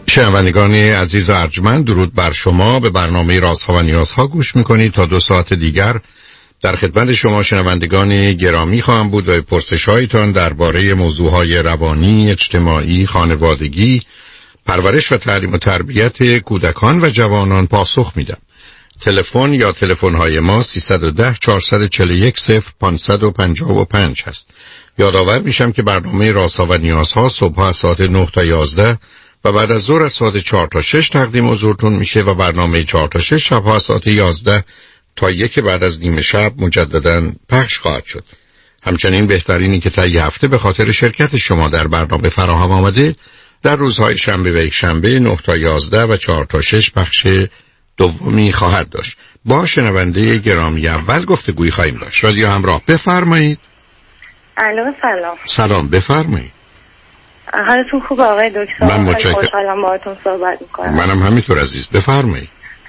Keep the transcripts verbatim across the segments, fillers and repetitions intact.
شنوندگان عزیز و ارجمند، درود بر شما. به برنامه رازها و نیازها گوش میکنید. تا دو ساعت دیگر در خدمت شما شنوندگان گرامی خواهم بود و به پرسش‌هایتان درباره موضوعهای روانی، اجتماعی، خانوادگی، پرورش و تعلیم و تربیت کودکان و جوانان پاسخ میدم. تلفن یا تلفن‌های ما سیصد و ده چهارصد و چهل و یک صفر پانصد و پنجاه و پنج هست. یادآور میشم که برنامه رازها و نیازها صبح از ساعت نه تا یازده و بعد از ظهر از ساعت چهار تا شش تقدیم حضورتون میشه و برنامه چهار تا شش شب ها از ساعت یازده تا یک بعد از نیم شب مجددا پخش خواهد شد. همچنین بهترینی که تا یه هفته به خاطر شرکت شما در برنامه فراهم آمده در روزهای شنبه و یک شنبه نه تا یازده و چهار تا شش پخش دومی خواهد داشت. با شنونده گرامی اول گفتگویی خواهیم داشت. رادیو همراه، بفرمایید. الو، سلام. سلام، بفرمایید. حالتون خوبه آقای دکتر؟ من متشکرم. خوشحالم باهاتون صحبت میکنم. منم همینطور عزیز، بفرمایید.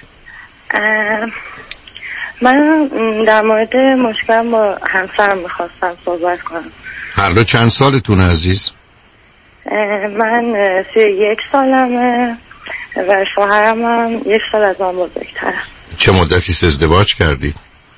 من در مورد مشکلم با همسرم میخواستم صحبت کنم. هر دو چند سالتون عزیز؟ من سی و یک سالمه و شوهرم هم یک سال از من بزرگتره. چه مدتی ازدواج کردید؟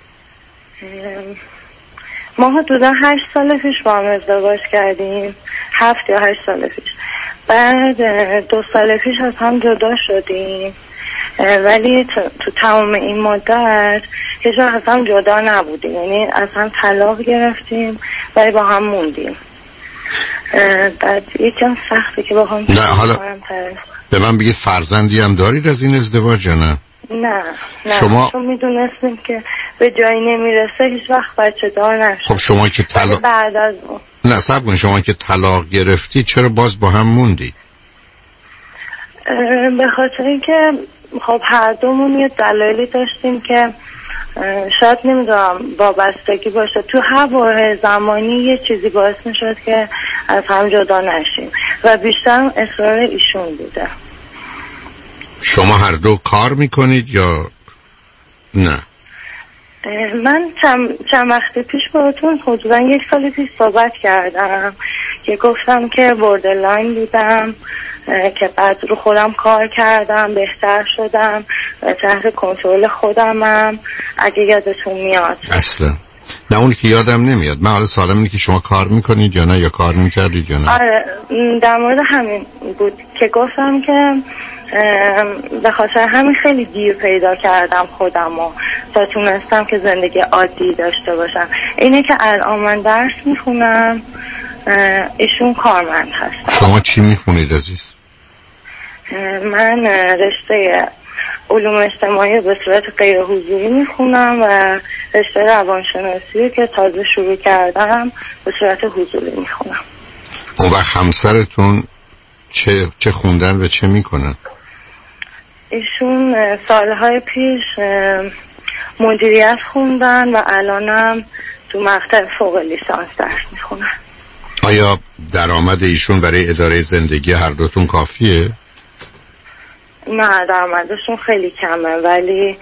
ما حدودا هشت سال پیش با هم ازدواج کردیم، هفت یا هشت سال پیش. بعد دو سال پیش از هم جدا شدیم، ولی تو, تو تمام این مدت هیچ وقت از هم جدا نبودیم، یعنی از هم طلاق گرفتیم ولی با هم موندیم. بعد یکم سخته که با هم نه حالا به من بگید فرزندی هم دارید از این ازدواج یا نه؟ نه نه شما چون میدونستیم که به جایی نمیرسه هیچ وقت بچه دار نشد. خب شما که طلاق بعد از نه صبر کن، شما که طلاق گرفتی چرا باز با هم موندی؟ به خاطر اینکه خب هر دومون یه دلایلی داشتیم که شاید نمیدونم وابستگی باشه، تو هر بره زمانی یه چیزی باعث میشد که از هم جدا نشیم و بیشتر اصرار ایشون بوده. شما هر دو کار میکنید یا نه؟ من چند, چند وقت پیش باهاتون حدودا یک سال پیش صحبت کردم که گفتم که بوردرلاین بودم، که بعد رو خودم کار کردم، بهتر شدم و تحت کنترل خودمم. اگه یادتون میاد. اصلا نه، اونی که یادم نمیاد. من حالا سوالم اینه که شما کار میکنید یا نه، یا کار میکردید یا نه؟ آره در مورد همین بود که گفتم که به خاطر همین خیلی دیر پیدا کردم خودمو تا تونستم که زندگی عادی داشته باشم. اینه که الان من درس میخونم، ایشون کارمند هستم. شما چی میخونید عزیز؟ من رشته علوم اجتماعی به صورت غیر حضوری میخونم و رشته روانشناسی که تازه شروع کردم به صورت حضوری میخونم. اون وقت همسرتون چه چه خوندن و چه میکنن؟ ایشون سالهای پیش مدیریت خوندن و الانم تو مقطع فوق لیسانس درس میخونن. آیا درآمد ایشون برای اداره زندگی هر دوتون کافیه؟ نه درآمدشون خیلی کمه، ولی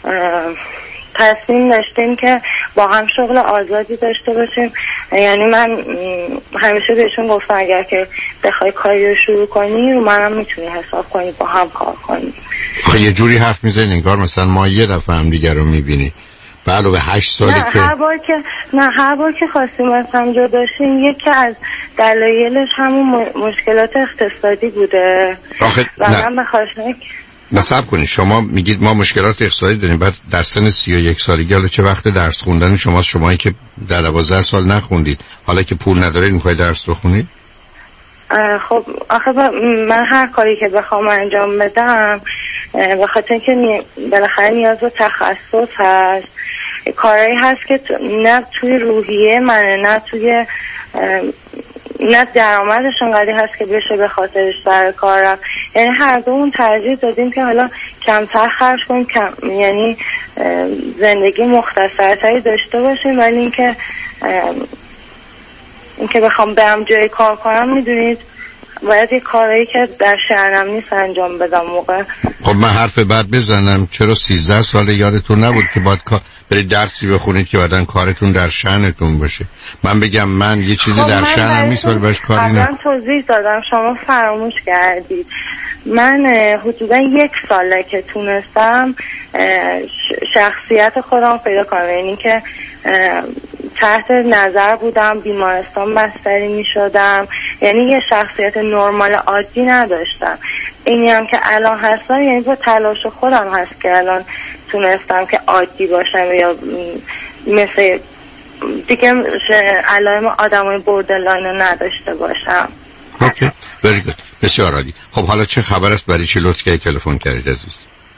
تصمیم داشتیم که با هم شغل آزادی داشته باشیم. یعنی من همیشه بهشون گفتم اگر که بخوای کاری رو شروع کنی رو منم میتونی حساب کنی، با هم کار کنی. خب یه جوری حرف میزنی انگار مثلا ما یه دفعه هم دیگر رو میبینی. بله به هشت ساله نه که هر بار که نه هر بار که خواستیم از هم جدا شیم یکی از دلایلش همون مشکلات اقتصادی بوده. آخه و نه. من بخواستم نصب کنید شما میگید ما مشکلات اقتصادی داریم، بعد در سن سی و یک سالگی حالا چه وقت درس خوندن شما، شمایی که در دوازده سال نخوندید حالا که پول ندارید میخواید درس بخونید؟ خب آخه من هر کاری که بخوام انجام بدم به خاطر اینکه بالاخره نیاز به تخصص هست، کارهایی هست که نه توی روحیه منه نه توی نه درآمدش انقدری هست که بشه به خاطرش سر کار رفت. یعنی هر دومون ترجیح دادیم که حالا کمتر خرج کنیم، کم یعنی زندگی مختصرتری داشته باشیم، ولی اینکه اینکه بخوام برم جای کار کنم میدونید باید یه کارایی که در شأنم نیست انجام بدم موقع. خب من حرف بعد بزنم، چرا سیزده ساله یادتون نبود که باید برید درسی بخونید که بعدن کارتون در شأنتون باشه؟ من بگم من یه چیزی خب در شأنم نیست ولی باش کاری نه. من توضیح دادم شما فراموش کردید. من حدودا یک ساله که تونستم شخصیت خودم پیدا کنم، یعنی که تحت نظر بودم، بیمارستان بستری می شدم، یعنی یه شخصیت نرمال عادی نداشتم. اینی هم که الان هستم یعنی با تلاش خودم هست که الان تونستم که عادی باشم یا مثل دیگه علائم آدمای بوردرلاین رو نداشته باشم. اوکی، very good. بسیار عالی. خب حالا چه خبر است؟ برای چی لطف کردید تلفن کردید عزیز؟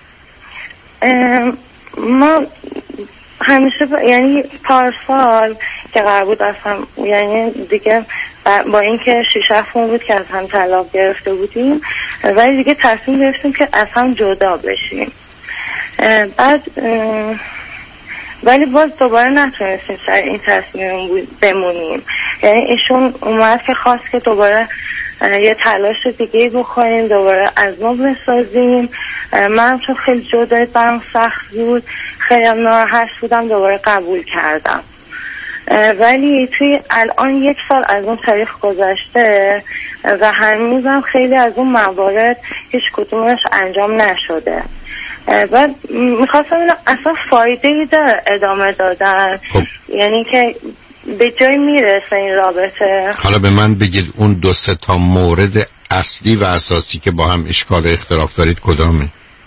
ما همیشه با... یعنی پارسال که قرار بود اصلا یعنی دیگه با اینکه شیش هفت ماه بود که از هم طلاق گرفته بودیم ولی دیگه تصمیم گرفتیم که از هم جدا بشیم. بعد ولی باز دوباره نتونستیم سر این تصمیم بمونیم. یعنی ایشون اومد که خواست که دوباره یه تلاش دیگه بکنیم، دوباره از ما بسازیم. من چون خیلی جدایی برام سخت بود، خیلی هم ناراحت بودم، دوباره قبول کردم. ولی توی الان یک سال از اون تاریخ گذشته و هنوزم خیلی از اون موارد هیچ کدومش انجام نشده. و میخواستم اینو اصلا فایده ای داره ادامه دادن؟ خب. یعنی که به جای میرسه این رابطه؟ حالا به من بگید اون دو سه تا مورد اصلی و اساسی که با هم اشکال و اختلاف دارید کدامه؟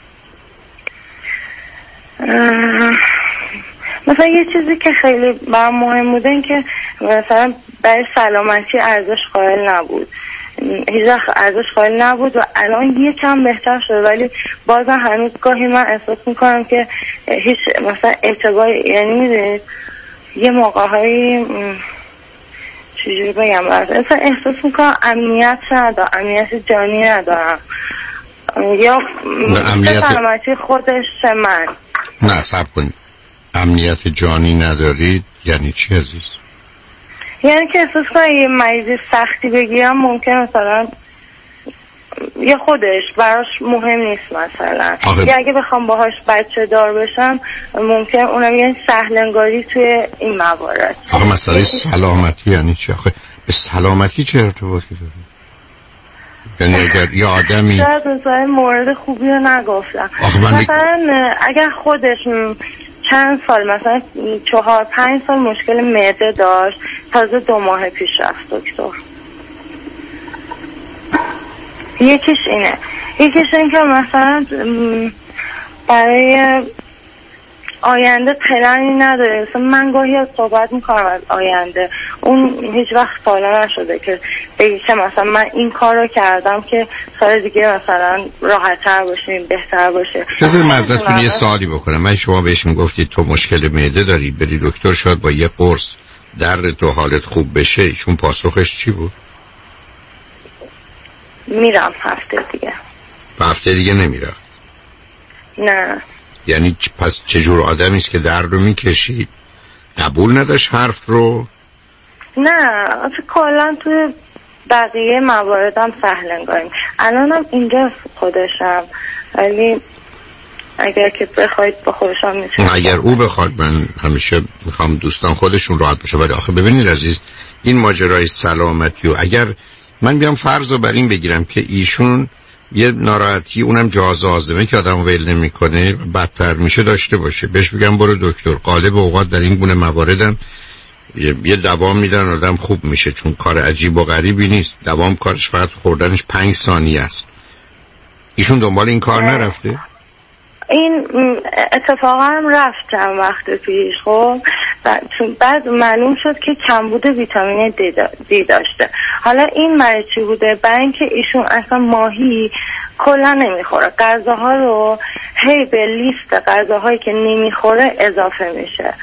مثلا یه چیزی که خیلی برام مهم بوده این که مثلا برای سلامتی ارزش قائل نبود، هیچ وقت ارزش قائل نبود و الان یکم بهتر شده ولی بازم هنوز گاهی من احساس میکنم که هیچ مثلا اعتباری، یعنی میدونید یه موقع هایی چجوری بگم مثلا احساس میکنم امنیت ندارم، امنیت جانی ندارم یا امنیت سلامتی خودش من. نه صبر کنید، امنیت جانی ندارید یعنی چی عزیز؟ یعنی که احساس کنم یه مریضی سختی بگیرم ممکن مثلا یا خودش براش مهم نیست مثلا آخه... یا اگه بخوام باهاش بچه دار بشم ممکن اونم یه سهلنگاری توی این موارد. آخه مسئله سلامتی یعنی چی؟ آخه به سلامتی چه ارتباطی داره؟ یعنی اگر یه آدمی شاید مثلا مورد خوبی رو نگفتم مثلا اگر خودش چند سال مثلا چهار پنج سال مشکل معده داشت، تازه دو ماه پیش رفت دکتر. یکیش اینه، یکیش این که مثلا برای آینده پلنی نداره. مثلا من گاهی از صحبت میکنم از آینده، اون هیچ وقت سالا نشده که بگی که مثلا من این کار رو کردم که سال دیگه مثلا راحت‌تر باشیم، بهتر باشه. بذار من ازتون یه سوالی بکنم. من شما بهش میگفتید تو مشکل معده داری، بری دکتر شاید با یه قرص درد تو حالت خوب بشه، ایشون پاسخش چی بود؟ میرم هفته دیگه. هفته دیگه نمیرم؟ نه. یعنی پس چجور آدمی است که درد رو میکشید؟ قبول نداشت حرف رو؟ نه اصلا کلا تو بقیه مواردم سهلنگاریم. الانم اینجا خودشم، ولی اگر که بخواید با خودشم میتونم. اگر او بخواد، من همیشه میخوام دوستان خودشون راحت باشه. ولی آخه ببینید عزیز، این ماجرای سلامتی و اگر من بیام فرض رو بر این بگیرم که ایشون یه ناراحتی اونم جاز آزمه که آدم ول نمیکنه بدتر میشه داشته باشه، بهش بگم برو دکتر. غالب اوقات در این گونه مواردم یه, یه دوام میدن آدم خوب میشه، چون کار عجیب و غریبی نیست. دوام کارش فقط خوردنش پنج ثانیه است. ایشون دنبال این کار نرفته؟ این اتفاقا هم رفت چند وقت پیش. خب بعد معلوم شد که کمبود ویتامین دی داشته. حالا این مریض چی بوده؟ برای اینکه ایشون اصلا ماهی کلا نمیخوره، غذاها رو هی به لیست غذاهایی که نمیخوره اضافه میشه.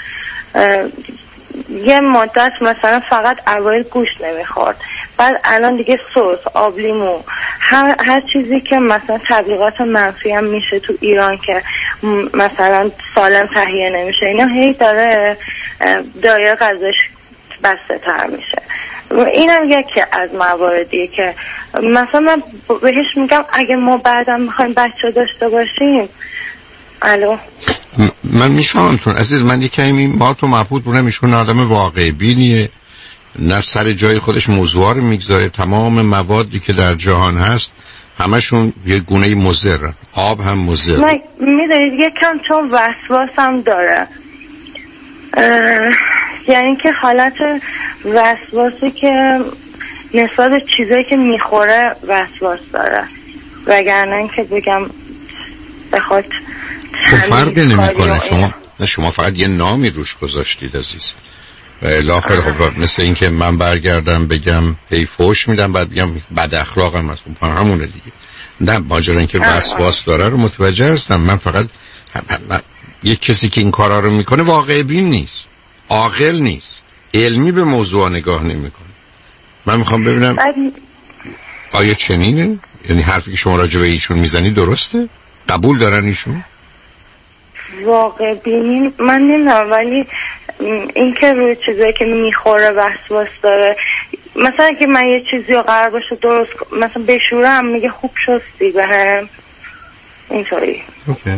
یه مدت مثلا فقط اوایل گوشت نمیخورد، بعد الان دیگه سس، آب لیمو، هر هر چیزی که مثلا تبلیغات منفی هم میشه تو ایران که مثلا سالم تهیه نمیشه، اینا هی داره دایره غذاش بسته تر میشه. اینم یکی از مواردیه که مثلا من بهش میگم اگه ما بعدا میخوایم بچه داشته باشیم. الو من میفهممتون عزیز، من یک کمی ما تو مبهوت بودم. ایشون آدم واقع بینیه، نه سر جای خودش موضوعا رو میگذاره. تمام موادی که در جهان هست همشون یه گونه مضر، آب هم مضر. من میدونید یکم چون وسواس هم داره، یعنی که حالت وسواسی که نسبت به چیزایی که میخوره وسواس داره، وگرنه که بگم بخواد خب فرقی نمیکنه. شما نه شما فقط یه نامی روش گذاشتید عزیز. و الاخر خب مثل این که من برگردم بگم ای فوش میدم بعد بگم بد اخلاقم هست، خب همونه دیگه. نه ماجرا این که وسواس داره رو متوجه هستم. من فقط هم هم یک کسی که این کارا رو میکنه واقع بین نیست، عاقل نیست، علمی به موضوع نگاه نمیکنه. من میخوام ببینم آیا چنینه؟ یعنی حرفی که شما راجع به ایشون میزنی درسته؟ قبول دارن ایشون؟ واقع بینی من نمیدونم، ولی این که روی چیزایی که میخوره وسواس داره. مثلا که من یه چیزی رو قرار باشه درست مثلا بشورم میگه خوب شستی به هم اینطوری. اوکی.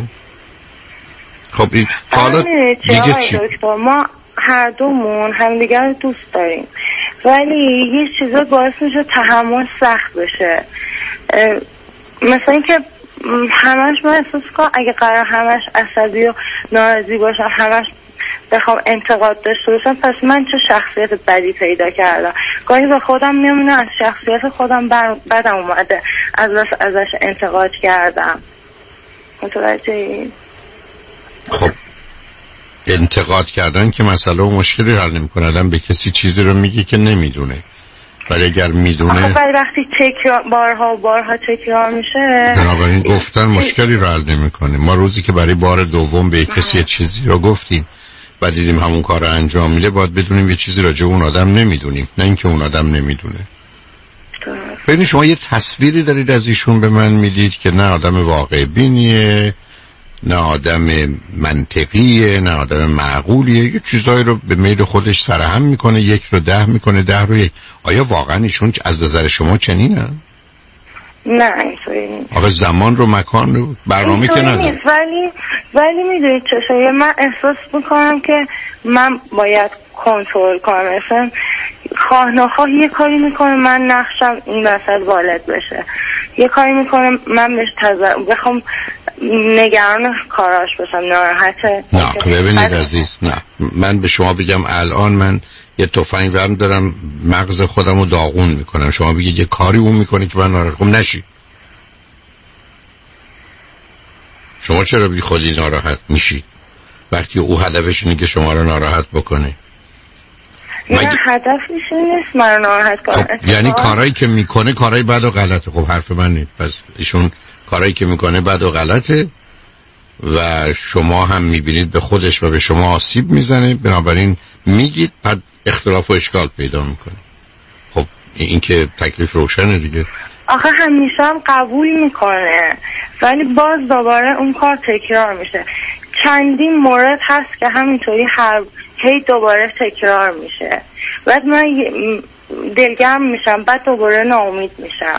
خب این حالا دیگه چی؟ دکتر ما هر دومون همدیگر رو دوست داریم، ولی یه چیزا باعث میشه تحمل سخت بشه. مثلا اینکه همش من احساس کنم اگه قرار همش عصبی و ناراضی باشم، همش بخوام انتقاد داشته باشم، پس من چه شخصیت بدی پیدا کردم. گاهی به خودم میامونه از شخصیت خودم بر... بدم اومده، از ازش انتقاد کردم. متوجه؟ خب انتقاد کردن که مسئله و مشکلی حل نمی‌کنه. آدم به کسی چیزی رو میگه که نمیدونه، ولی اگر میدونه آخه ولی وقتی تکرار بارها و بارها تکرار میشه بنابراین گفتن مشکلی رو حل نمی‌کنه. ما روزی که برای بار دوم به کسی چیزی رو گفتیم و دیدیم همون کار رو انجام میده، باید بدونیم یه چیزی راجع به اون آدم نمیدونیم، نه اینکه اون آدم نمیدونه. ببینید شما یه تصویری دارید از ایشون به من میدید که نه آدم واقع بینیه، نه آدم منطقیه، نه آدم معقولیه. یه چیزایی رو به میل خودش سرهم میکنه، یک رو ده میکنه، ده رو یک. آیا واقعا ایشون از نظر شما چنینه؟ نه اینطوری نیست. آقا زمان رو مکان رو برنامه که نداره. ولی ولی میدونید چه شده، من احساس میکنم که من باید کنترل کنم. مثلا خواه نخواه یه کاری میکنه من نقشم این وسط والد بشه، یه کاری میکنه من بهش تذر بخوام نگران کاراش باشم، ناراحته. نه ببینید عزیز، نه من به شما بگم الان من یه تفنگ ورم دارم مغز خودم رو داغون میکنم، شما بگید یه کاری اون میکنه که من ناراحت خب نشی. شما چرا بی خودی ناراحت میشید وقتی او هدفش اینه که شما رو ناراحت بکنه؟ نه مگ... هدفش نیست من ناراحت کنم. خب یعنی کارهایی که میکنه کارهای بد و غلطه. خب حرف من نیست. پس ایشون کارهایی که میکنه بد و غلطه و شما هم میبینید به خودش و به شما آسیب میزنه، بنابراین میگید بعد اختلاف و اشکال پیدا میکنه. خب این که تکلیف روشنه دیگه. آخه همیشه هم قبول میکنه ولی باز دوباره اون کار تکرار میشه. چندین مورد هست که همینطوری هر هی دوباره تکرار میشه، بعد من دلگرم میشم، بعد دوباره ناامید میشم.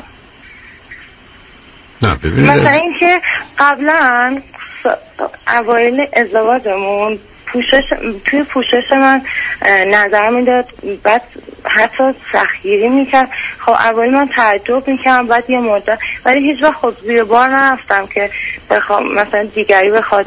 نه ببینید مثلا اینکه قبلا اوایل ازدواجمون پوشش توی پوشش من نظر میداد، بعد حتی سختگیری میکرد. خب اوایل من تعجب میکردم، بعد یه مدت، ولی هیچ وقت خود زیر بار نرفتم که بخوام مثلا دیگری بخواد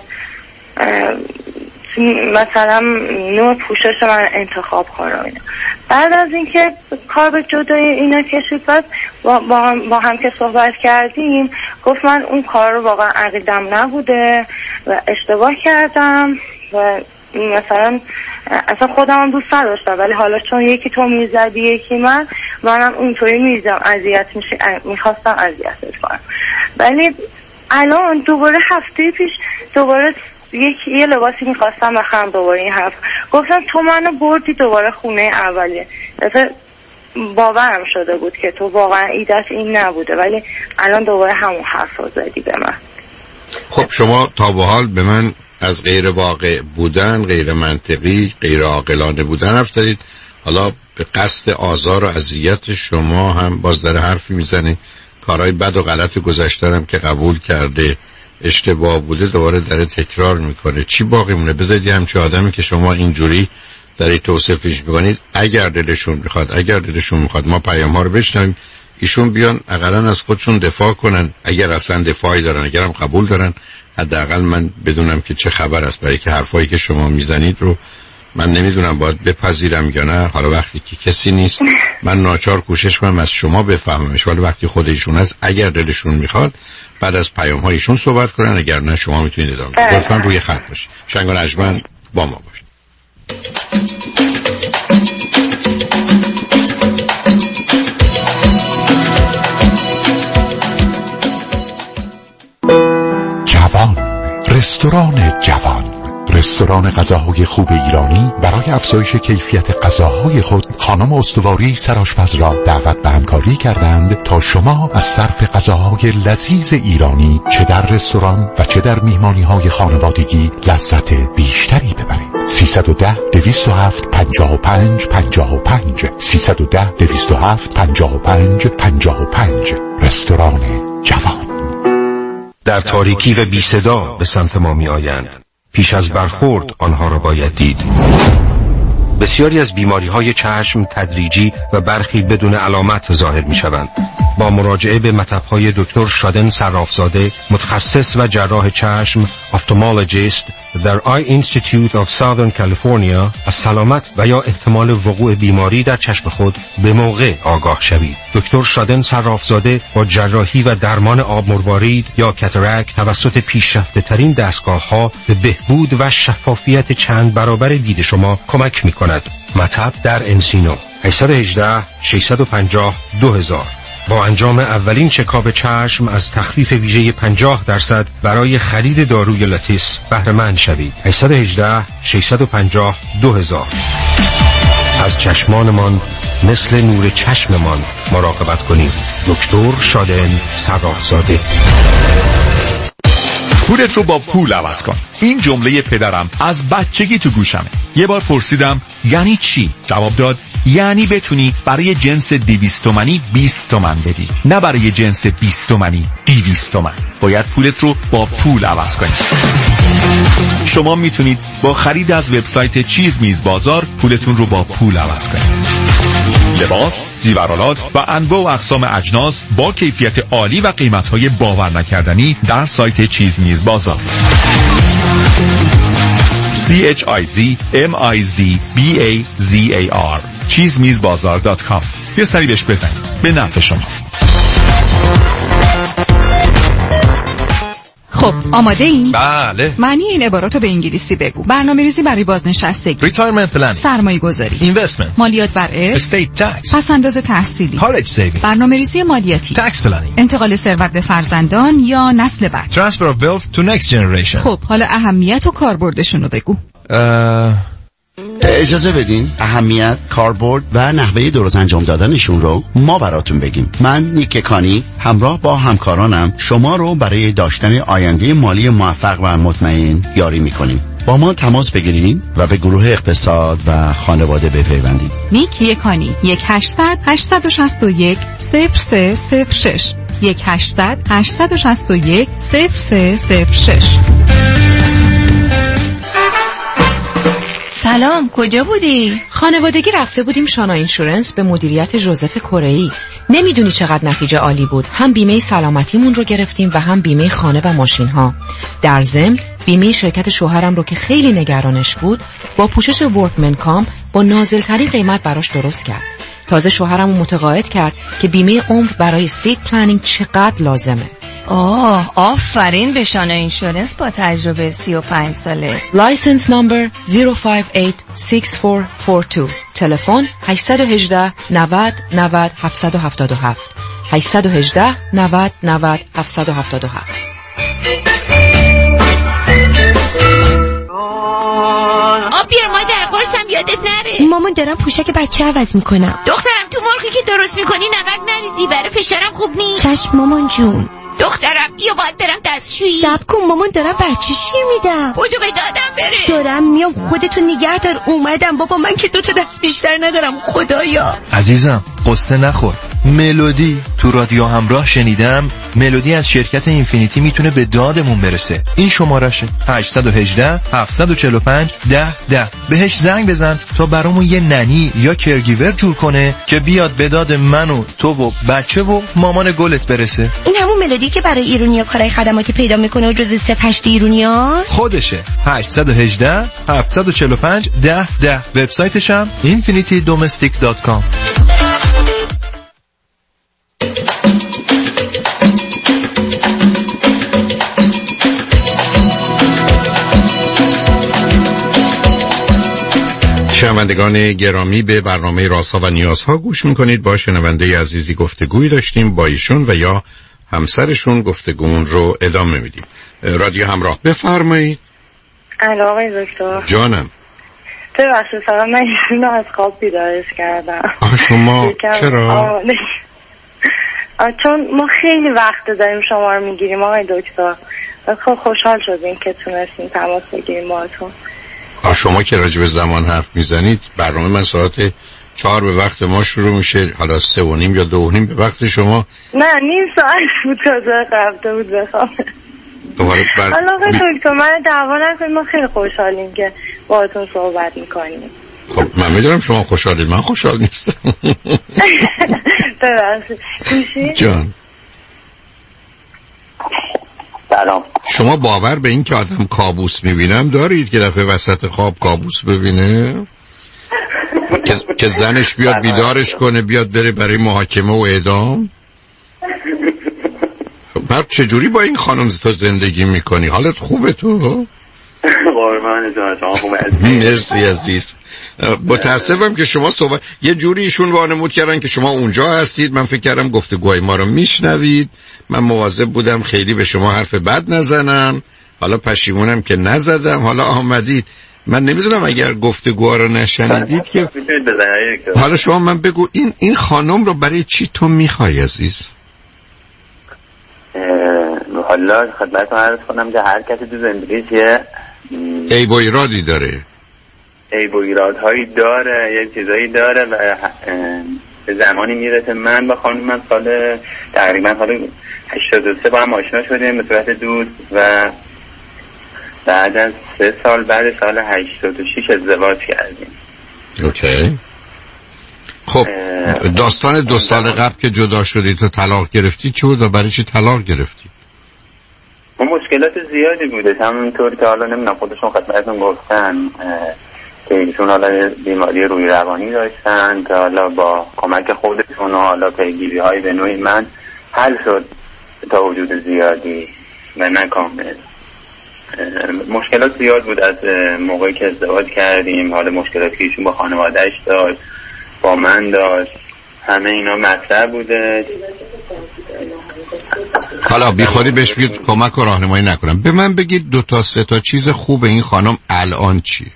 مثلا نوع پوشش من انتخاب کنم اینا. بعد از اینکه کار به جدای اینا کشید، بعد با, با, هم, با هم که صحبت کردیم گفت من اون کار رو واقعا عقیدم نبوده و اشتباه کردم و مثلا اصلا خودم هم دوست نداشتم، ولی حالا چون یکی تو میزدی یکی من منم اونطوری میزدم اذیت میشه، میخواستم اذیتت کنم. ولی الان دوباره هفته پیش دوباره یک یه لباسی میخواستم بخرم، دوباره این حرف گفتم تو منو بردی دوباره خونه اولیه. مثلا باورم شده بود که تو واقعا ایدت این نبوده، ولی الان دوباره همون حرف رو زدی به من. خب شما تا به حال به من از غیر واقع بودن، غیر منطقی، غیر عاقلانه بودن حرف زدید. حالا به قصد آزار و اذیت شما هم باز داره حرفی میزنه، کارهای بد و غلط گذشته هم که قبول کرده اشتباه بوده دوباره داره تکرار میکنه. چی باقی مونه؟ بذارید همچه آدمی که شما اینجوری دارید توصیفش میکنید اگر دلشون میخواد اگر دلشون میخواد ما پیام ها رو بشنویم، ایشون بیان اقلا از خودشون دفاع کنن، اگر اصلا دفاعی دارن، اگر هم قبول دارن حداقل من بدونم که چه خبر است، برای که حرفایی که شما میزنید رو من نمیدونم باید بپذیرم یا نه. حالا وقتی که کسی نیست من ناچار کوشش کنم از شما بفهممش، ولی وقتی خودشون هست اگر دلشون میخواد بعد از پیام هایشون صحبت کنن، اگر نه شما میتونید ادامه بدید. لطفاً روی خط باشید. شنگ و نجمن با ما باشید. جوان، رستوران جوان، رستوران غذاهای خوب ایرانی برای افزایش کیفیت غذاهای خود خانم استواری سرآشپز را دعوت به همکاری کردند تا شما از صرف غذاهای لذیذ ایرانی چه در رستوران و چه در میهمانی‌های خانوادگی لذت بیشتری ببرید. سیصد و ده دویست و هفت پنجاه و پنج پنجاه و پنج سیصد و ده دویست و هفت پنجاه و پنج پنجاه و پنج رستوران جوان. در تاریکی و بی صدا به سمت ما می آیند. پیش از برخورد آنها را باید دید. بسیاری از بیماری‌های چشم تدریجی و برخی بدون علامت ظاهر می‌شوند. با مراجعه به مطب‌های دکتر شادن صرافزاده، متخصص و جراح چشم، افتالمولوژیست در آی اینستیتیوت آف ساذرن کالیفرنیا، از سلامت و یا احتمال وقوع بیماری در چشم خود به موقع آگاه شوید. دکتر شادن صرافزاده با جراحی و درمان آب مروارید یا کاتاراکت توسط پیشرفته‌ترین دستگاه‌ها به بهبود و شفافیت چند برابر دید شما کمک می‌کند. مطب در انسینو هشت یک هشت شش پنج صفر دو هزار. با انجام اولین چکاپ چشم از تخفیف ویژه پنجاه درصد برای خرید داروی لاتیس بهره مند شوید. هشت یک هشت شش پنج صفر دو هزار. از چشمانمان مثل نور چشممان مراقبت کنید. دکتر شادن صرافزاده. پولت رو با پول عوض کن. این جمله پدرم از بچگی تو گوشمه. یه بار پرسیدم یعنی چی؟ جواب داد یعنی بتونی برای جنس دویست تومانی بیست تومن بدی، نه برای جنس بیست تومانی دویست تومن. باید پولت رو با پول عوض کنی. شما میتونید با خرید از وبسایت چیز میز بازار پولتون رو با پول عوض کنید. لباس، زیورالات و انواع و اقسام اجناس با کیفیت عالی و قیمت‌های باور نکردنی در سایت چیز میز بازار. سی اچ آی زی ام آی زی بی ای زی ای آر چیز میز بازار دات کام. یه سری بهش بزنید، به نفع شماست. خب آماده این؟ بله. معنی این عباراتو به انگلیسی بگو. برنامه‌ریزی برای بازنشستگی، Retirement planning، سرمایه گذاری، Investment، مالیات بر ارث، Estate tax، پس‌انداز تحصیلی، College saving، برنامه‌ریزی مالیاتی، Tax planning، انتقال ثروت به فرزندان یا نسل بعد، Transfer of wealth to next generation. خب حالا اهمیت و کاربردشون رو بگو. اه... اجازه بدین اهمیت، کاربرد و نحوه درست انجام دادنشون رو ما براتون بگیم. من نیک کانی همراه با همکارانم شما رو برای داشتن آینده مالی موفق و مطمئن یاری میکنیم. با ما تماس بگیرید و به گروه اقتصاد و خانواده بپیوندید. نیک یکانی یک هشتصد هشتصد و شصت و یک صفر سه صفر شش یک هشتصد هشتصد و شصت و یک صفر سه صفر شش. سلام، کجا بودی؟ خانوادگی رفته بودیم شانا اینشورنس به مدیریت جوزف کره‌ای. نمیدونی چقدر نتیجه عالی بود. هم بیمه سلامتیمون رو گرفتیم و هم بیمه خانه و ماشین ها. در ضمن بیمه شرکت شوهرم رو که خیلی نگرانش بود با پوشش ورکمن کام با نازل‌ترین قیمت براش درست کرد. تازه شوهرم رو متقاعد کرد که بیمه عمر برای استیت پلنینگ چقدر لازمه. آه، آفرین به شانا اینشورنس با تجربه سی و پنج ساله. لایسنس نمبر صفر پنج هشت شش چهار چهار دو. تلفن هشت یک هشت نود نود هفت هفت هفت هشت یک هشت نود نود هفت هفت هفت. آب بیار مادر، قرصم یادت نره. مامان دارم پوشک بچه عوض میکنم. دخترم تو مرغی که درست میکنی نمک نریزی، برای فشارم خوب نیست. چشم مامان جون. دخترم بیا باید برم دستشویی. صبر کن مامان دارم بچه شیر میدم. بودو به دادم برس. دارم میام خودتون نگه دار. اومدم بابا من که دو تا دست بیشتر ندارم خدایا. عزیزم قصه نخور. ملودی تو رادیو همراه شنیدم ملودی از شرکت اینفینیتی میتونه به دادمون برسه. این شمارشه هشت یک هشت هفت چهار پنج ده ده. بهش زنگ بزن تا برامون یه ننی یا کرگیور جور کنه که بیاد به داد من و تو و بچه و مامان گلت برسه. این همون ملودی که برای ایرونیا کارهای خدماتی پیدا میکنه و جز صفر هشت ایرونیا خودشه. هشت یک هشت هفت چهار پنج ده ده. وبسایتش هم اینفینیتی دومستیک دات کام. شنوندگان گرامی به برنامه رازها و نیازها گوش میکنید. با شنونده عزیزی گفتگویی داشتیم با ایشون و یا همسرشون گفتگوون رو ادامه میدیم. رادیو همراه بفرمایید. الو آقای دکتر. جانم. ببخشید فقط من ایشون رو از خواب بیدارش کردم. آه شما چرا؟ چون ما خیلی وقت داریم شما رو میگیریم آقای دکتر. خب خوشحال شدیم که تونستیم تماس بگیریم باهاتون. شما که راجع به زمان حرف میزنید برنامه من ساعت چهار به وقت ما شروع میشه، حالا سه و نیم یا دو و نیم به وقت شما. نه نیم ساعت بود تازه رفته بود بخوام. بر... حالا آقای دکتر من دعوا نکنید، ما خیلی خوشحالیم که باهاتون صحبت میکنیم. خب من میدونم شما خوشحالید، من خوشحال نیستم. ببخشید گوشی جان. سلام. شما باور به این که آدم کابوس میبینم دارید که دفعه وسط خواب کابوس ببینه؟ که, که زنش بیاد بیدارش کنه بیاد بره برای محاکمه و اعدام؟ بعد چجوری با این خانم تو زندگی میکنی؟ حالت خوبه تو؟ قربان جان شما خوبه. مرسی عزیز. متاسفم که شما صحبت یه جوری ایشون وانمود کردن که شما اونجا هستید. من فکر کردم گفتگوهای ما رو میشنوید. من مواظب بودم خیلی به شما حرف بد نزنم. حالا پشیمونم که نزدم. حالا آمدید. من نمیدونم اگر گفتگوها رو نشنیدید که حالا شما من بگو این این خانم رو برای چی تو میخوای عزیز؟ حالا خدمتتون عرض کنم که هر کسی تو زندگیش یه عیب و ایرادی داره. عیب و ایرادهایی داره، یه چیزایی داره و به زمانی میرسه. من با خانم من سال تقریبا سال هشتاد و سه با هم آشنا شدیم به صورت دوست و بعد از سه سال بعد سال هشتاد و شش ازدواج کردیم. اوکی. خب داستان دو سال قبل که جدا شدی تو طلاق گرفتی چی بود و برای چی طلاق گرفتی؟ اون مشکلات زیادی بوده، همونطور که حالا نمیدونم خودشون خدمتتون گفتن که ایشون حالا بیماری روی روانی داشتن که حالا با کمک خودشون و حالا پیگیری های به نوعی من حل شد تا وجود زیادی و نه کامل. مشکلات زیاد بود از موقعی که ازدواج کردیم، حالا مشکلاتی که ایشون با خانوادهش داشت با من داشت، همه اینا مطرح بوده. حالا بی خودی بهش بگید کمک و راهنمایی نکنم. به من بگید دو تا سه تا چیز خوب این خانم الان چی؟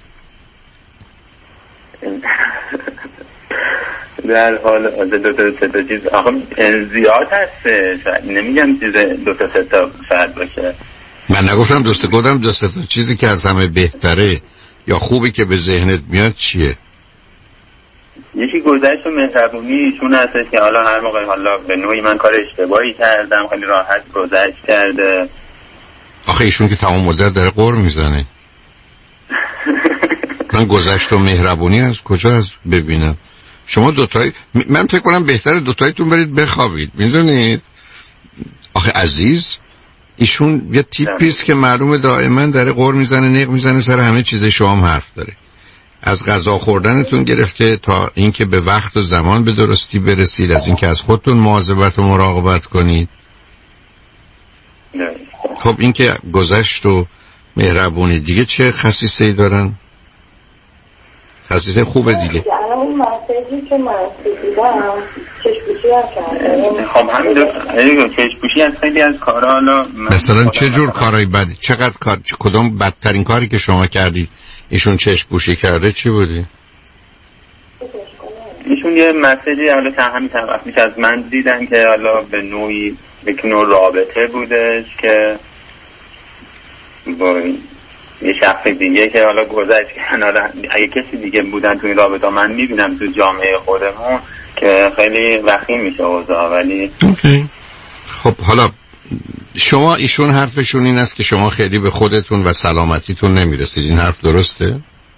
در حال دو تا سه تا چیز آخه زیاد هسته، نمیگم چیز دو تا سه تا فرد باشه. من نگفتم دوست گفتم دو سه تا چیزی که از همه بهتره یا خوبی که به ذهنت میاد چیه؟ یکی گذشت و مهربونی ایشون هستش که حالا هر موقع حالا به نوعی من کار اشتباهی کردم خیلی راحت گذشت کرده. آخه ایشون که تمام مدت داره قور میزنه. من گذشت و مهربونی از کجا از ببینم؟ شما دوتایی من فکر کنم بهتره دوتاییتون برید بخوابید. میدونید آخه عزیز ایشون یه تیپیست که معلومه دائما داره قور میزنه نق میزنه سر همه چیز شما هم حرف داره. از غذا خوردنتون گرفته تا اینکه به وقت و زمان به درستی برسید، از اینکه از خودتون مواظبت و مراقبت کنید. خب اینکه گذشت و مهربونی دیگه چه خصیصه‌ای دارن؟ خصیصه خوبه دیگه. اون مسیجی که من دیدم چشم‌پوشی کردم. خب همین دو چشم‌پوشی از خیلی از کارا. حالا مثلا چه جور کارهای بدی؟ چقدر کار کدوم بدترین کاری که شما کردید ایشون چشم‌پوشی کرده چی بودی؟ ایشون یه مسیجی حالا تا همین طرف میشه از من دیدن که حالا به نوعی یک نوع رابطه بودش که با یه شخص دیگه که حالا گذشت کنار، اگه کسی دیگه بودن تو این رابطه من میبینم تو جامعه خودمون که خیلی وخیم میشه اوضاع. ولی اوکی. خب حالا شما ایشون حرفشون این است که شما خیلی به خودتون و سلامتیتون نمیرسید، این حرف درسته؟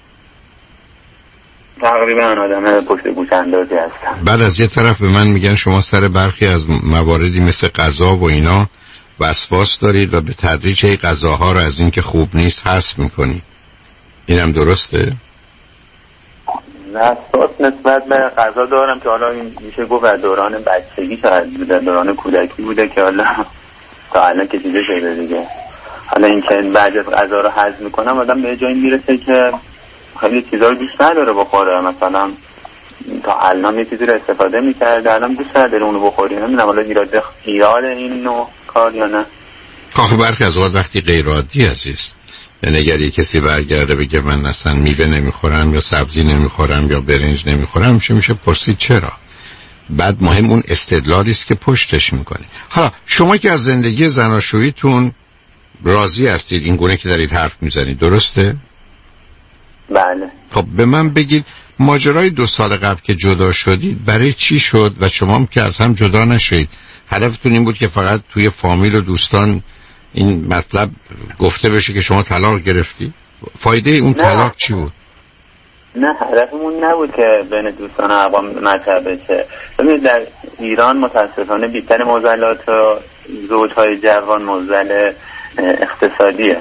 تقریبا آدم پشت گوش اندازی هستم. بعد از یه طرف به من میگن شما سر برخی از مواردی مثل غذا و اینا وسواس دارید و به تدریج این غذاها رو از این که خوب نیست حذف میکنی. اینم درسته؟ وسواس نسبت به غذا دارم که حالا این میشه گفت از دوران بچگی شاید بوده، دوران کودکی بوده که حالا تا الان کشیده شده دیگه. حالا این که بعضی از غذا رو هضم میکنم آدم به جایی میرسه که خیلی چیزا رو دوست نداره بخوره. مثلا تا الان یه چیزی رو استفاده میکرده الان دوست نداره اونو بخوری. نمیدونم حالا ایراد ایراد این نوع کار یا نه. خب برخی از اوقات وقتی غیر عادی عزیز، یعنی اگر یه کسی برگرده بگه من اصلا میوه نمیخورم یا سبزی نمیخورم یا برنج نمیخورم، چه میشه پرسید چرا؟ بعد مهم اون استدلالی است که پشتش میکنه. حالا شما که از زندگی زناشوییتون راضی هستید این گونه که دارید حرف میزنید، درسته؟ بله. خب به من بگید ماجرای دو سال قبل که جدا شدید برای چی شد و شما هم که از هم جدا نشید؟ هدفتون این بود که فقط توی فامیل و دوستان این مطلب گفته بشه که شما طلاق گرفتی؟ فایده اون طلاق چی بود؟ نه هدفمون نبود که بین دوستان و اقوام مطرح بشه. ببینید در ایران متاسفانه بیشتر معضلات و زوجهای جوان معضل اقتصادیه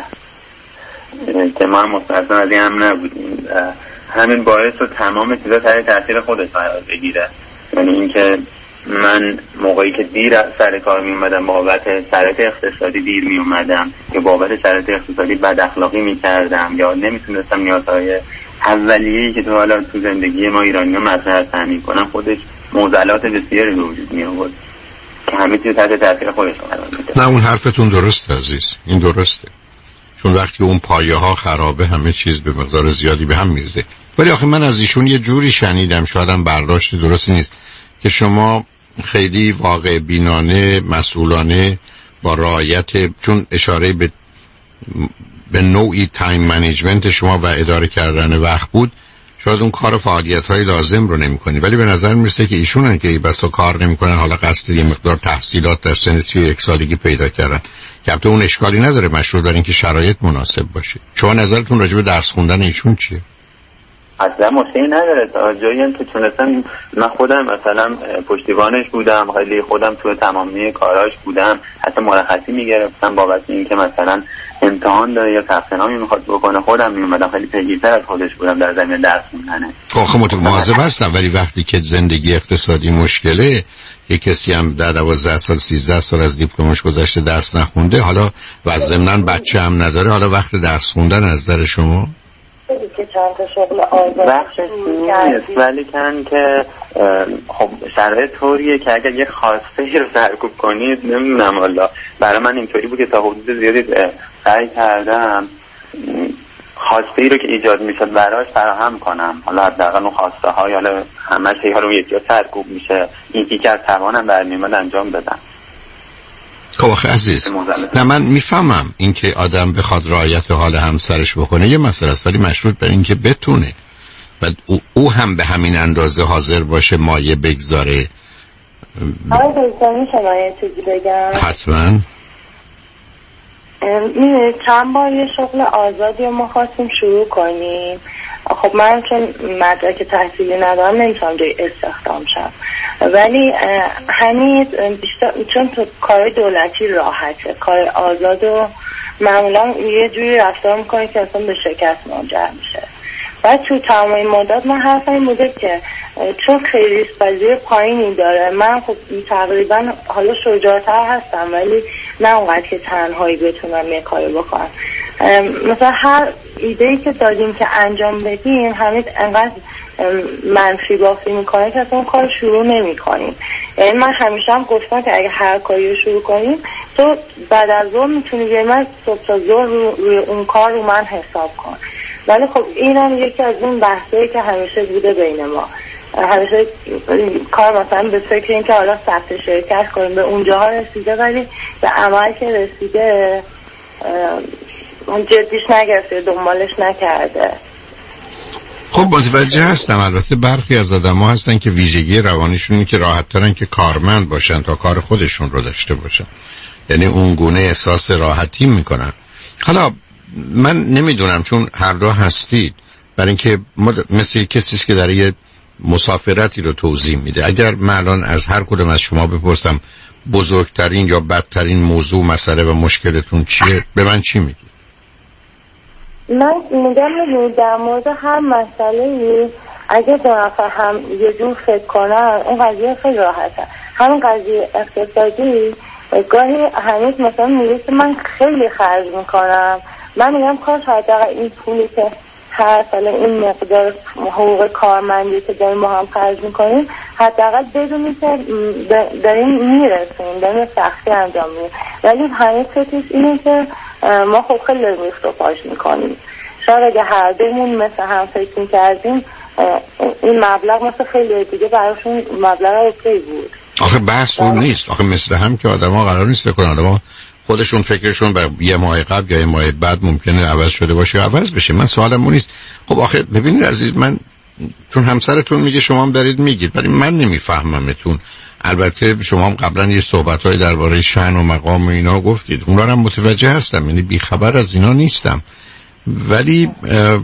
که ما مستثنا از این هم نبودیم. همین باعث و تمام چیزا تحت تاثیر خودش قرار بگیره. یعنی اینکه من موقعی که دیر سر کار می اومدم بابت شرایط اقتصادی دیر می اومدم یا بابت شرایط اقتصادی بد اخلاقی می کردم یا نمیتونستم نیازهای اولیه‌ای که تو حالا تو زندگی ما ایرانی‌ها مطرح تامین کنم، خودش معضلات بسیاری به وجود می آورد که همه چیز تحت تاثیر خودش قرار می‌گرفت. نه اون حرفتون درسته عزیز، این درسته، چون وقتی اون پایه ها خرابه همه چیز به مقدار زیادی به هم میرزه. ولی آخه من از ایشون یه جوری شنیدم، شایدم برداشت درستی نیست، که شما خیلی واقع بینانه مسئولانه با رعایت، چون اشاره به به نوعی تایم منیجمنت شما و اداره کردن وقت بود، شاید اون کار فعالیت های لازم رو نمی کنی. ولی به نظر میرسه که ایشون که بسا کار نمی کنن، حالا قصد یه مقدار تحصیلات در سن سی و یک سالگی پیدا کردن که البته اون اشکالی نداره، مشروط بر این که شرایط مناسب باشه. شما نظرتون راجع به درس خوندن ایشون چیه؟ اصلا مشکلی نداره، تا جایی هم که تونستم. من خودم مثلا پشتیبانش بودم، خیلی خودم تو تمامی کاراش بودم، حتی مرخصی میگرفتم بابت این که مثلا امتحان داره یا ثبت نامی میخواد بکنه خودم میومدم، خیلی پیگیرتر از خودش بودم در زمینه درس خوندنه. آخه متواضع هستم، ولی وقتی که زندگی اقتصادی مشکله، یه کسی هم در دوازده سال سیزده سال از دیپلمش گذشته درس نخونده، حالا و ضمناً بچه هم نداره، حالا وقت درس خوندن از در شما که چند تا شغل آزاد وقتش نیست، ولی کن که خب شرایط طوریه که اگر یه خواسته ای رو سرکوب کنید، نمیدونم والا برای من اینطوری بود که تا حدود زیادی سعی کردم خواسته ای رو که ایجاد میشه براش فراهم کنم. حالا حداقل اون خواسته های حالا همه شی‌ها رو یکی سرکوب میشه، این که از توانم برمیاد انجام بدم. خب آخه عزیز، نه من میفهمم این که آدم بخواد رعایت حال همسرش بکنه یه مسئله است، ولی مشروط بر این که بتونه و او, او هم به همین اندازه حاضر باشه مایه بگذاره. آقای دکتر میشه من یه چیزی بگم؟ حتما. میدونید چند بار یه شغل آزادی ما خواستیم شروع کنیم، خب من چون مدرک تحصیلی ندارم نمیتونم جای استخدام شم، ولی همین بیشتر چون تو کار دولتی راحته، کار آزاد و معمولا یه جوری رفتار میکنه که اصلا به شکست منجر میشه. بعد تو تمام این مدت من حرفم این بوده که چون خیلی ریسک پذیری پایینی داره، من خب تقریبا حالا شجاعتر هستم ولی نه اونقدر که تنهایی بتونم یه کاری بکنم. مثلا هر ایده‌ای که دادیم که انجام بدیم همین انقدر منفی بافی میکنه که اصلا اون کار شروع نمی کنیم. یعنی من همیشه هم گفتم که اگه هر کاری رو شروع کنیم تو بعد از ظهر میتونی به من صبح تا ظهر رو روی اون کار رو من حساب کن. ولی خب این هم یکی از اون بحثایی که همیشه بوده بین ما همیشه کار مثلا به فکر این که حالا ثبت شرکت کنیم به اونجاها رسیده، ولی به عمل که رسیده اون جدیش نگرفته، دنبالش نکرده. خب متوجه هستم. البته برخی از آدم ها هستن که ویژگی روانیشون این که راحت ترن که کارمند باشن تا کار خودشون رو داشته باشن، یعنی اون گونه احساس راحتی میکنن. حالا من نمیدونم چون هر دو هستید، برای اینکه مثل کسی که در یه مسافرتی رو توضیح میده، اگر من الان از هر کدوم از شما بپرسم بزرگترین یا بدترین موضوع مسئله و مشکلتون چیه، به من چی میگی؟ من میگم در مورد هر مسئله اگه دو نفر هم یه جور فکر کنن این قضیه خیلی راحته. همین قضیه اقتصادی گاهی هنوز مثلا میگه که من خیلی خرج میکنم، من میگم کاش حداقل این پولی که هر سال این مقدار حقوق کارمندی که داریم با هم خرج میکنیم حداقل بدونی که داریم میرسیم، داریم سختی انجام میدیم. ولی همه فکرش اینه که ما خب خیلی ریخت و پاش میکنیم. شاید اگه هر دومون مثل هم فکر میکردیم این مبلغ مثل خیلی دیگه براشون مبلغ اوکی بود. آخه بحث اون نیست. آخه مثل هم که آدم ها قرار نیست بکنن، آدم ها خودشون فکرشون بر یه ماه قبل یا یه ماه بعد ممکنه عوض شده باشه یا عوض بشه. من سوالم اون نیست. خب آخه ببینید عزیز، من چون همسرتون میگه شما هم دارید میگید، ولی من نمیفهممتون. البته شما هم قبلا یه صحبت‌های درباره شأن و مقام و اینا گفتید، اونا رو هم متوجه هستم، یعنی بیخبر از اینا نیستم. ولی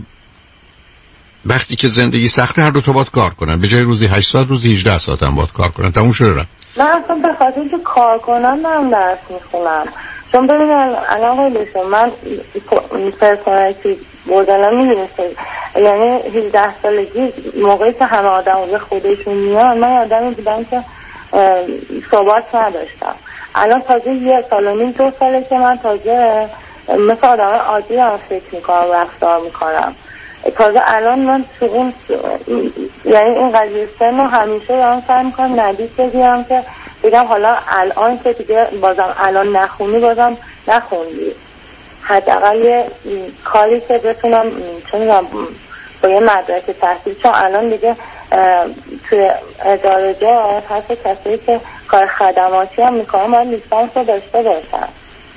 وقتی که زندگی سخته هر دو تا باید کار کنن، به جای روزی هشت ساعت روزی هجده ساعت هم باید کار کنن. تموم شده. من اصلا به خاطر که کار کنم من درس میخونم. چون ببینید الان قیلشون من پرسونالیتی بردنم میدونستید، یعنی هجده سالگی موقعی که همه آدم به خودشون میان من آدمی بودم که ثبات نداشتم. الان تازه یه سال و نیم دو ساله که من تازه مثل آدم عادی هم فکر میکنم، رفتار میکنم. تازه الان من تو اون یعنی این قضیه سن رو همیشه دارم سعی میکنم ندید بگیرم که بگم حالا الان که دیگه بازم الان نخونی بازم نخوندی، حداقل یه کاری که بتونم چون با یه مدرک تحصیل، چون الان دیگه توی ادارجات هست کسایی که کار خدماتی هم میکنم باید لیسانس رو داشته باشن.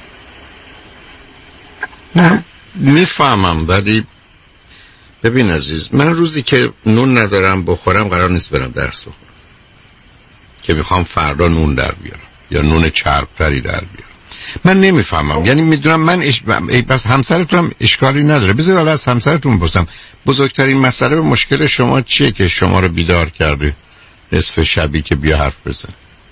نه میفهمم، ولی ببین عزیز، من روزی که نون ندارم بخورم قرار نیست برم درس بخورم که میخوام فردا نون در بیارم یا نون چربتری در بیارم. من نمیفهمم، یعنی میدونم من اش... بس همسرتون هم اشکالی نداره. بذار حالا از همسرتون بپرسم بزرگترین مسئله و مشکل شما چیه که شما رو بیدار کرده نصف شبی که بیا حرف بزن؟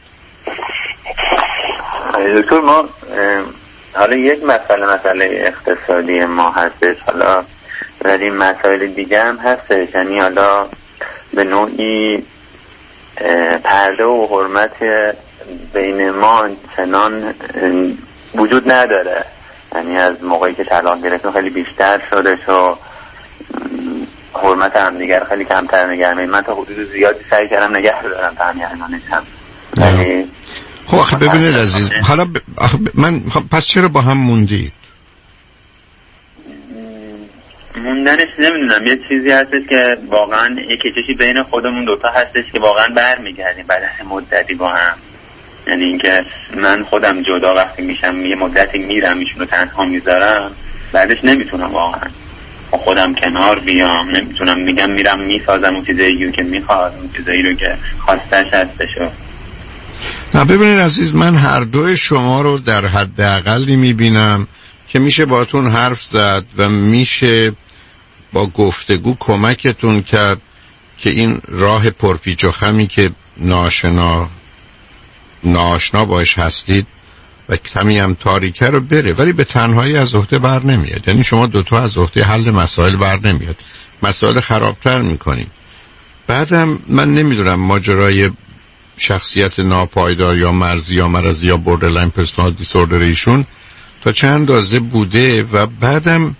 دکتر ما حالا یک مسئله مسئله اقتصادی ما هستش، حالا ولی مسائل دیگه هم هستش، یعنی حالا به نوعی پرده و حرمت بین ما چنان وجود نداره، یعنی از موقعی که طلاق گرفتیم خیلی بیشتر شده و حرمت هم دیگر خیلی کمتر نگه می‌داریم. من تا حدود زیادی سعی کردم نگه دارم تا همین الانش هم. یعنی خب آخه ببینید عزیز، حالا ب... آخه من خب پس چرا با هم موندید؟ موندنش نمیدونم، یه چیزی هستش که واقعا یک کششی بین خودمون دوتا هستش که واقعا برمیگردیم بعد از مدتی با هم. یعنی اینکه من خودم جدا وقتی میشم یه مدتی میرم ایشونو تنها میذارم، بعدش نمیتونم واقعا خودم کنار بیام، نمیتونم میگم میرم میسازم اون چیزایی که میخواد، اون چیزایی رو که خواستش هستشو. نه ببینید عزیز، من هر دوی شما رو در حد اقلی میبینم که میشه باتون حرف زد و میشه با گفتگو کمکتون کرد که این راه پرپیچ و خمی که ناشنا ناشنا باش هستید و کمی هم تاریکه رو بره، ولی به تنهایی از عهده بر نمیاد. یعنی شما دوتا از عهده حل مسائل بر نمیاد، مسائل خرابتر میکنیم. بعدم من نمیدونم ماجرای شخصیت ناپایدار یا مرزی یا مرضی یا بوردرلاین پرسونال دیسوردر ایشون تا چند اندازه بوده و بعدم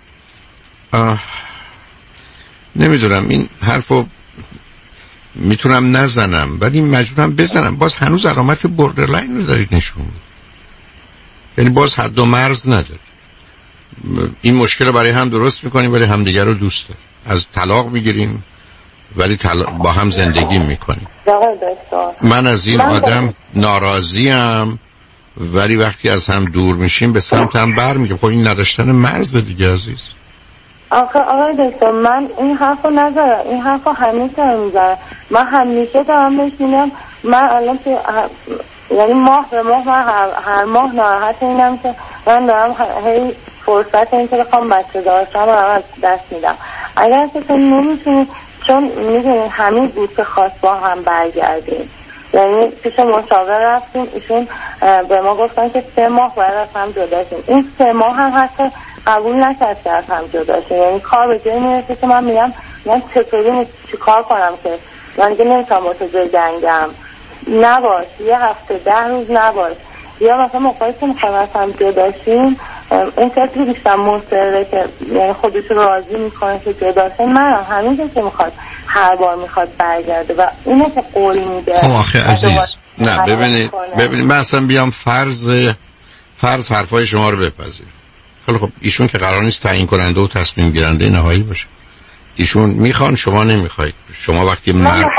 نمیدونم این حرفو میتونم نزنم ولی مجبورم بزنم، باز هنوز علامت بوردرلاین رو دارید نشون میدید، یعنی باز حد و مرز ندارید. این مشکل رو برای هم درست میکنیم ولی همدیگر رو دوست داریم. از طلاق میگیریم ولی تل... با هم زندگی میکنیم. من از این آدم ناراضیم ولی وقتی از هم دور میشیم به سمت هم بر میگم. خب این نداشتن مرز دیگه عزیز. آخه آقای دکتر من این حرف رو ندارم، این حرف رو همیشه میزنم. من همیشه دارم بهش میگم من الان که یعنی ماه به ماه من هر, هر ماه ناراحت اینم که من دارم هی فرصت این که بخوام بچه داشتم رو هم دست میدم. اگر که تو نمیتونی، چون میدونی همین بود که خواست با هم برگردیم، یعنی پیش مشاور رفتیم، ایشون به ما گفتن که سه ماه باید از هم جدا شیم. این سه ماه هم حتی قبول نکرد که از هم جدا شیم. یعنی کار به جایی میرسه که من میگم من چطوری چی کار کنم که من دیگه نمیتونم با تو جای جنگم، نباش یه هفته ده روز نباش، یا مثلا موقعی که میخوایم از هم جدا شیم این کسی بیشتر مصره که یعنی خودش راضی میکنه که جدا شیم. من همین که میخواد هر بار میخواد برگرده و اینه که قولی میده. خب آخه عزیز نه ببینید ببینید من اصلا بیام فرض فرض حرفای شما رو بپذیرم. خیلی خب ایشون که قرار نیست تعیین کننده و تصمیم گیرنده نهایی باشه. ایشون میخوان شما نمیخواید. شما وقتی مرد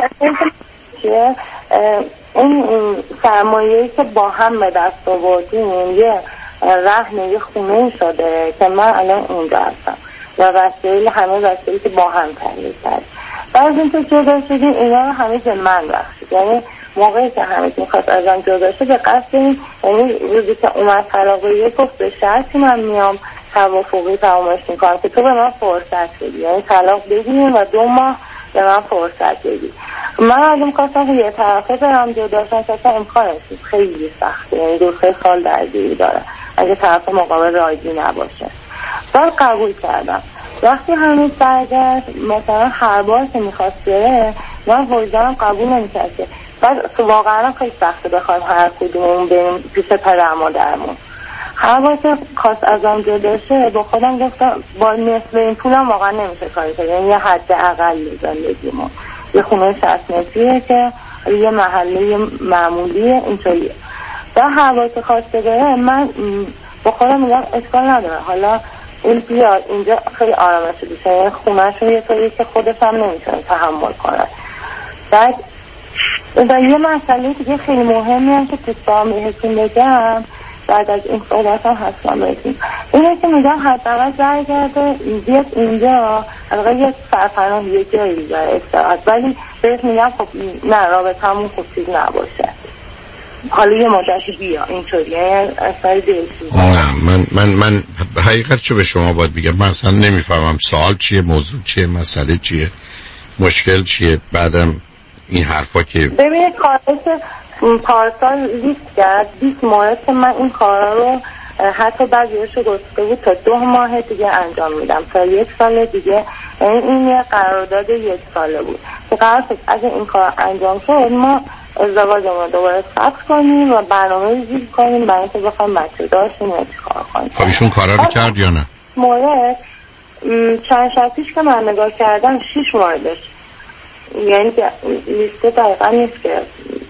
این سرمایه‌ای که با هم به دست آوردیم یه رهن یه خونه شده که من الان اونجا هستم و وسایل همه وسایلی که با هم تهیه کرد. بعد اینکه جدا شدیم اینا رو همه به من بخشید. یعنی موقعی که همه میخواست ازم جدا شد به قصد این، یعنی روزی که اومد طلاقیه گفت به شرطی من میام توافقی تمامش میکنم که تو به من فرصت بدی، یعنی طلاق بگیریم و دو ماه به من فرصت بدی. من از اون کاستم که یه طرفه برم جدا شدن که اصلا امکانش نیست، خیلی سخته، یعنی دو سه سال درگیری داره اگه طرف مقابل راضی نباشه. بعد قبول کردم. وقتی هنوز برگشت مثلا هر بار که میخواست بره من وجدانم قبول نمیکرد که بعد واقعا خیلی سخته بخوایم هر کدومون بریم پیش پدر مادرمون. هر بار که خواست ازم جدا شه با خودم گفتم با نصف این پولم واقعا نمیشه کاری کرد، یعنی یه حد اقلی زندگیمون یه خونه شصت متریه که یه محله معمولیه اینطوریه. و هر بار که خواست بره من با خودم میگم اشکال نداره حالا این بیاد اینجا خیلی آرامش بیشه، یعنی خونهشون یه طوریه که خودش هم نمیتونه تحمل کنه. بعد و یه مسئله دیگه خیلی مهمی هم که دوستان بهتون بگم بعد از این صحبت هم حتما بگیم اینه که میگم حداقل برگرده بیاد اینجا حداقل یک سرپناه یه جایی داره استراحت، ولی بهش میگم خب نه رابطه همون خوب چیز نباشه، حالا یه مدتی بیا اینطوریه اصلا دلسوز. من من من حقیقت چه به شما باید بگم، من اصلا نمیفهمم سوال چیه، موضوع چیه، مسئله چیه، مشکل چیه. بعدم این حرفا که ببینید کارش پارسال لیست کرد بیست مورد که من این کارا رو حتی بعضیشو گفته بود تا دو ماه دیگه انجام میدم تا یک سال دیگه، یعنی این یه قرارداد یک ساله بود که قرار شد اگه این کار انجام شد ما ازدواجمون رو دوباره ثبت کنیم و برنامه ریزی کنیم برای اینکه بخوایم بچه داشتیم یا چیکار کنیم. خب ایشون کارا رو کرد یا نه؟ مورد چند شب پیش که من نگاه کردم شش موردش، یعنی که لیست دقیقا نیست که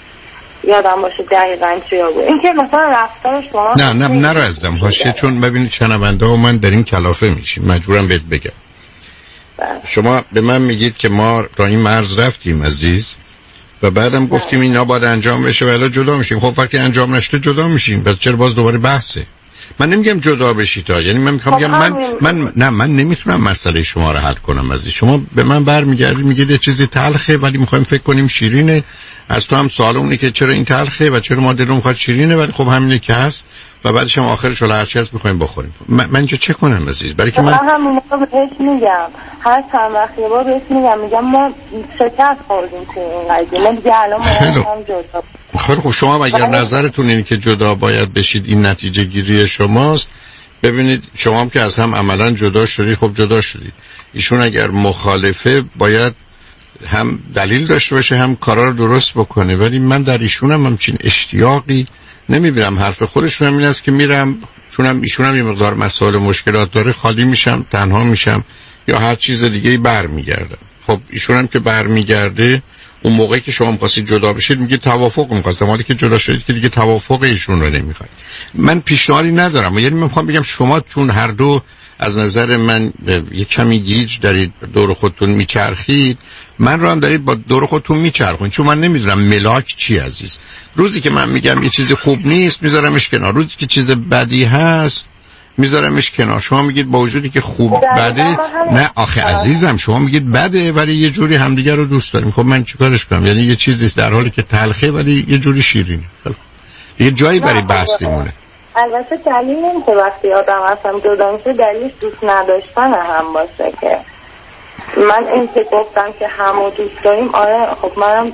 یادم باشه دقیقاً چیا بود. این که مثلا رفتارش با نه نه نرو ازدم حاشیه، چون ببینید شنونده ها من در این کلافه میشیم مجبورم بهت بگم. بله. شما به من میگید که ما تا این مرز رفتیم عزیز و بعدم گفتیم اینا باید انجام بشه و الان جدا میشیم. خب وقتی انجام نشده جدا میشیم، پس چرا باز دوباره بحثه؟ من نمیگم جدا بشید تا، یعنی من میخوام بگم من من نه من نمیتونم مسئله شما رو حل کنم عزیز. شما به من برمیگردید میگید یه چیزی تلخه ولی میخوایم فکر کنیم شیرینه. از تو هم سوال اونه که چرا این تلخه و چرا ما دلمون میخواد شیرینه، ولی خب همینه که هست و بعدش هم آخرش هر چی هست میخوایم بخوریم. من من اینجا چه کنم عزیز؟ برای که من همون رو بهش میگم هر چند وقتی با بهش میگم میگم ما شکست خوردیم تو این قضیه، من دیگه الان هم جدا. خیلی خب شما اگر نظرتون اینه که جدا باید بشید این نتیجه گیری شماست، ببینید شما هم که از هم عملا جدا شدید، خب جدا شدید. ایشون اگر مخالفه باید هم دلیل داشته باشه هم کارا رو درست بکنه، ولی من در ایشونم همچین اشتیاقی نمیبینم. حرف خودشون هم این است که میرم چونم ایشون هم یه مقدار مسائل و مشکلات داره خالی میشم، تنها میشم یا هر چیز دیگه‌ای برمیگردم. خب ایشون هم که برمیگرده اون موقعی که شما می‌خواستید جدا بشید میگه توافق می‌خواستم، ولی که جدا شدید که دیگه توافق ایشون رو نمی‌خواید. من پیشنهادی ندارم، یعنی من می‌خوام بگم شما چون هر دو از نظر من یک کمی گیج دارید دور خودتون میچرخید، من رو هم دارید با دور خودتون میچرخونید، چون من نمیدونم ملاک چی عزیز. روزی که من میگم یه چیزی خوب نیست میذارمش کنار، روزی که چیز بدی هست میذارمش کنار. شما میگید با وجودی که خوب بده، نه آخه عزیزم شما میگید بده ولی یه جوری همدیگه رو دوست داریم. خب من چیکارش کنم؟ یعنی یه چیزی در حالی که تلخه ولی یه جوری شیرینه. یه جایی برای بحث میمونه. البته دلیل نمیشه وقتی آدم اصلا جدا میشه دلیلش دوست نداشتن هم باشه. که من این که گفتم که همو دوست داریم، آره خب منم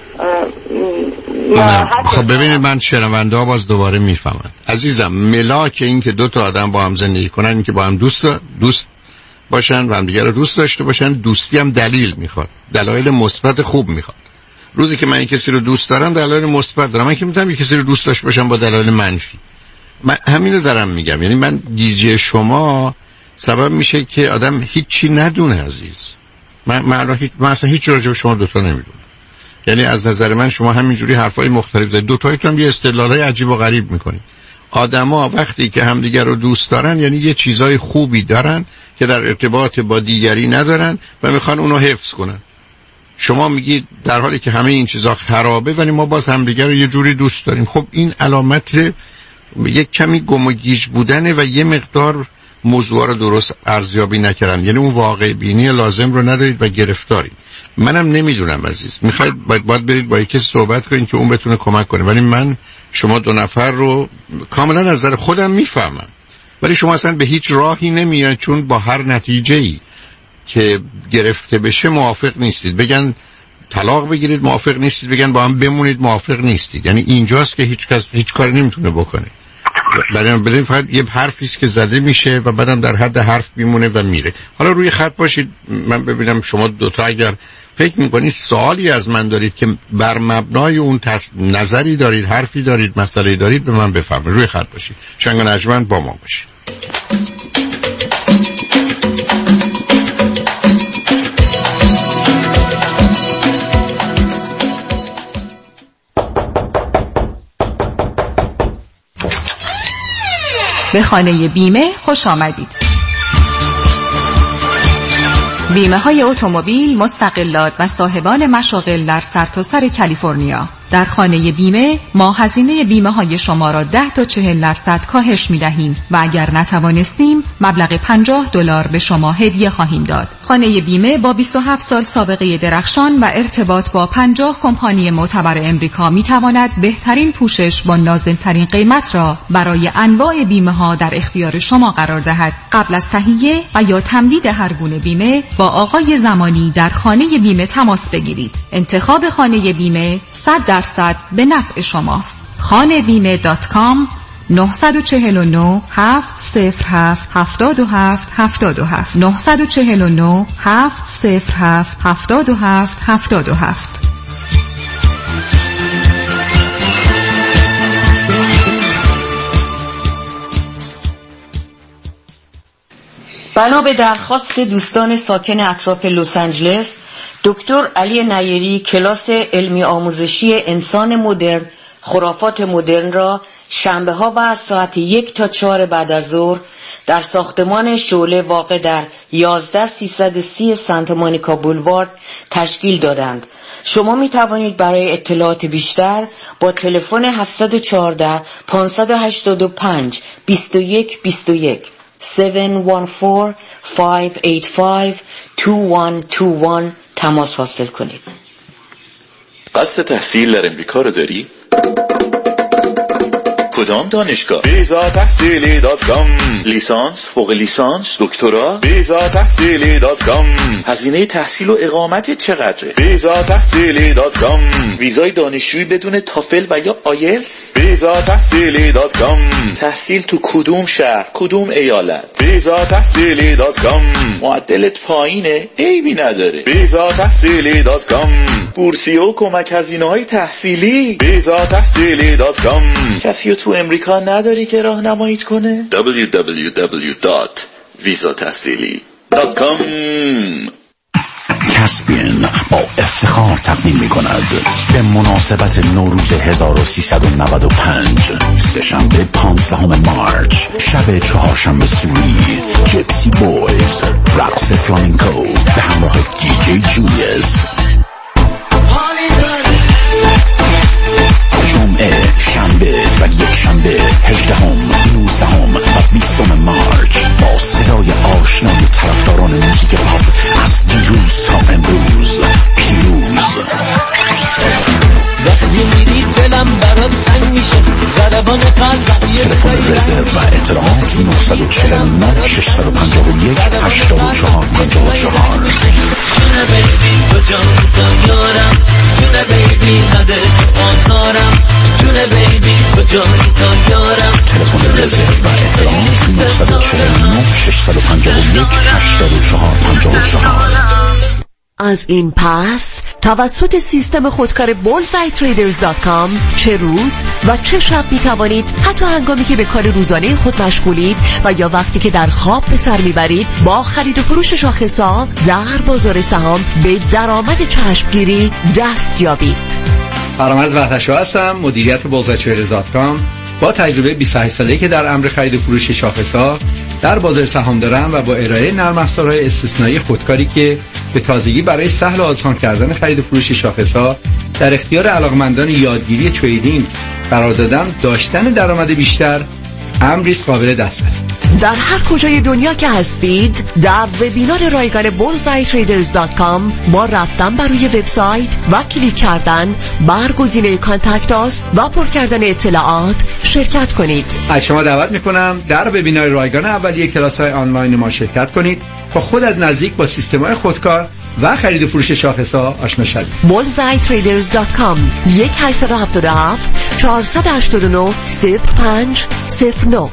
نه. خب ببینید من شنونده ها باز دوباره میفهمن عزیزم، ملاک این که دو تا آدم با هم زندگی کنن این که با هم دوست دوست باشن و هم دیگه رو دوست داشته باشن. دوستی هم دلیل میخواد، دلایل مثبت خوب میخواد. روزی که من یک کسی رو دوست دارم دلایل مثبت دارم. من که میتونم یک کسی رو دوست داشته باشم با دلایل منفی. من همین رو دارم میگم. یعنی من گیجی شما سبب میشه که آدم هیچی ندونه عزیز. من من, هیچ... من اصلا هیچ راجع به شما دوتا نمیدونم. یعنی از نظر من شما همینجوری حرفای مختلف زدید، دو تایتون هم یه استدلالای عجیب و غریب میکنید. آدما وقتی که همدیگر رو دوست دارن یعنی یه چیزای خوبی دارن که در ارتباط با دیگری ندارن و میخوان اونو حفظ کنن. شما میگید در حالی که همه این چیزا خرابه ولی ما باز همدیگر رو یه جوری دوست داریم. خب این علامت یک کمی گم و گیج بودنه و یه مقدار موضوع رو درست ارزیابی نکردن. یعنی اون واقع بینی لازم رو ندارید و گرفتارید. منم نمیدونم عزیز، میخواید باید, باید برید با یکی صحبت کنید که اون بتونه کمک کنه. ولی من شما دو نفر رو کاملا نظر خودم میفهمم ولی شما اصلا به هیچ راهی نمیاد، چون با هر نتیجه‌ای که گرفته بشه موافق نیستید. بگن طلاق بگیرید موافق نیستید، بگن با هم بمونید موافق نیستید. یعنی اینجاست که هیچ کس هیچ کاری نمیتونه بکنه. برای من فقط یه حرفی است که زده میشه و بعدم در حد حرف میمونه و میره. حالا روی خط باشید من ببینم شما دوتا اگر فکر میکنید سوالی از من دارید که بر مبنای اون تص... نظری دارید، حرفی دارید، مسئله دارید، به من بفرمایید. روی خط باشید. شنگ و نجمن با ما باشید. به خانه بیمه خوش آمدید. بیمه های اتومبیل، مستقلات و صاحبان مشاغل در سرتاسر کالیفرنیا. در خانه بیمه ما هزینه بیمه های شما را ده تا چهل درصد کاهش می دهیم و اگر نتوانستیم مبلغ پنجاه دلار به شما هدیه خواهیم داد. خانه بیمه با بیست و هفت سال سابقه درخشان و ارتباط با پنجاه کمپانی معتبر امریکا می تواند بهترین پوشش با نازل‌ترین قیمت را برای انواع بیمه ها در اختیار شما قرار دهد. قبل از تهیه و یا تمدید هر گونه بیمه با آقای زمانی در خانه بیمه تماس بگیرید. انتخاب خانه بیمه صد درصد به نفع شماست. خانه بیمه دات کام نه چهار نه هفت صفر هفت هفت هفت هفت هفت نه چهار نه هفت صفر هفت هفت هفت هفت هفت. بنا به درخواست دوستان ساکن اطراف لس آنجلس، دکتر علی نیری کلاس علمی آموزشی انسان مدرن، خرافات مدرن را شنبه ها و از ساعت یک تا چهار بعد از ظهر در ساختمان شعله واقع در یازده سیصد و سی سانت مونیکا بولوارد تشکیل دادند. شما می توانید برای اطلاعات بیشتر با تلفن هفت یک چهار پنج هشت پنج دو یک دو یک هفت یک چهار پنج هشت پنج دو یک دو یک تماس حاصل کنید. قصد تحصیل در امریکا رو داری؟ کدام دانشگاه؟ ویزا تحصیلی دات کام. لیسانس، فوق لیسانس، دکترا؟ ویزا تحصیلی دات کام. هزینه تحصیل و اقامت چقدره؟ ویزا تحصیلی دات کام. ویزای دانشجویی بدون تافل و یا آیلتس؟ ویزا تحصیلی دات کام. تحصیل تو کدوم شهر، کدوم ایالت؟ ویزا تحصیلی دات کام. معدلت پایینه؟ عیبی نداره. ویزا تحصیلی دات کام. بورسیه و کمک هزینه‌های تحصیلی. ویزا تحصیلی دات کام. کسی تو امریکا نداری که راهنماییت کنه؟ دبلیو دبلیو دبلیو دات ویزا تحصیلی دات کام. کسپین با افتخار تقدیم می کند به مناسبت نوروز هزار و سیصد و نود و پنج سه‌شنبه پانزدهم مارچ شب چهارشنبه سوری جپسی بویز رقص فلامینکو به همراه دی جی جولیس. جمعه، شنبه و یک شنبه هجدهم، نوزدهم و بیستم مارچ با صدای آشنای طرفداران موزیک پاپ از دیروز تا امروز. پیروز وقتی میری دلم برات سنگ میشه ضربان قلب یه تلفن رزرو و اطلاعات نه چهار نه شش پنج یک هشت چهار پنج چهار. جونه بیبی کجا تا یارم، جونه بیبی نده آزارم، جونه بیبی کجا تا یارم. تلفن رزرو و اطلاعات نه چهار نه شش پنج یک هشت چهار پنج چهار. از این پس توسط سیستم خودکار بولزآی تریدرز دات کام چه روز و چه شب می توانید حتی هنگامی که به کار روزانه خود مشغولید و یا وقتی که در خواب به سر میبرید با خرید و فروش شاخص‌ها در بازار سهام به درآمد چشمگیری دست یابید. فرامرز وحدت‌شاه هستم، مدیریت بولزآی تریدرز دات کام. با تجربه بیست و هشت ساله‌ای که در امر خرید و فروش شاخص‌ها در بازار سهام دارم و با ارائه نرم افزارهای استثنایی خودکاری که به تازگی برای سهل و آسان کردن خرید و فروش شاخص‌ها در اختیار علاقمندان یادگیری تریدینگ قرار دادم، داشتن درآمد بیشتر امری قابل دسترس. در هر کجای دنیا که هستید در وبینار رایگان بولزآی تریدرز دات کام با رفتن بر روی وبسایت و کلیک کردن بر گزینه کانتکت آس و پر کردن اطلاعات شرکت کنید. از شما دعوت میکنم در وبینار رایگان اولیه کلاس‌های آنلاین ما شرکت کنید تا خود از نزدیک با سیستم‌های خودکار و خرید و فروش شاخص‌ها آشنا شوید. بولزآی تریدرز دات کام یک هشت هفت هفت چهار هشت نه صفر پنج صفر نه.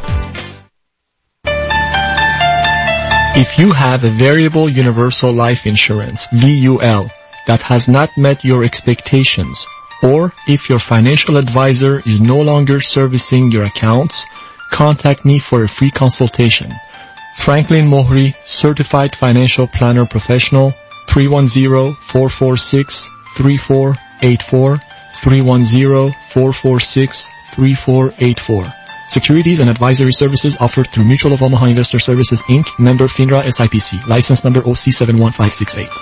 If you have a variable universal life insurance V U L that has not met your expectations, or if your financial advisor is no longer servicing your accounts, contact me for a free consultation. Franklin Mohri, Certified Financial Planner Professional, three one zero, four four six, three four eight four, three one zero, four four six, three four eight four. Securities and advisory services offered through Mutual of Omaha Investor Services, Incorporated, member FINRA S I P C, license number O C seven one five six eight.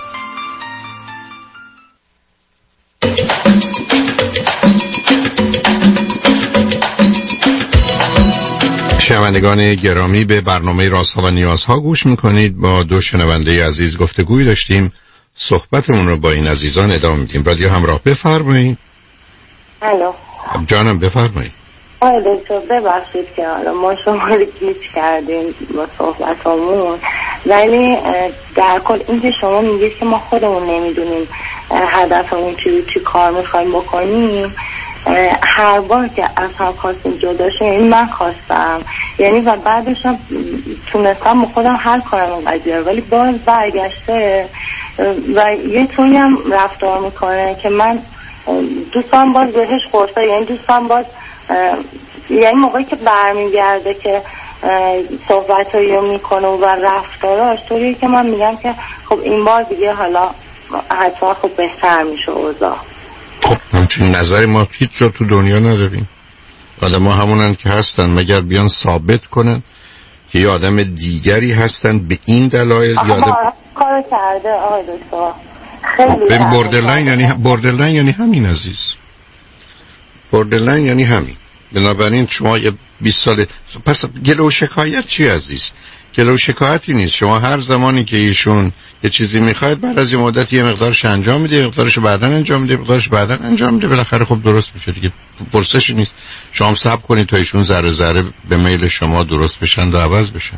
شنوندگان گرامی، به برنامه رازها و نیازها گوش میکنید. با دو شنونده عزیز گفتگوی داشتیم، صحبتمون رو با این عزیزان ادامه میدیم. رادیو همراه، بفرمایید. الو جانم، بفرمایید. آره دکتر، ببخشید که حالا ما شما رو گیج کردیم با صحبتامون، ولی در کل این که شما میگید که ما خودمون نمیدونیم هدفمون چی رو چی کار میخوایم بکنیم، هر بار که از هم خواستیم جدا شیم، این من خواستم یعنی و بعدش هم تونستم با خودم حل کنم این قضیه، ولی باز برگشته و یه طوری هم رفتار میکنه که من دوستان باز بهش خورده، یعنی دوستان باز یعنی موقعی که برمیگرده که صحبتایی رو میکنه و رفتاراش طوریه که من میگم که خب این بار دیگه حالا حتما خب بهتر میشه اوضاع. خب همچین نظری ما هیچ جا تو دنیا نداریم. آدم ها همونن که هستن، مگر بیان ثابت کنن که یه آدم دیگری هستن به این دلایل. یادم کار کرده آقای دکتر خیلی. خب بوردرلاین یعنی بوردرلاین یعنی همین عزیز، بوردرلاین یعنی همین. بنابراین شما یه بیست ساله پس گله و شکایت چی عزیز؟ گله و شکایتی نیست. شما هر زمانی که ایشون یه چیزی میخواید، بعد از یه مدت یه مقدارش انجام میده، یه مقدارش بعداً انجام میده، مقدارش بعداً انجام میده، بالاخره خب درست میشه دیگه. پرسشی نیست. شما هم صبر کنید تا ایشون ذره ذره به میل شما درست بشن و عوض بشن.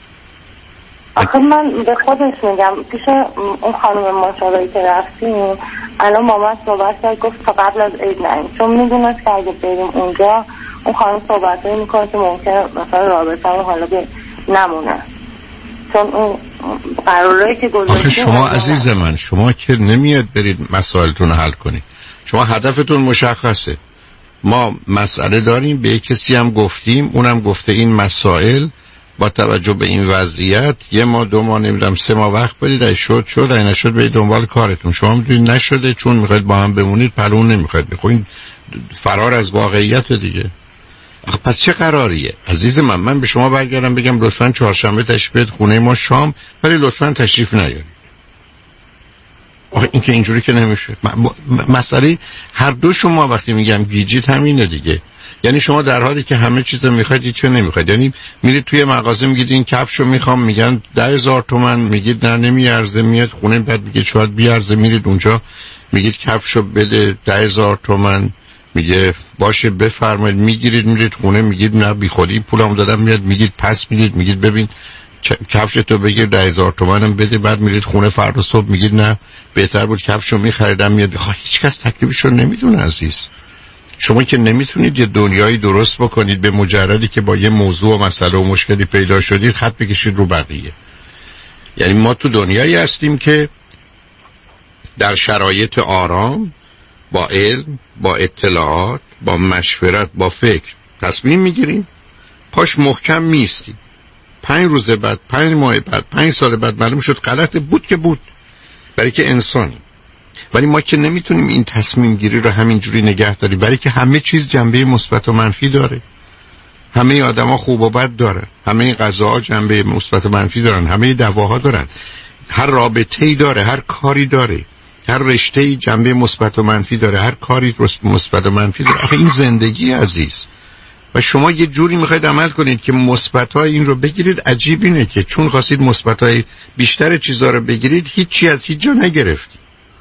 آخه من به خودش میگم، پیش اون خانم مشاوری که رفتیم الان با من صحبت کرد، گفت تا قبل از عید نریم، چون میدونست که اگه بریم اونجا اون خانم صحبت هایی میکنه که ممکنه مثلا رابطه هم حالا به نمونه، چون اون قراره که گذاشتیم. آخه شما عزیز من، شما که نمیاد برید مسائلتون رو حل کنید، شما هدفتون مشخصه. ما مسئله داریم، به کسی هم گفتیم، اونم گفته این مسائل با توجه به این وضعیت یه ماه دو ماه نمیدونم سه ماه وقت بدید، اگه شد شد، اگه نشد برید دنبال کارتون. شما میدونید نشده چون میخواید با هم بمونید، پلون نمیخواید بخواید، فرار از واقعیت دیگه. آخه پس چه قراریه عزیز من؟ من به شما برگردم بگم لطفاً چهارشنبه تشریف بیارید خونه ما شام، ولی لطفاً تشریف نیارید. آخه این که اینجوری که نمیشه. مسئله هر دو شما وقتی میگم گیجیت همینه دیگه. یعنی شما در حالی که همه چیز رو میخواید چه نمیخواید. یعنی میرید توی مغازه میگید این کفشو میخوام، میگن ده هزار تومن، میگید نه نمیارزه، میاد خونه بعد میگید شاید بیارزه، میرید اونجا میگید کفشو بده ده هزار تومن، میگه باشه بفرمایید، میگیرید میرید خونه میگید نه بی خودی پولم دادم، میاد میگید پس میدید، میگید ببین کفش تو بگیر ده هزار تومنم بده، بعد میرید خونه فردا صبح میگید نه بهتر بود کفشو میخریدم، میاد. خب هیچ کس تکلیفشو نمیدونه عزیز. شما که نمیتونید یه دنیایی درست بکنید به مجردی که با یه موضوع و مسئله و مشکلی پیدا شدید خط بکشید رو بقیه. یعنی ما تو دنیایی هستیم که در شرایط آرام با علم، با اطلاعات، با مشورت، با فکر تصمیم میگیریم، پاش محکم میستیم. پنج روز بعد، پنج ماه بعد، پنج سال بعد معلوم شد غلط بود که بود، برای که انسانی. ولی ما که نمیتونیم این تصمیم گیری رو همینجوری نگه داریم، برای که همه چیز جنبه مثبت و منفی داره. همه آدما خوب و بد دارن، همه غذاها جنبه مثبت و منفی دارن، همه دواها دارن، هر رابطه‌ای داره، هر کاری داره، هر رشته‌ای جنبه مثبت و منفی داره، هر کاری مثبت و منفی داره. آخه این زندگی عزیز. و شما یه جوری میخواید عمل کنید که مثبت‌های این رو بگیرید. عجیب اینه که چون خواستید مثبت‌های بیشتر چیزا رو بگیرید، هیچی از هیچ جا نگرفتید.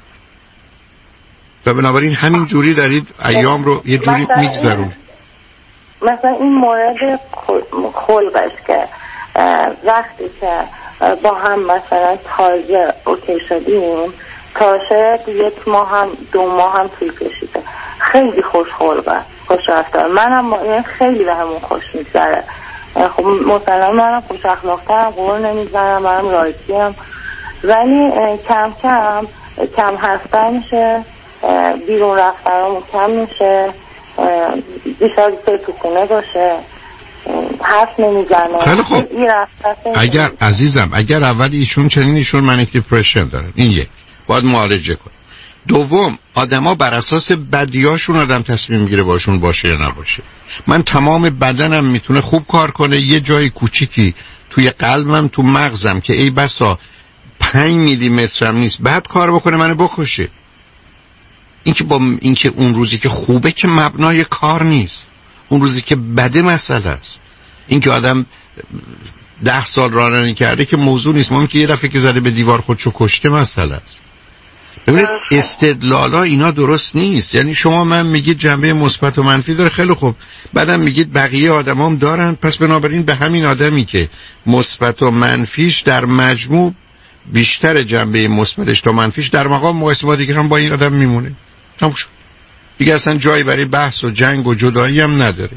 و بنابراین همین جوری دارید ایام رو یه جوری میگذرونید. مثلا این مورد خلقش که وقتی که با هم مثلا تازه اوکی شدیم تا شاید یک ماه هم دو ماه هم طول کشیده، خیلی خوش خلقه، خوش رفتار. منم خیلی به همون خوش میگذره. خب مثلا منم خوش اخلاق‌ترم، قول نمیزنم، منم راضیم، ولی کم کم کم هستن میشه، بیرون رفتنمون کم میشه، بیشتر بیشتر تو خونه باشه، حرف نمیزنه. خیلی خوب. اگر عزیزم اگر اول ایشون چنین ایشون منیک دیپرشن دارن، این یک باید معالجه کن. دوم آدما بر اساس بدیاشون آدم تصمیم میگیره باشون باشه یا نباشه. من تمام بدنم میتونه خوب کار کنه، یه جای کوچیکی توی قلبم تو مغزم که ای بسا پنج میلی مترم نیست بعد کار بکنه منو بکشه. اینکه با اینکه اون روزی که خوبه که مبنای کار نیست، اون روزی که بده مسئله است. اینکه آدم ده سال رانندگی کرده که موضوع نیست، ممکنه یه دفعه که زده به دیوار خودشو کشته مسئله است. ببینید استدلالا اینا درست نیست. یعنی شما من میگید جنبه مثبت و منفی داره، خیلی خوب، بعدم میگید بقیه آدمام دارن، پس بنابراین به همین آدمی که مثبت و منفیش در مجموع بیشتر جنبه مثبتش تا منفیش در مقام مقایسه با دیگران با این آدم میمونه. تموم شد دیگه، اصلا جایی برای بحث و جنگ و جدایی هم نداره.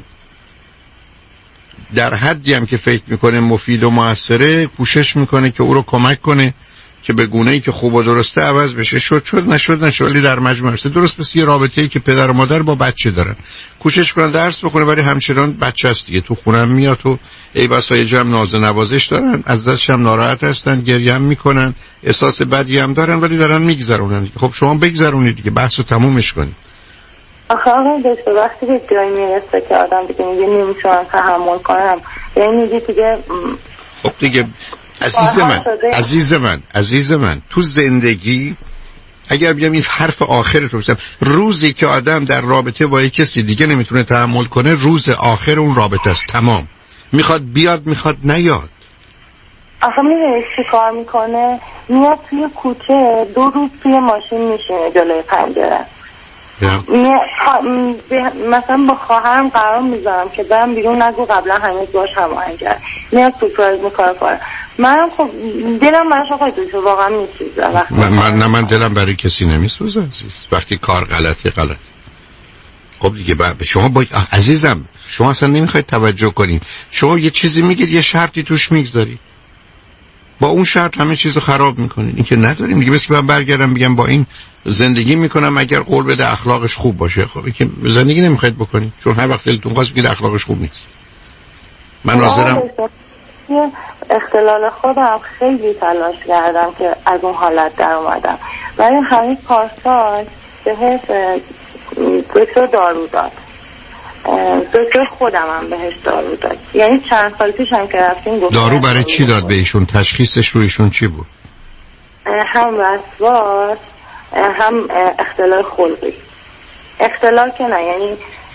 در حدی هم که فکر میکنه مفید و موثره کوشش میکنه که او رو کمک کنه که به گونه‌ای که خوب و درسته عوض بشه. شد شد نشد نشد، ولی در مجموع است درست. پس یه رابطه‌ای که پدر و مادر با بچه دارن، کوشش کنن درس بخونه ولی همچنان بچه است دیگه، تو خونه هم میاد و ای بسا یه جمع ناز و نوازش دارن، از دستش هم ناراحت هستن، گریه هم میکنن، احساس بدی هم دارن، ولی دارن میگذرونن. خب شما بگذرونید دیگه، بحثو تمومش کنید. آخه آقای دکتر وقتی که جایی میرسه که آدم دیگه میگه نمیتونم تحمل کنم، یعنی میگه دیگه خب دیگه عزیز من عزیز من عزیز من تو زندگی اگر بگم این حرف آخر تو بگم، روزی که آدم در رابطه با یک کسی دیگه نمیتونه تحمل کنه، روز آخر اون رابطه است، تمام. میخواد بیاد میخواد نیاد. آخه میدونی چی کار میکنه؟ میاد توی کوچه دو روز توی ماشین میشینه جلوی پنجره، مثلا با خواهرم قرار میذارم که برم بیرون نگو قبلا هنوز باش هماهنگ کرد، میاد سورپرایز میکنه کنه. منم خب دلم براش آقای دوست واقعا میسوزه. من, من نه من دلم برای کسی نمیسوزه عزیز. وقتی کار غلطه غلط. خب دیگه با شما با عزیزم شما اصلا نمیخواید توجه کنین. شما یه چیزی میگید یه شرطی توش میگذاری، با اون شرط همه چیزو خراب میکنین. این که نداریم دیگه. مثل که من برگردم بگم با این زندگی میکنم اگر قول بده اخلاقش خوب باشه، خب که زندگی نمیخواید بکنین چون هر وقت دلتون خواست بگید اخلاقش خوب نیست. من حاضرم توی اختلال خودم خیلی تلاش کردم که از اون حالت در اومدم، ولی همین پارسال بهش دکتر دارو داد، دکتر خودم هم بهش دارو داد. یعنی چند سال پیش هم که رفتیم دارو برای چی داد به ایشون؟ تشخیصش رو ایشون چی بود؟ هم وسواس هم اختلال خلقی. اختلال که نه، یعنی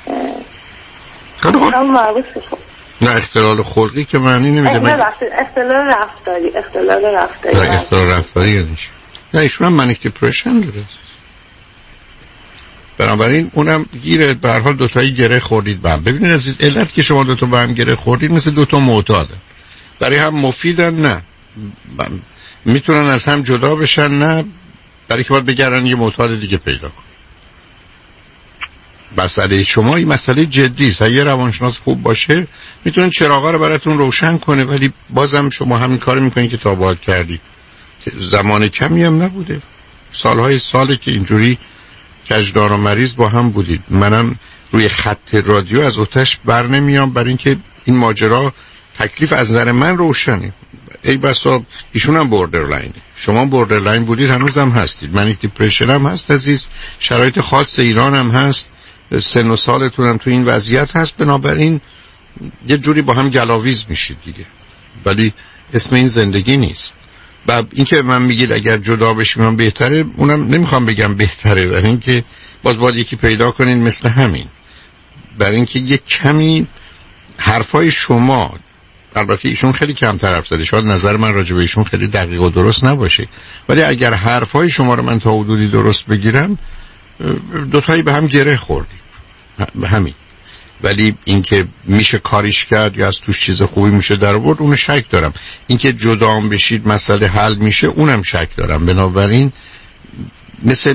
هم مربوط شد. نه اختلال خلقی که معنی نمیده. نه اختلال رفتاری. اختلال رفتاری نه اختلال رفتاری یعنی چی؟ نه ایشون هم منیک دیپرشن داره. بنابراین اونم گیره. به هر حال دو تایی گره خوردید به هم. ببینید عزیز، علت که شما دو تا به هم گره خوردید مثل دو تا معتاده. برای هم مفیدن نه، میتونن از هم جدا بشن نه، برای که باید بگردن یه معتاد دیگه پیدا کن. مسئله شما این مسئله جدی است. یه روانشناس خوب باشه میتونه چراغا رو براتون روشن کنه، ولی بازم شما همین کارو میکنید که تا باید کردید. زمان کمی هم نبوده، سالهای ساله که اینجوری کجدار و مریض با هم بودید. منم روی خط رادیو از آتش بر نمیام، برای اینکه این ماجرا تکلیف از نظر من روشنه. ای بسا ایشون هم بوردرلاینه، شما بوردرلاین بودید، هنوزم هستید، منیک دیپرشن هم هست عزیز، شرایط خاص ایران هم هست، سن و سالتون هم تو این وضعیت هست، بنابراین یه جوری با هم گلاویز میشید دیگه، ولی اسم این زندگی نیست. و اینکه من میگید اگر جدا بشیم من بهتره، اونم نمیخوام بگم بهتره، برای اینکه باز باید یکی پیدا کنین مثل همین، برای اینکه یه کمی حرفای شما، البته ایشون خیلی کم طرف زده، شاید نظر من راجع به ایشون خیلی دقیق و درست نباشه، ولی اگر حرفای شما رو من تا حدودی درست بگیرم دوتایی به هم گره خوردی همین. ولی اینکه میشه کاریش کرد یا از توش چیز خوبی میشه در آورد، اون شک دارم. اینکه جدا هم بشید مسئله حل میشه، اونم شک دارم. بنابراین مثل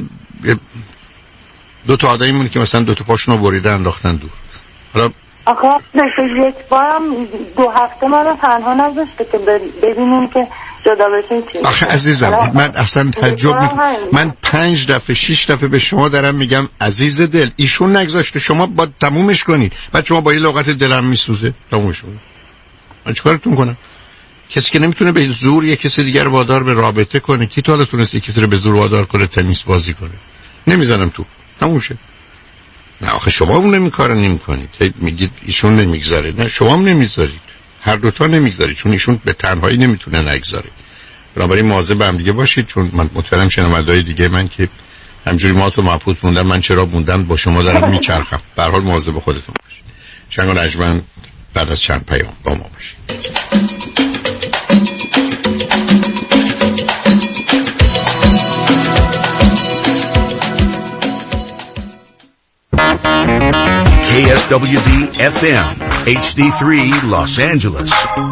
دو تا آدمی مونه که مثلا دو تا پاشونو بریده انداختن دور. حالا آقا بشه یک بارم دو هفته من رو تنها نذاشته که ببینیم که جدا بشیم چی. آخه عزیزم من اصلا تعجب می... من پنج دفعه شش دفعه به شما دارم میگم عزیز دل ایشون نگذاشته، شما با تمومش کنید، بعد شما با یه لغت دلم میسوزه تمومش کنید. من چیکارتون کنم؟ کسی که نمیتونه به زور یک کسی دیگر وادار به رابطه کنه، کی تا حالا تونست یک کسی رو به زور وادار کنه تنیس بازی کنه؟ نمیزنم تو تموم شه. نه آخه شما اون نمیکارن نمیکنید، میگید ایشون نمیگذاره، نه شما هم نمیذارید، هر دوتا نمیگذارید، چون ایشون به تنهایی نمیتونه نگذاره. بنابراین مواظب هم دیگه باشید، چون من مطمئنم شنونده‌های دیگه من که همجوری ما تو مبهوت موندن، من چرا موندم با شما دارم میچرخم. به هر حال مواظب خودتون باشید. شنگ و نجمن بعد از چند پیام با ما باشید. K S W D F M H D three Los Angeles.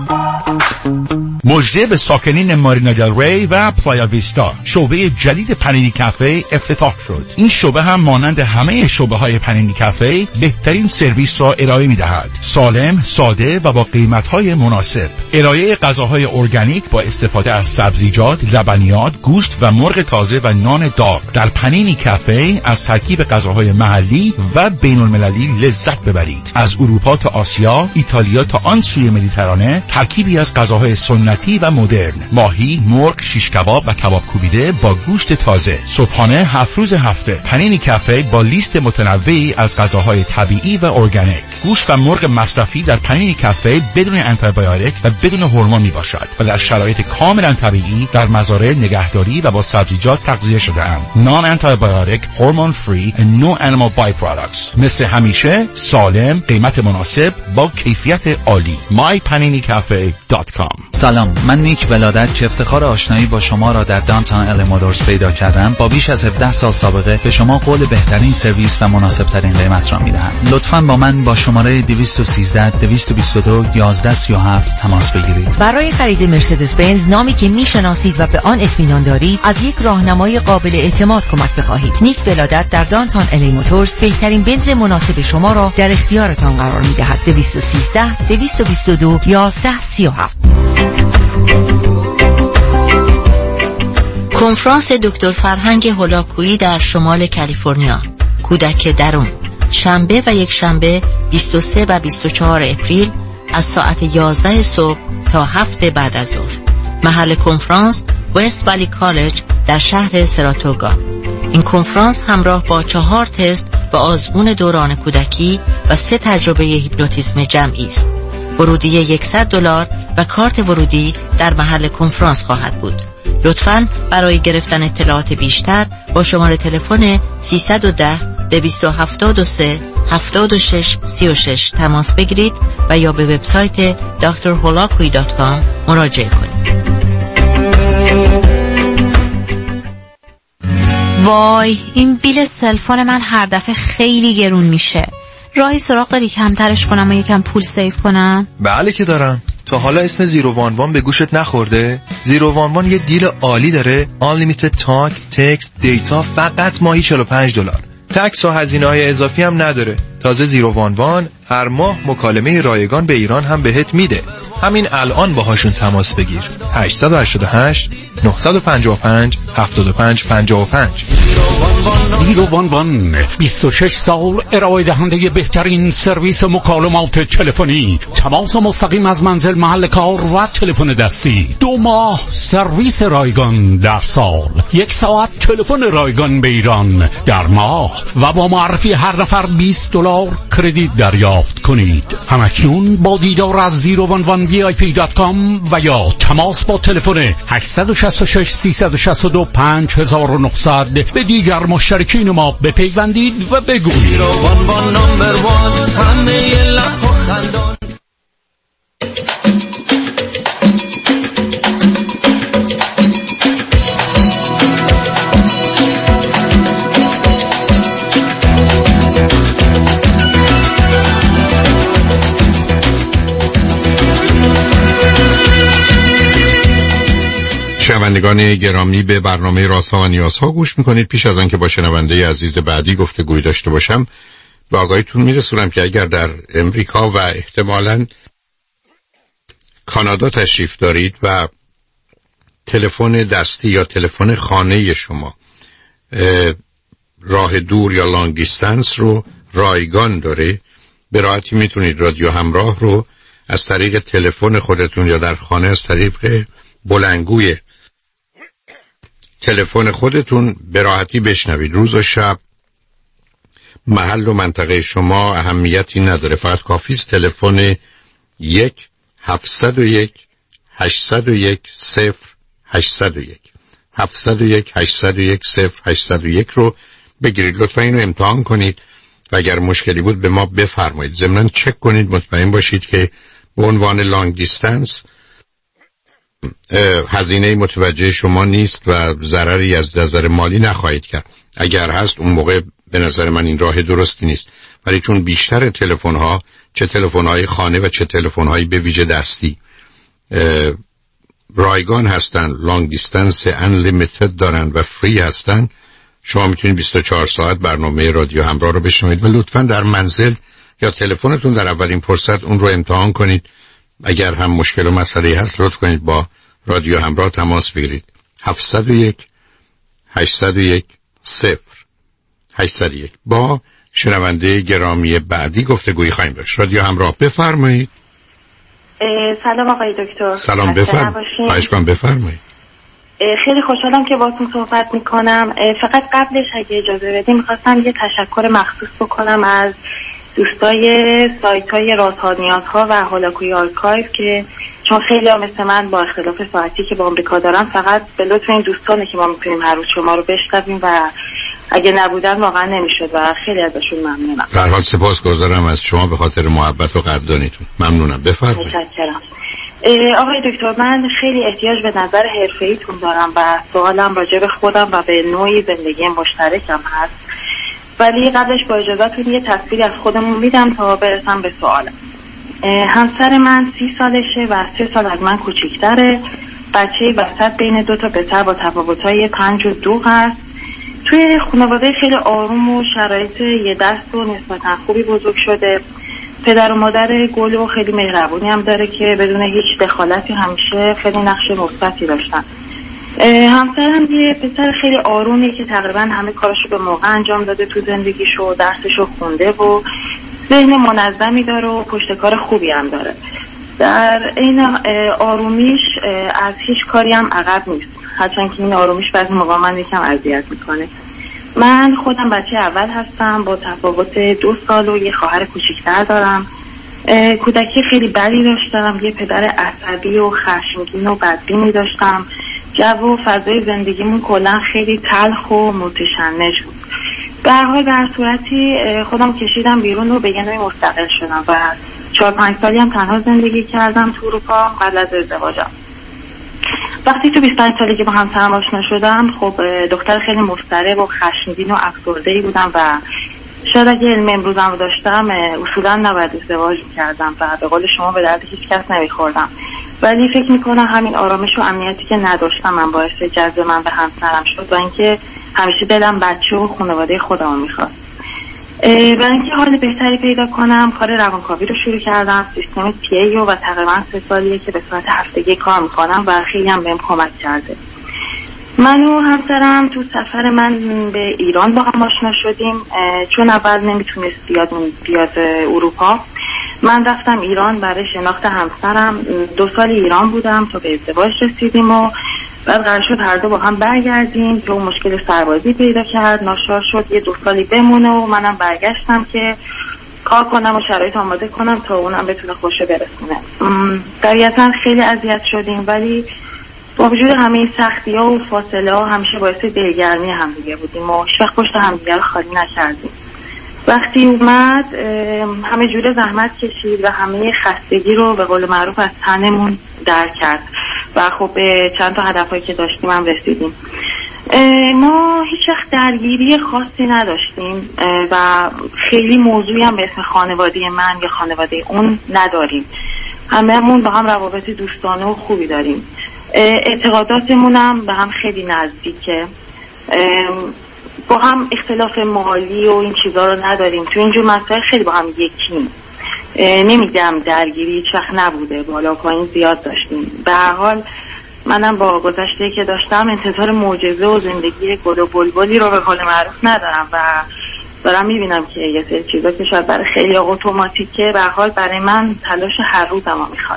مژده به ساکنین مارینا دل ری و پلایا ویستا، شعبه جدید پنینی کافه افتتاح شد. این شعبه هم مانند همه شعبه های پنینی کافه بهترین سرویس را ارائه می دهد. سالم، ساده و با قیمت های مناسب. ارائه غذاهای ارگانیک با استفاده از سبزیجات، لبنیات، گوشت و مرغ تازه و نان داغ. در پنینی کافه از ترکیب غذاهای محلی و بین المللی لذت ببرید. از اروپا تا آسیا، ایتالیا تا آن سوی مدیترانه، ترکیبی از غذاهای سنتی و مدرن، ماهی، مرغ، شیش کباب و کباب کوبیده با گوشت تازه. صبحانه هفت روز هفته. پنینی کافه با لیست متنوعی از غذاهای طبیعی و ارگانیک. گوشت و مرغ مصرفی در پنینی کافه بدون آنتیبیوتیک و بدون هورمون می باشد و در شرایط کاملا طبیعی در مزارع نگهداری و با سبزیجات تغذیه شده اند. نان آنتیبیوتیک، هورمون فری and no animal byproducts. مثل همیشه سالم، قیمت مناسب با کیفیت عالی. my panini cafe dot com. سلام، من نیک ولادت که افتخار آشنایی با شما را در دانتون ال مودرز پیدا کردم، با بیش از هفده سال سابقه به شما قول بهترین سرویس و مناسب ترین قیمت را میدهم. لطفاً با من با شماره دویست و سیزده دویست و بیست و دو یازده سی و هفت تماس بگیرید. برای خرید مرسدس بنز، نامی که میشناسید و به آن اطمینان دارید، از یک راهنمای قابل اعتماد کمک بخواهید. نیک ولادت در دانتون ال مودرز بهترین بنز مناسب شما را در اختیارتان قرار میدهد. دویست و سیزده دویست و بیست و دو یازده سی و هفت. کنفرانس دکتر فرهنگ هولاکویی در شمال کالیفرنیا، کودک درون، شنبه و یک شنبه بیست و سه و بیست و چهار اپریل از ساعت یازده صبح تا هفت بعد از ظهر. محل کنفرانس وست ولی کالج در شهر سراتوگا. این کنفرانس همراه با چهار تست و آزمون دوران کودکی و سه تجربه هیپنوتیزم جمعی است. ورودی صد دلار و کارت ورودی در محل کنفرانس خواهد بود. لطفاً برای گرفتن اطلاعات بیشتر با شماره تلفن سیصد و ده دویست و هفتاد و سه هفتاد و شش سی و شش تماس بگیرید و یا به وبسایت دکتر هولاکویی دات کام مراجعه کنید. وای، این بیل سلفون من هر دفعه خیلی گرون میشه. راهی سراغ داری کمترش کنم و یکم پول سیف کنم؟ بله که دارم. تا حالا اسم زیرو وان وان به گوشت نخورده؟ زیرو وان وان یه دیل عالی داره. Unlimited Talk, Text, Data فقط ماهی چهل و پنج دلار. تکس و هزینه‌های اضافی هم نداره. تازه زیرو وان وان هر ماه مکالمه رایگان به ایران هم بهت میده. همین الان باهاشون تماس بگیر. هشت هشت هشت نه پنج پنج هفت پنج پنج پنج. زیرو وان وان بیست و شش سال ارائه دهنده بهترین سرویس مکالمات تلفنی، تماس مستقیم از منزل، محل کار و تلفن دستی. دو ماه سرویس رایگان در سال، یک ساعت تلفن رایگان به ایران در ماه و با معرفی هر نفر بیست دلار کردیت دریافت کنید. همکنون با دیدار از زیرو وان وان وی آی پی دات کام و یا تماس با تلفن هشت شش شش سه شش دو پنج نه نه صفر صفر به دیگر مشترکین ما بپیوندید و بگویید. شنوندگان گرامی، به برنامه رازها و نیازها گوش میکنید. پیش از آنکه با شنونده عزیز بعدی گفتگوی داشته باشم، به آگاهیتون میرسونم که اگر در امریکا و احتمالاً کانادا تشریف دارید و تلفن دستی یا تلفن خانه شما راه دور یا لانگ دیستنس رو رایگان داره، به راحتی میتونید رادیو همراه رو از طریق تلفن خودتون یا در خانه از طریق بلندگوی تلفن خودتون به راحتی بشنوید. روز و شب، محل و منطقه شما اهمیتی نداره، فقط کافی است تلفن یک هفتصد و یک هشتصد و یک صفر هشتصد و یک هفتصد و یک هشتصد و یک صفر هشتصد و یک رو بگیرید. لطفا اینو امتحان کنید و اگر مشکلی بود به ما بفرمایید. ضمناً چک کنید، مطمئن باشید که به عنوان لانگ دیستنس هزینه متوجه شما نیست و ضرری از نظر مالی نخواهید کرد. اگر هست اون موقع به نظر من این راه درستی نیست، ولی چون بیشتر تلفن ها، چه تلفن های خانه و چه تلفن های به ویژه دستی، رایگان هستن، لانگ دیستنس انلیمیتد دارن و فری هستن، شما میتونید بیست و چهار ساعت برنامه رادیو همراه رو بشنوید و لطفاً در منزل یا تلفنتون در اولین فرصت اون رو امتحان کنید. اگر هم مشکل و مسئله هست لطف کنید با رادیو همراه تماس بگیرید. هفتصد و یک هشتصد و یک صفر هشتصد و یک. با شنونده گرامی بعدی گفتگویی خواهیم داشت. رادیو همراه، بفرمایید. سلام آقای دکتر. سلام، بفرمایید. خواهش کنم بفرمایید. خیلی خوشحالم که باهاتون صحبت میکنم. فقط قبلش اگه اجازه بدید میخواستم یه تشکر مخصوص بکنم از دوستای سایت های رازها نیازها و هولاکویی آرکایو که چون خیلی ها مثل من با اختلاف ساعتی که با آمریکا دارم، فقط به لطف این دوستانه که ما میتونیم هر روز شما رو بشنویم و اگه نبودن واقعا نمیشد و خیلی ازشون ممنونم. به هر حال سپاسگزارم از شما به خاطر محبت و قدردانیتون. ممنونم، بفرمایید. متشکرم. آقای دکتر، من خیلی احتیاج به نظر حرفه‌ایتون دارم و سوالم راجع به خودم و به نوعی زندگی مشترکم هست، ولی قبلش با اجازهتون یه تصویری از خودمون میدم تا برسم به سوالم. همسر من سی سالشه و سه سال از من کوچیک‌تره. بچه وسط بین دو تا پسر با تفاوت‌های پنج و دو هست. توی خانواده خیلی آروم و شرایط یه دست و نسبتاً خوبی بزرگ شده. پدر و مادر گل و خیلی مهربونی هم داره که بدون هیچ دخالتی همیشه خیلی نقش مثبتی داشتن. همسرم یه پسر خیلی آرومی که تقریبا همه کاراشو به موقع انجام داده تو زندگیشو، درسشو خونده و ذهن منظمی داره و پشتکار خوبی هم داره. در این آرومیش از هیچ کاری هم عقب نیست، هرچند که این آرومیش بعضی موقع من یکم اذیت میکنه. من خودم بچه اول هستم با تفاوت دو سال و یه خواهر کوچیک‌تر دارم. کودکی خیلی بدی داشتم، یه پدر عصبی و خشمگین و بدبینی داشتم. جو و فضای زندگیمون کلا خیلی تلخ و متشنج بود. به هر حال به هر صورتی خودم کشیدم بیرون و به یه نوعی مستقل شدم و چهار پنج سالی هم تنها زندگی کردم تو اروپا قبل از ازدواجم. وقتی تو بیست و پنج سالگی با همسرم آشنا شدم، خب دختر خیلی مضطرب و خشمگین و افسرده‌ای بودم و شاید اگه علم امروزم رو داشتم اصولا نباید ازدواج می‌کردم و به قول شما به درد هیچ کس نمی‌خوردم، ولی فکر می‌کنم همین آرامش و امنیتی که نداشتم من باعث جذب من به همسرم شد و اینکه همیشه دلم بچه و خانواده خودم می‌خواست. برای اینکه حال بهتری پیدا کنم کار روانکاوی رو شروع کردم، سیستم پی ای و تقریبا سه سالیه که به صورت هفتگی کار میکنم و خیلی هم بهم کمک کرده. من و همسرم تو سفر من به ایران با هم آشنا شدیم، چون اول نمیتونست بیاد بیاد اروپا. من رفتم ایران برای شناخت همسرم، دو سال ایران بودم تا به ازدواج رسیدیم و بعد قرار شد هر دو با هم برگردیم که اون مشکل سربازی پیدا کرد، ناچار شد یه دو سالی بمونه و منم برگشتم که کار کنم و شرایط آماده کنم تا اونم بتونه خوشه برسونه. طبیعتا خیلی اذیت شدیم، ولی با وجود همه سختی ها و فاصله ها همیشه باعث دلگرمی همدیگه بودیم و هیچ وقت پشت همدیگه رو خالی نکردیم. وقتی اومد همه جوره زحمت کشید و همه خستگی رو به قول معروف از تنمون در کرد و خب به چند تا هدفهایی که داشتیم هم رسیدیم. ما هیچ وقت درگیری خاصی نداشتیم و خیلی موضوعی هم به اسم خانواده من یا خانواده اون نداریم. هممون با هم روابط دوستانه و خوبی داریم. اعتقاداتمون هم به هم خیلی نزدیکه. با هم اختلاف مالی و این چیزا رو نداریم. تو اینجور مسائل خیلی با هم یکیم. نمیگم درگیری هیچ وقت نبوده، بالا پایین زیاد داشتیم. به هر حال منم با گذشته که داشتم انتظار معجزه و زندگی گل و بلبلی رو به قول معروف ندارم و دارم میبینم که یه سری چیزا که شاید برای خیلی اتوماتیکه، به هر حال برای من تلاش هر روزم میخواد.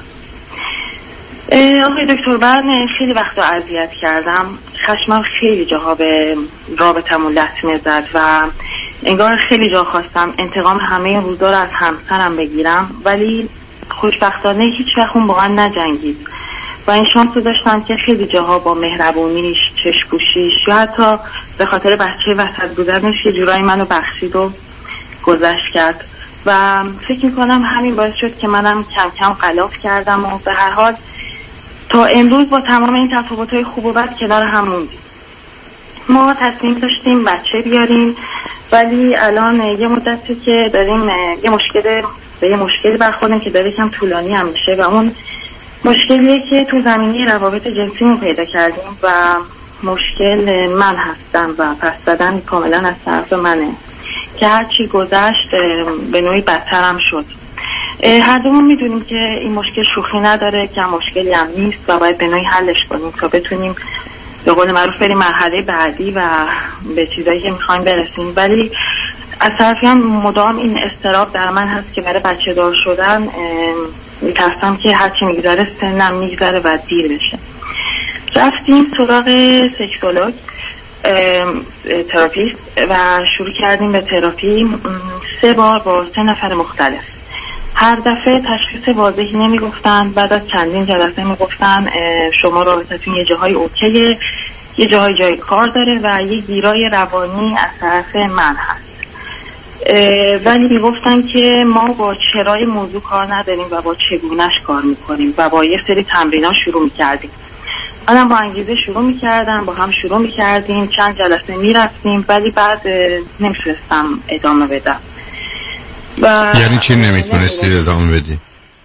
آقای دکتر، من خیلی وقتا اذیت کردم، خشمم خیلی جاها به رابطمون لطمه زد و انگار خیلی جا خواستم انتقام همه روزا رو از همسرم بگیرم، ولی خوشبختانه هیچ وقت اون با من نجنگید و این شانس رو داشتم که خیلی جاها با مهربونیش، چشم‌پوشیش یا حتی به خاطر بچه وسط بودنش یه جورایی منو بخشید و گذشت کرد و فکر میکنم همین باعث شد که منم کم کم غلاف کردم و به هر حال تا امروز با تمام این تفاوت‌های خوب و بد کنار هم موندیم. ما تصمیم داشتیم بچه بیاریم، ولی الان یه مدتی که داریم یه مشکل به یه مشکلی برخوردیم که داره کم طولانی هم میشه و اون مشکلیه که تو زمینه روابط جنسیمون پیدا کردیم و مشکل من هستم و پس دادن کاملا از طرف منه که هرچی گذشت به نوعی بدتر هم شد. هر دومون میدونیم که این مشکل شوخی نداره، که مشکلی هم نیست و باید به نوعی حلش کنیم تا بتونیم به قول معروف بریم مرحله بعدی و به چیزایی که میخوایم برسیم. ولی از طرفی هم مدام این اضطراب در من هست که برای بچه دار شدن میترسم که هرچی میگذره سنم میگذره و دیر بشه. رفتیم سراغ سکسولوگ تراپیست و شروع کردیم به تراپی سه بار با سه نفر مختلف. هر دفعه تشخیص واضحی نمیگفتن، بعد از چندین جلسه میگفتن شما رابطتون یه جاهای اوکیه، یه جاهای جای کار داره و یه گیرای روانی از طرف من هست، ولی میگفتن که ما با چرای موضوع کار نداریم و با چگونش کار میکنیم و با یه سری تمرین‌ها شروع میکردیم. منم با انگیزه شروع میکردم، با هم شروع میکردیم، چند جلسه میرفتیم، ولی بعد نمیتونستم ادامه بدم. و یعنی چی نمیتونستی ادامه بدی؟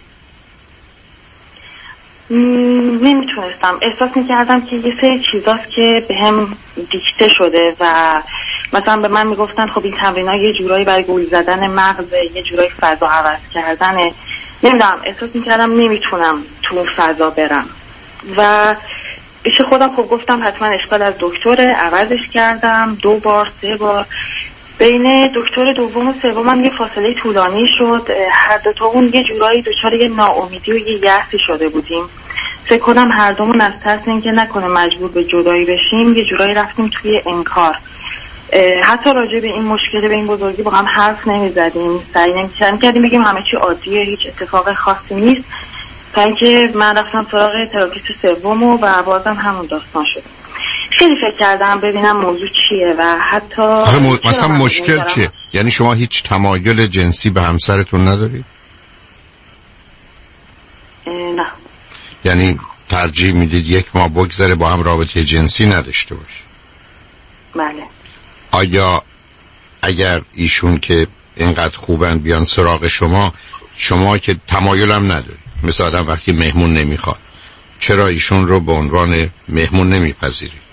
نمیتونستم، احساس میکردم که یه سری چیزاست که به هم دیکته شده و مثلا به من میگفتن خب این تمرین‌ها یه جورایی برای گول زدن مغز، یه جورایی فضا عوض کردنه. نمیدونم، احساس میکردم نمیتونم تو اون فضا برم و پیش خودم خب گفتم حتما اشکال از دکتره، عوضش کردم دو بار سه بار. بین دکتر دوم و سومم یه فاصله طولانی شد. هر دو تا اون یه جورایی دچار یه ناامیدی و یه یأسی شده بودیم. فکر کنم هر دومون از ترس اینکه نکنه مجبور به جدایی بشیم یه جورایی رفتیم توی انکار. حتی راجع به این مشکل به این بزرگی با هم حرف نمیزدیم، سعی نمی‌کردیم بگیم همه چی عادیه، هیچ اتفاق خاصی نیست، تا اینکه من رفتم سراغ تراپیست سوم و بازم همون داستان شد. خیلی فکر کردم ببینم موضوع چیه و حتی م... مثلا مشکل چیه؟ یعنی شما هیچ تمایل جنسی به همسرتون ندارید؟ نه. یعنی ترجیح میدید یک ماه بگذره با هم رابطه جنسی نداشته باشید؟ بله. آیا اگر ایشون که اینقدر خوبن بیان سراغ شما، شما که تمایل هم ندارید، مثل آدم وقتی مهمون نمیخواد، چرا ایشون رو به عنوان مهمون نمیپذیرید؟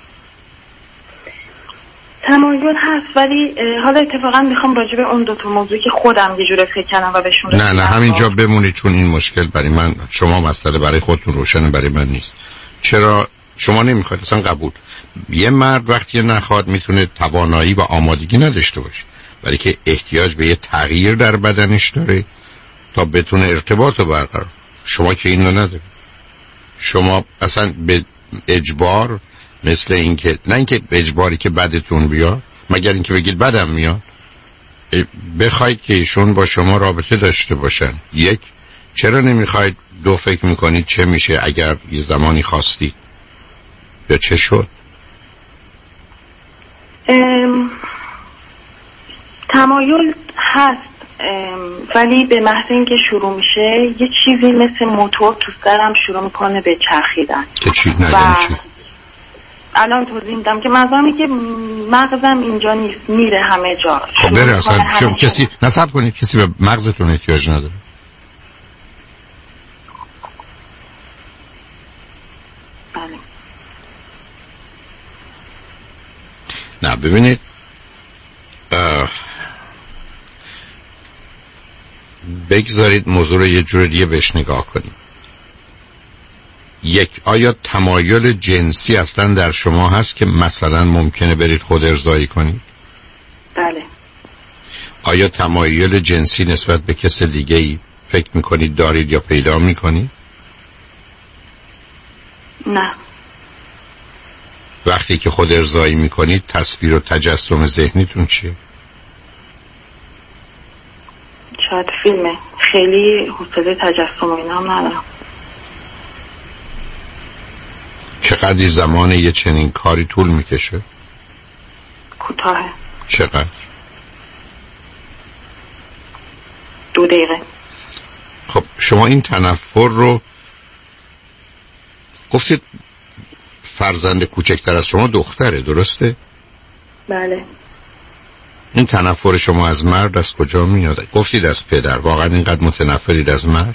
تمایل هست، ولی حالا اتفاقا میخوام راجع به اون دو تا موضوعی که خودم یه جوره فکر کردم و بهشون نه نه همینجا بمونید، چون این مشکل برای من، شما مسئله برای خودتون روشنه، برای من نیست. چرا شما نمیخواید؟ اصلا قبول. یه مرد وقتی نخواد میتونه توانایی و آمادگی نداشته باشه، ولی که احتیاج به یه تغییر در بدنش داره تا بتونه ارتباط رو برقرار. شما که اینو ندارید. شما اصلا به اجبار، مثل اینکه نه اینکه اجباری که بدتون بیاد، مگر اینکه بگید بدم میاد، بخواید که ایشون با شما رابطه داشته باشن. یک، چرا نمیخواید؟ دو، فکر میکنید چه میشه اگر یه زمانی خواستی؟ یا چه شد؟ ام... تمایل هست، ولی به محض اینکه شروع میشه یه چیزی مثل موتور تو سرم شروع میکنه به چرخیدن. که چی؟ نه و... چی؟ الان توضیح میدم که منظورم که مغزم اینجا نیست، میره همه جا. خب بره اصلا شما کسی نصب کنید، کسی به مغزتون احتیاج نداره. بله. نه ببینید، بگذارید موضوع رو یه جور دیگه بهش نگاه کنیم. یک، آیا تمایل جنسی اصلا در شما هست که مثلا ممکنه برید خود ارضایی کنید؟ بله. آیا تمایل جنسی نسبت به کس دیگه ای فکر میکنید دارید یا پیدا میکنید؟ نه. وقتی که خود ارضایی میکنید تصویر و تجسم ذهنیتون چیه؟ شاید فیلمه. خیلی حوصله تجسم و اینا هم ندارم. چقدر زمان یه چنین کاری طول میکشه؟ کوتاه. چقدر؟ دو دقیقه. خب شما این تنفر رو گفتید فرزند کوچکتر از شما دختره، درسته؟ بله. این تنفر شما از مرد از کجا میاد؟ گفتید از پدر. واقعا اینقدر متنفرید از مرد؟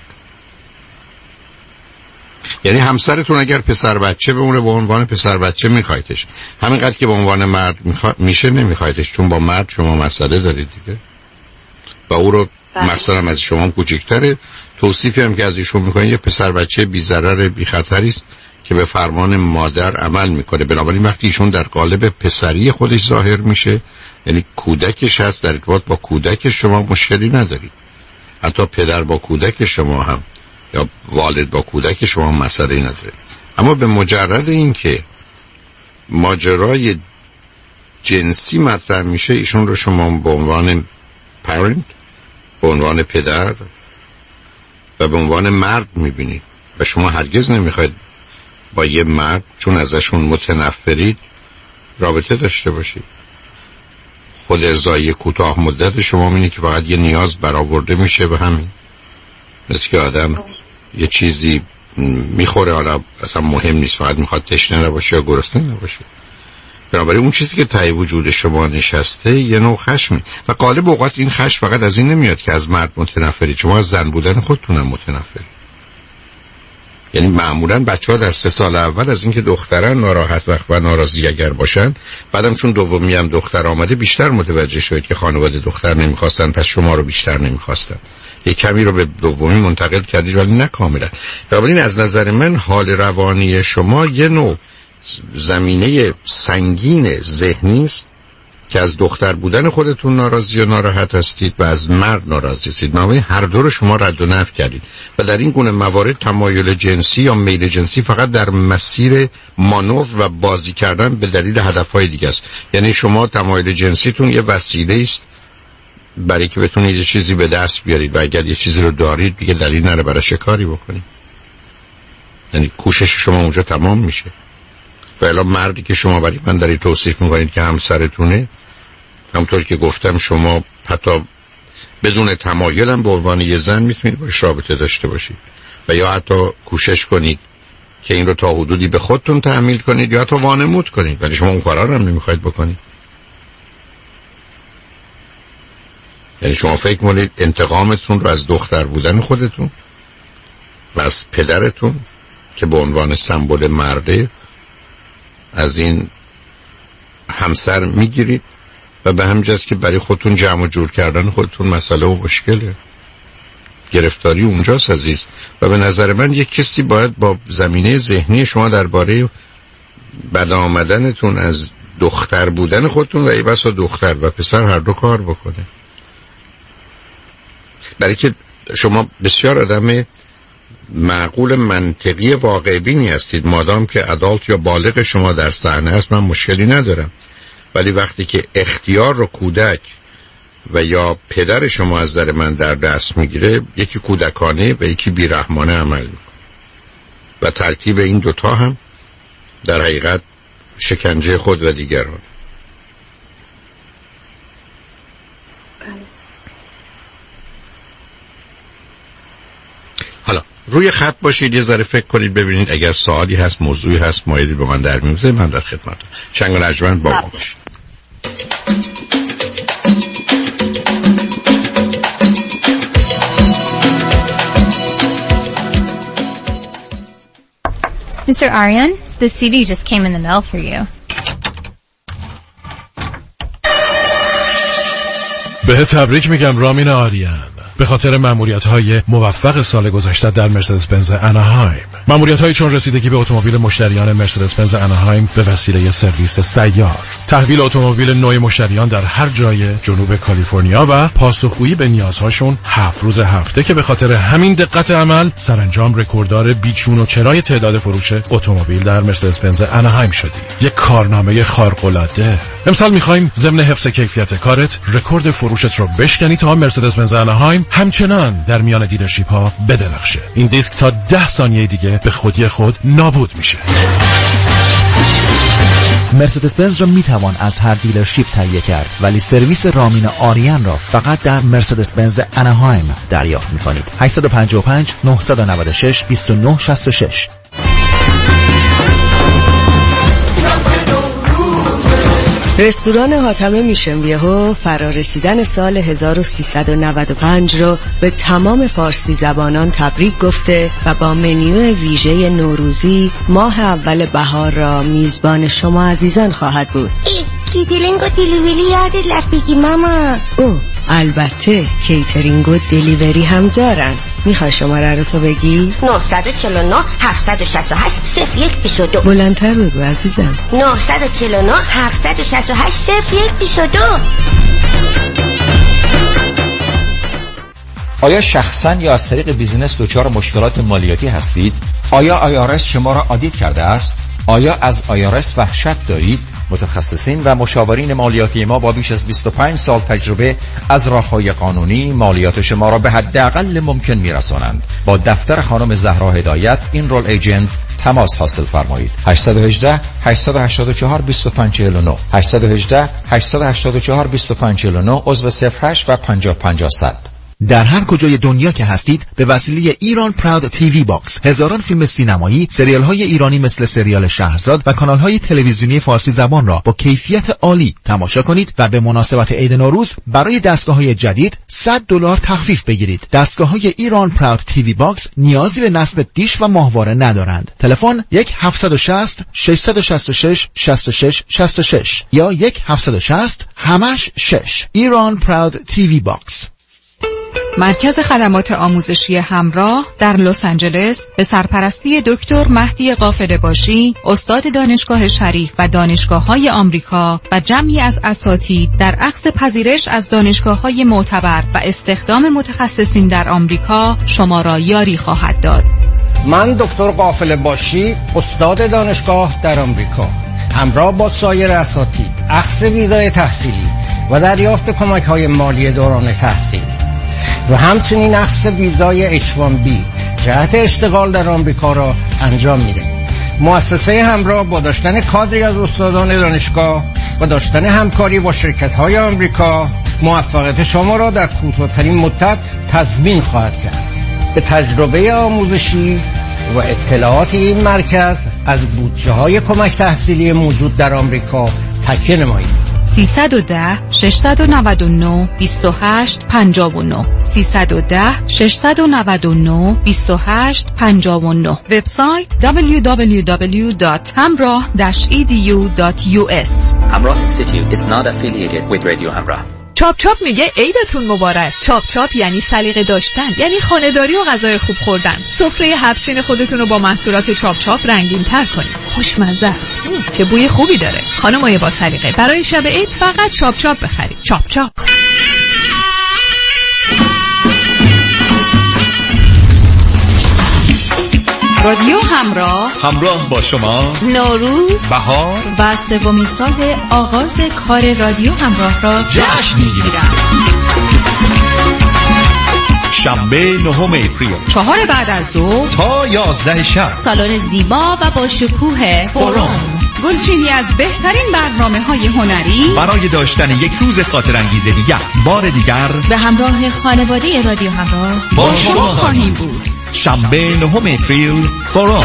یعنی همسرتون اگر پسر بچه بمونه به عنوان پسر بچه میخوایدش، همینقدر که به عنوان مرد میخوا... میشه نمیخوایدش، چون با مرد شما مسئله دارید دیگه و او رو مثلا از شما کوچکتره. توصیفی هم که از ایشون میکنید یه پسر بچه بی ضرر بی خطری است که به فرمان مادر عمل میکنه. بنابراین وقتی ایشون در قالب پسری خودش ظاهر میشه، یعنی کودکش هست، در ارتباط با کودک شما مشکلی ندارید. حتی پدر با کودک شما هم یا والد با کودک شما مسئله نداره. اما به مجرد این که ماجرای جنسی مطرح میشه، ایشون رو شما به عنوان پرنت، به عنوان پدر و به عنوان مرد میبینید و شما هرگز نمیخواید با یه مرد چون ازشون متنفرید رابطه داشته باشید. خود ارضایی کوتاه مدت شما اینه که فقط یه نیاز برآورده میشه و همین. مثل که آدم یه چیزی میخوره، حالا اصلا مهم نیست، فقط میخواد تشنه نباشه یا گرسنه نباشه. بنابراین اون چیزی که تای وجود شما نشسته یه نوع خشمی و غالب اوقات این خشم فقط از این نمیاد که از مرد متنفرید، شما از زن بودن خودتونم متنفرید. یعنی معمولا بچه ها در سه سال اول از اینکه دختران ناراحت وقت و ناراضی اگر باشن، بعدم چون دومی هم دختر آمده بیشتر متوجه شدید که خانواده دختر نمیخواستن، پس شما رو بیشتر نمیخواستن. یه کمی رو به دومی منتقل کردید ولی نه کاملا. بنابراین از نظر من حال روانی شما یه نوع زمینه سنگین ذهنی است که از دختر بودن خودتون ناراضی و ناراحت هستید و از مرد ناراضی هستید. نامه هر دو رو شما رد و نفی کردید و در این گونه موارد تمایل جنسی یا میل جنسی فقط در مسیر مانور و بازی کردن به دلیل هدفهای دیگه است. یعنی شما تمایل جنسیتون یه وسیله است برای که بتونید یه چیزی به دست بیارید و اگر یه چیزی رو دارید دیگه دلیل نره برای شکاری بکنید. یعنی کوشش شما اونجا تمام میشه. و الان مردی که شما برای من دارید توصیف میکنید که همسرتونه، همونطور که گفتم شما حتی بدون تمایلم به عنوان یه زن میتونید باش رابطه داشته باشید و یا حتی کوشش کنید که این رو تا حدودی به خودتون تحمیل کنید یا حتی وانمود کنید، ولی شما اون کارا رو هم نمیخواید بکنید. یعنی شما فکر کنید انتقامتون رو از دختر بودن خودتون و از پدرتون که به عنوان سمبل مرده از این همسر میگیرید و به همجاست که برای خودتون جمع و جور کردن خودتون مسئله و مشکله. گرفتاری اونجاست عزیز. و به نظر من یک کسی باید با زمینه ذهنی شما درباره بد آمدنتون از دختر بودن خودتون و ای بسا دختر و پسر هر دو کار بکنه. برای که شما بسیار آدم معقول منطقی واقع بینی هستید. مادام که ادالت یا بالغ شما در صحنه است من مشکلی ندارم، ولی وقتی که اختیار رو کودک و یا پدر شما از در من در دست میگیره، یکی کودکانه و یکی بیرحمانه عمل میکنه و ترکیب این دوتا هم در حقیقت شکنجه خود و دیگران. حالا روی خط باشید، یه ذره فکر کنید ببینید اگر سوالی هست، موضوعی هست، مایلی به من در میوزه، من در خدمتم. شنگ و نجمن با ما باشید. Mister Aryan, the C D just came in the mail for you. به تبریک میگم رامین آریان به خاطر مأموریت‌های موفق سال گذشته در مرسدس بنز اناهایم. مأموریت‌هایی چون رسیدگی به اتومبیل مشتریان مرسدس بنز اناهایم به وسیله سرویس سیار، تحویل اتومبیل نوع مشتریان در هر جای جنوب کالیفرنیا و پاسخگویی به نیازهاشون هفت روز هفته که به خاطر همین دقت عمل سرانجام رکورددار بیچون و چرای تعداد فروش اتومبیل در مرسدس بنز اناهایم شدی. یک کارنامه خارق‌العاده. امسال می‌خوایم ضمن حفظ کیفیت کارت رکورد فروشت رو بشکنی تا مرسدس بنز اناهایم همچنان در میان دیلرشیپ ها بدرخشه. این دیسک تا ده ثانیه دیگه به خودی خود نابود میشه. مرسدس بنز را میتوان از هر دیلرشیپ تهیه کرد، ولی سرویس رامین آریان را فقط در مرسدس بنز اناهایم دریافت میکنید. هشت پنج پنج نه نه شش دو نه شش شش. رستوران حاتم میشنویهو فرارسیدن سال هزار و سیصد و نود و پنج رو به تمام فارسی زبانان تبریک گفته و با منیو ویژه نوروزی ماه اول بهار را میزبان شما عزیزان خواهد بود. کیترینگ و دیلیوری یادت رفت بگی ماما. او البته کیترینگ و دلیوری هم دارن. میخوای شماره رو تو بگی؟ نه چهار نه هفت شش هشت صفر یک دو دو. بلندتر بگو عزیزم. نه چهار نه هفت شش هشت صفر یک دو دو. آیا شخصا یا از طریق بیزینس دچار مشکلات مالیاتی هستید؟ آیا آی آر اس شما را آدیت کرده است؟ آیا از آی آر اس وحشت دارید؟ متخصصین و مشاورین مالیاتی ما با بیش از بیست و پنج سال تجربه از راه‌های قانونی مالیات شما را به حداقل ممکن می‌رسانند. با دفتر خانم زهرا هدایت این رول ایجنت تماس حاصل فرمایید. هشت یک هشت هشت هشت چهار دو پنج چهار نه هشت یک هشت هشت هشت چهار دو پنج چهار نه عضو صفر هشت و پنجاه پنجاه صد. در هر کجای دنیا که هستید به وسیله ایران پراود تیوی باکس هزاران فیلم سینمایی، سریال های ایرانی مثل سریال شهرزاد و کانال های تلویزیونی فارسی زبان را با کیفیت عالی تماشا کنید و به مناسبت عید نوروز برای دستگاه های جدید صد دلار تخفیف بگیرید. دستگاه های ایران پراود تیوی باکس نیازی به نصب دیش و ماهواره ندارند. تلفن یک هفت شش صفر شش شش شش شش شش شش شش یا یک هفت شش صفر همش شش. ایران پراود تیوی باکس. مرکز خدمات آموزشی همراه در لس آنجلس به سرپرستی دکتر مهدی قافله باشی، استاد دانشگاه شریف و دانشگاه‌های آمریکا و جمعی از اساتید در اخذ پذیرش از دانشگاه‌های معتبر و استخدام متخصصین در آمریکا شما را یاری خواهد داد. من دکتر قافله باشی، استاد دانشگاه در آمریکا، همراه با سایر اساتید اخذ ویزای تحصیلی و دریافت کمک‌های مالی دوران تحصیل و همچنین اخذ ویزای اچ وان بی جهت اشتغال در آمریکا را انجام می‌دهیم. مؤسسه همراه با داشتن کادری از استادان دانشگاه و داشتن همکاری با شرکت‌های آمریکا موفقیت شما را در کوتاه‌ترین مدت تضمین خواهد کرد. به تجربه آموزشی و اطلاعات این مرکز از بودجه‌های کمک تحصیلی موجود در آمریکا تکیه نمایید. سیصد و ده ششصد و نود و نه بیست و هشت پنجاه و نه سیصد و ده ششصد و نود و نه بیست و هشت پنجاه و نه. وبسایت دبلیو دبلیو دبلیو دات همراه داش ای دی یو دات یو اس. Hamrah Institute is not affiliated with Radio Hamrah. چاپ چاپ میگه عیدتون مبارک. چاپ چاپ یعنی سلیقه داشتن، یعنی خانه‌داری و غذای خوب خوردن. سفره هفت سین خودتون رو با محصولات چاپ چاپ رنگین تر کنید. خوشمزه است. چه بوی خوبی داره. خانمای با سلیقه برای شب عید فقط چاپ چاپ بخرید. چاپ چاپ. رادیو همراه، همراه با شما نوروز، بهار و سومین سال آغاز کار رادیو همراه را جشن می‌گیرد. شنبه نهم اپریل چهار بعد از ظهر تا یازده شب، سالن زیبا و با شکوه فورم، گلچینی از بهترین برنامه‌های هنری برای داشتن یک روز خاطرانگیز دیگر. بار دیگر به همراه خانواده رادیو همراه با شما خواهیم بود. شنبه نهم اپریل فورم.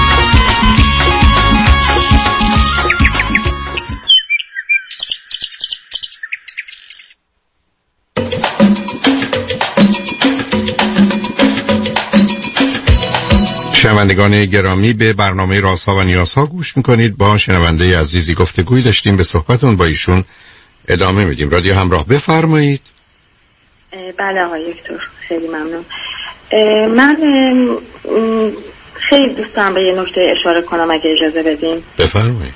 شنوندگان گرامی، به برنامه رازها و نیازها گوش میکنید. با شنونده عزیزی گفتگوی داشتیم، به صحبتون با ایشون ادامه میدیم. رادیو همراه، بفرمایید. بله آقای دکتر، خیلی ممنون. من خیلی دوست دارم به یه نکته اشاره کنم اگه اجازه بدین. بفرمایید.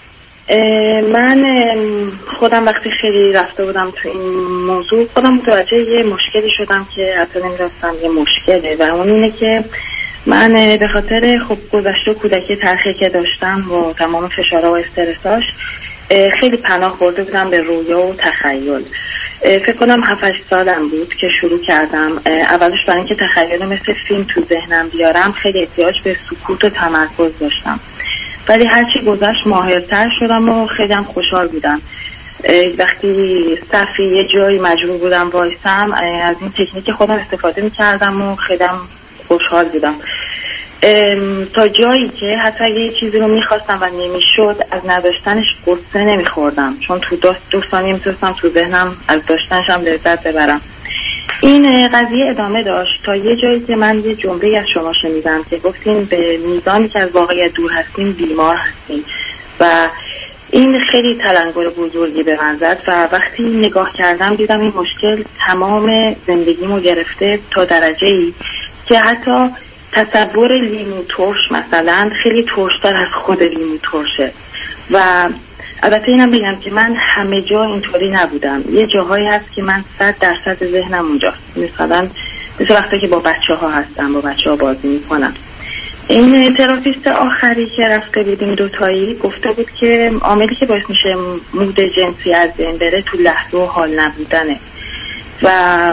من خودم وقتی خیلی رفته بودم تو این موضوع، خودم متوجه یه مشکلی شدم که حتی نمیدونستم یه مشکله، و اون اینه که من به خاطر خب گذشته کودکی تلخی که داشتم و تمام فشارها و استرساش خیلی پناه برده بودم به رویا و تخیل. فکر کنم هفت هشت سالم بود که شروع کردم. اولش برای اینکه تخیل مثل فیلم تو ذهنم بیارم خیلی احتیاج به سکوت و تمرکز داشتم، ولی هرچی گذشت ماهرتر شدم و خیلی هم خوشحال بودم. وقتی صفی یه جایی مجبور بودم وایسم، از این تکنیک خودم استفاده میکردم و خیلی هم خوشحال بودم، تا جایی که حتی اگه یه چیزی رو میخواستم و نمیشد از نداشتنش قصه نمیخوردم، چون تو دو, دو ثانیه میتونستم تو ذهنم از داشتنش هم لذت ببرم. این قضیه ادامه داشت تا یه جایی که من یه جمله از شما شنیدم که گفتین به میزانی که از واقعیت دور هستیم بیمار هستیم، و این خیلی تلنگر بزرگی به من زد و وقتی نگاه کردم دیدم این مشکل تمام زندگیمو گرفته تا درجه‌ای که حتی تصور لیمو ترش مثلا خیلی ترشتر از خود لیمو ترشه. و البته اینم بگم که من همه جا اینطوری نبودم، یه جاهایی هست که من صد درصد ذهنم اونجاست، مثلا مثل وقتی که با بچه ها هستم، با بچه ها بازی میکنم. این تراپیست آخری که رفته بودیم دوتایی گفته بود که عاملی که باعث میشه مود جنسی از بین بره تو لحظه و حال نبودنه، و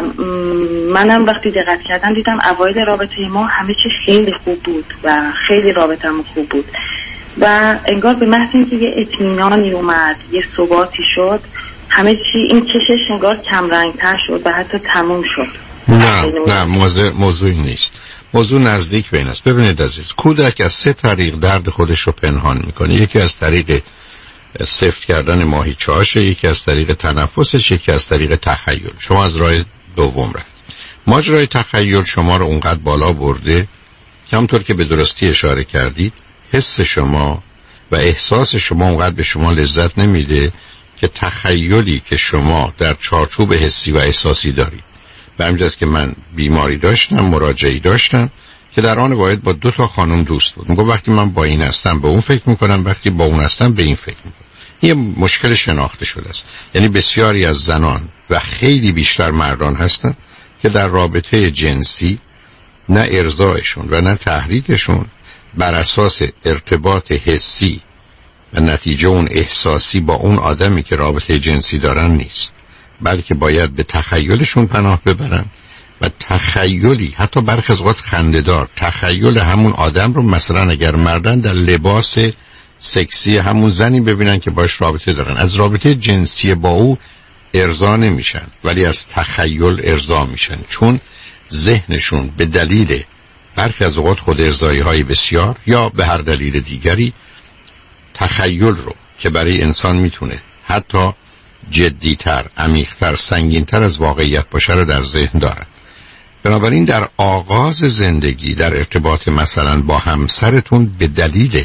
منم وقتی دقت کردم دیدم اوایل رابطه ما همه چی خیلی خوب بود و خیلی رابطه‌مون خوب بود، و انگار به محض اینکه یه اطمینانی اومد، یه ثباتی شد، همه چی این کشش انگار کم رنگ‌تر شد و حتی تموم شد. نه نه موضوع موضوعی نیست، موضوع نزدیک به این است. ببینید عزیز، کودک از سه طریق درد خودش رو پنهان میکنه. یکی از طریق سفت کردن ماهیچه‌هاش، یکی از طریق تنفسش، یکی از طریق تخیل. شما از راه دوم رفت. ماجرای تخیل شما رو اونقدر بالا برده که همونطور که به درستی اشاره کردید، حس شما و احساس شما اونقدر به شما لذت نمیده که تخیلی که شما در چارچوب حسی و احساسی دارید به همین جاست که من بیماری داشتم، مراجعی داشتم که در آن واحد با دو تا خانم دوست بود. میگه وقتی من با این هستم به اون فکر میکنم، وقتی با اون هستم به این فکر میکنم. یه مشکل شناخته شده است. یعنی بسیاری از زنان و خیلی بیشتر مردان هستن که در رابطه جنسی نه ارضایشون و نه تحریکشون بر اساس ارتباط حسی و نتیجه اون احساسی با اون آدمی که رابطه جنسی دارن نیست، بلکه باید به تخیلشون پناه ببرن و تخیلی حتی برخی از اوقات خنده‌دار تخیل همون آدم رو مثلا اگر مردن در لباس سکسی همون زنی ببینن که باش رابطه دارن، از رابطه جنسی با او ارضا نمیشن ولی از تخیل ارضا میشن، چون ذهنشون به دلیل برخی از اوقات خود ارضایی های بسیار یا به هر دلیل دیگری تخیل رو که برای انسان میتونه حتی جدیتر، عمیقتر، سنگینتر از واقعیت باشه رو در ذهن دارن. بنابراین در آغاز زندگی در ارتباط مثلا با همسرتون به دلیل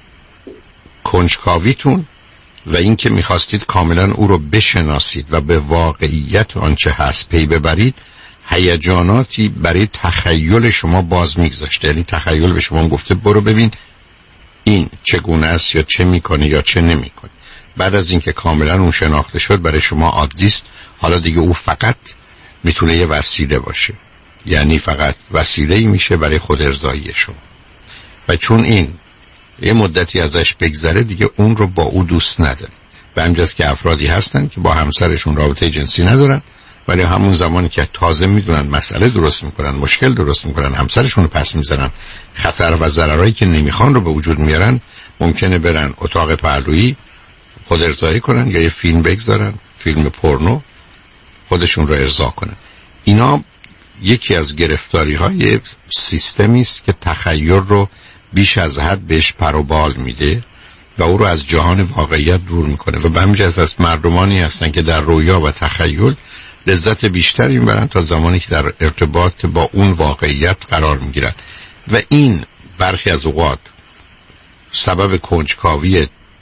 کنجکاویتون و اینکه میخواستید کاملا او رو بشناسید و به واقعیت آنچه هست پی ببرید، هیجاناتی برای تخیل شما باز میگذاشته. یعنی تخیل به شما گفته برو ببین این چگونه است یا چه میکنه یا چه نمیکنه. بعد از اینکه کاملا اون شناخته شد برای شما عادی است. حالا دیگه او فقط میتونه یه وسیله باشه، یعنی فقط وسیله‌ای میشه برای خود ارضایی شما. و چون این یه مدتی ازش بگذره دیگه اون رو با او دوست نداره. به همجاست که افرادی هستن که با همسرشون رابطه جنسی ندارن ولی همون زمانی که تازه میدونن مسئله درست میکنن، مشکل درست میکنن، همسرشون رو پس میزنن، خطر و ضررهایی که نمیخوان رو به وجود میارن، ممکنه برن اتاق پهلویی خود ارضایی کنن یا یه فیلم بگذارن، فیلم پورنو، خودشون رو ارضا کنن. اینا یکی از گرفتاری های سیستمی است که تخیل رو بیش از حد بهش پر و بال میده و او رو از جهان واقعیت دور میکنه و به همین جهت از مردمانی هستن که در رویا و تخیل لذت بیشتری میبرن تا زمانی که در ارتباط با اون واقعیت قرار میگیرن و این برخی از اوقات سبب کنجکاوی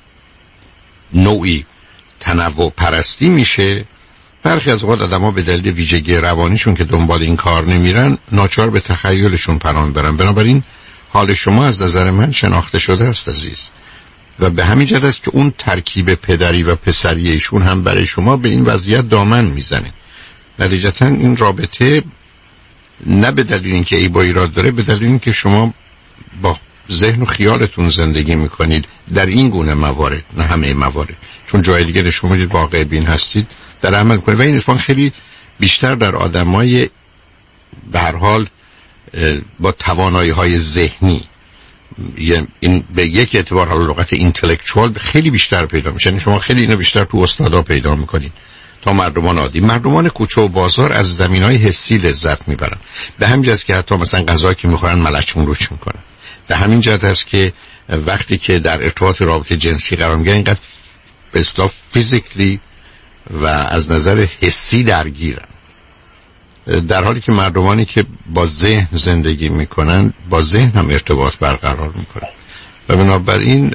نوعی تنوع پرستی میشه. برخی از اوقات آدم‌ها به دلیل ویژگی روانیشون که دنبال این کار نمیرن ناچار به تخیلشون پناه برن. بنابراین حال شما از نظر من شناخته شده است عزیز و به همین جهت است که اون ترکیب پدری و پسری ایشون هم برای شما به این وضعیت دامن میزنه. نتیجتا این رابطه نه به دلیل اینکه ای با ایراد داره، به دلیل اینکه شما با ذهن و خیالتون زندگی میکنید در این گونه موارد، نه همه موارد، چون جای دیگه نشون میدید واقع بین هستید در عمل کنید و این اتفاق خیلی بیشتر در آدمای به هر حال با توانایی های ذهنی، این به یک اعتبار حالا لغت اینتלקچوال خیلی بیشتر پیدا میشه. یعنی شما خیلی اینو بیشتر تو استادا پیدا میکنید تا مردمان عادی. مردمان کوچه و بازار از زمینهای حسی لذت میبرن. به همین جهت که حتی مثلا غذایی که میخورن ملچون روش میکنن. به همین جهت است که وقتی که در ارتباط رابطه جنسی قرار میگیرن اینقدر به اصطلاح فیزیکلی و از نظر حسی درگیرن، در حالی که مردمانی که با ذهن زندگی میکنن با ذهن هم ارتباط برقرار میکنن و بنابراین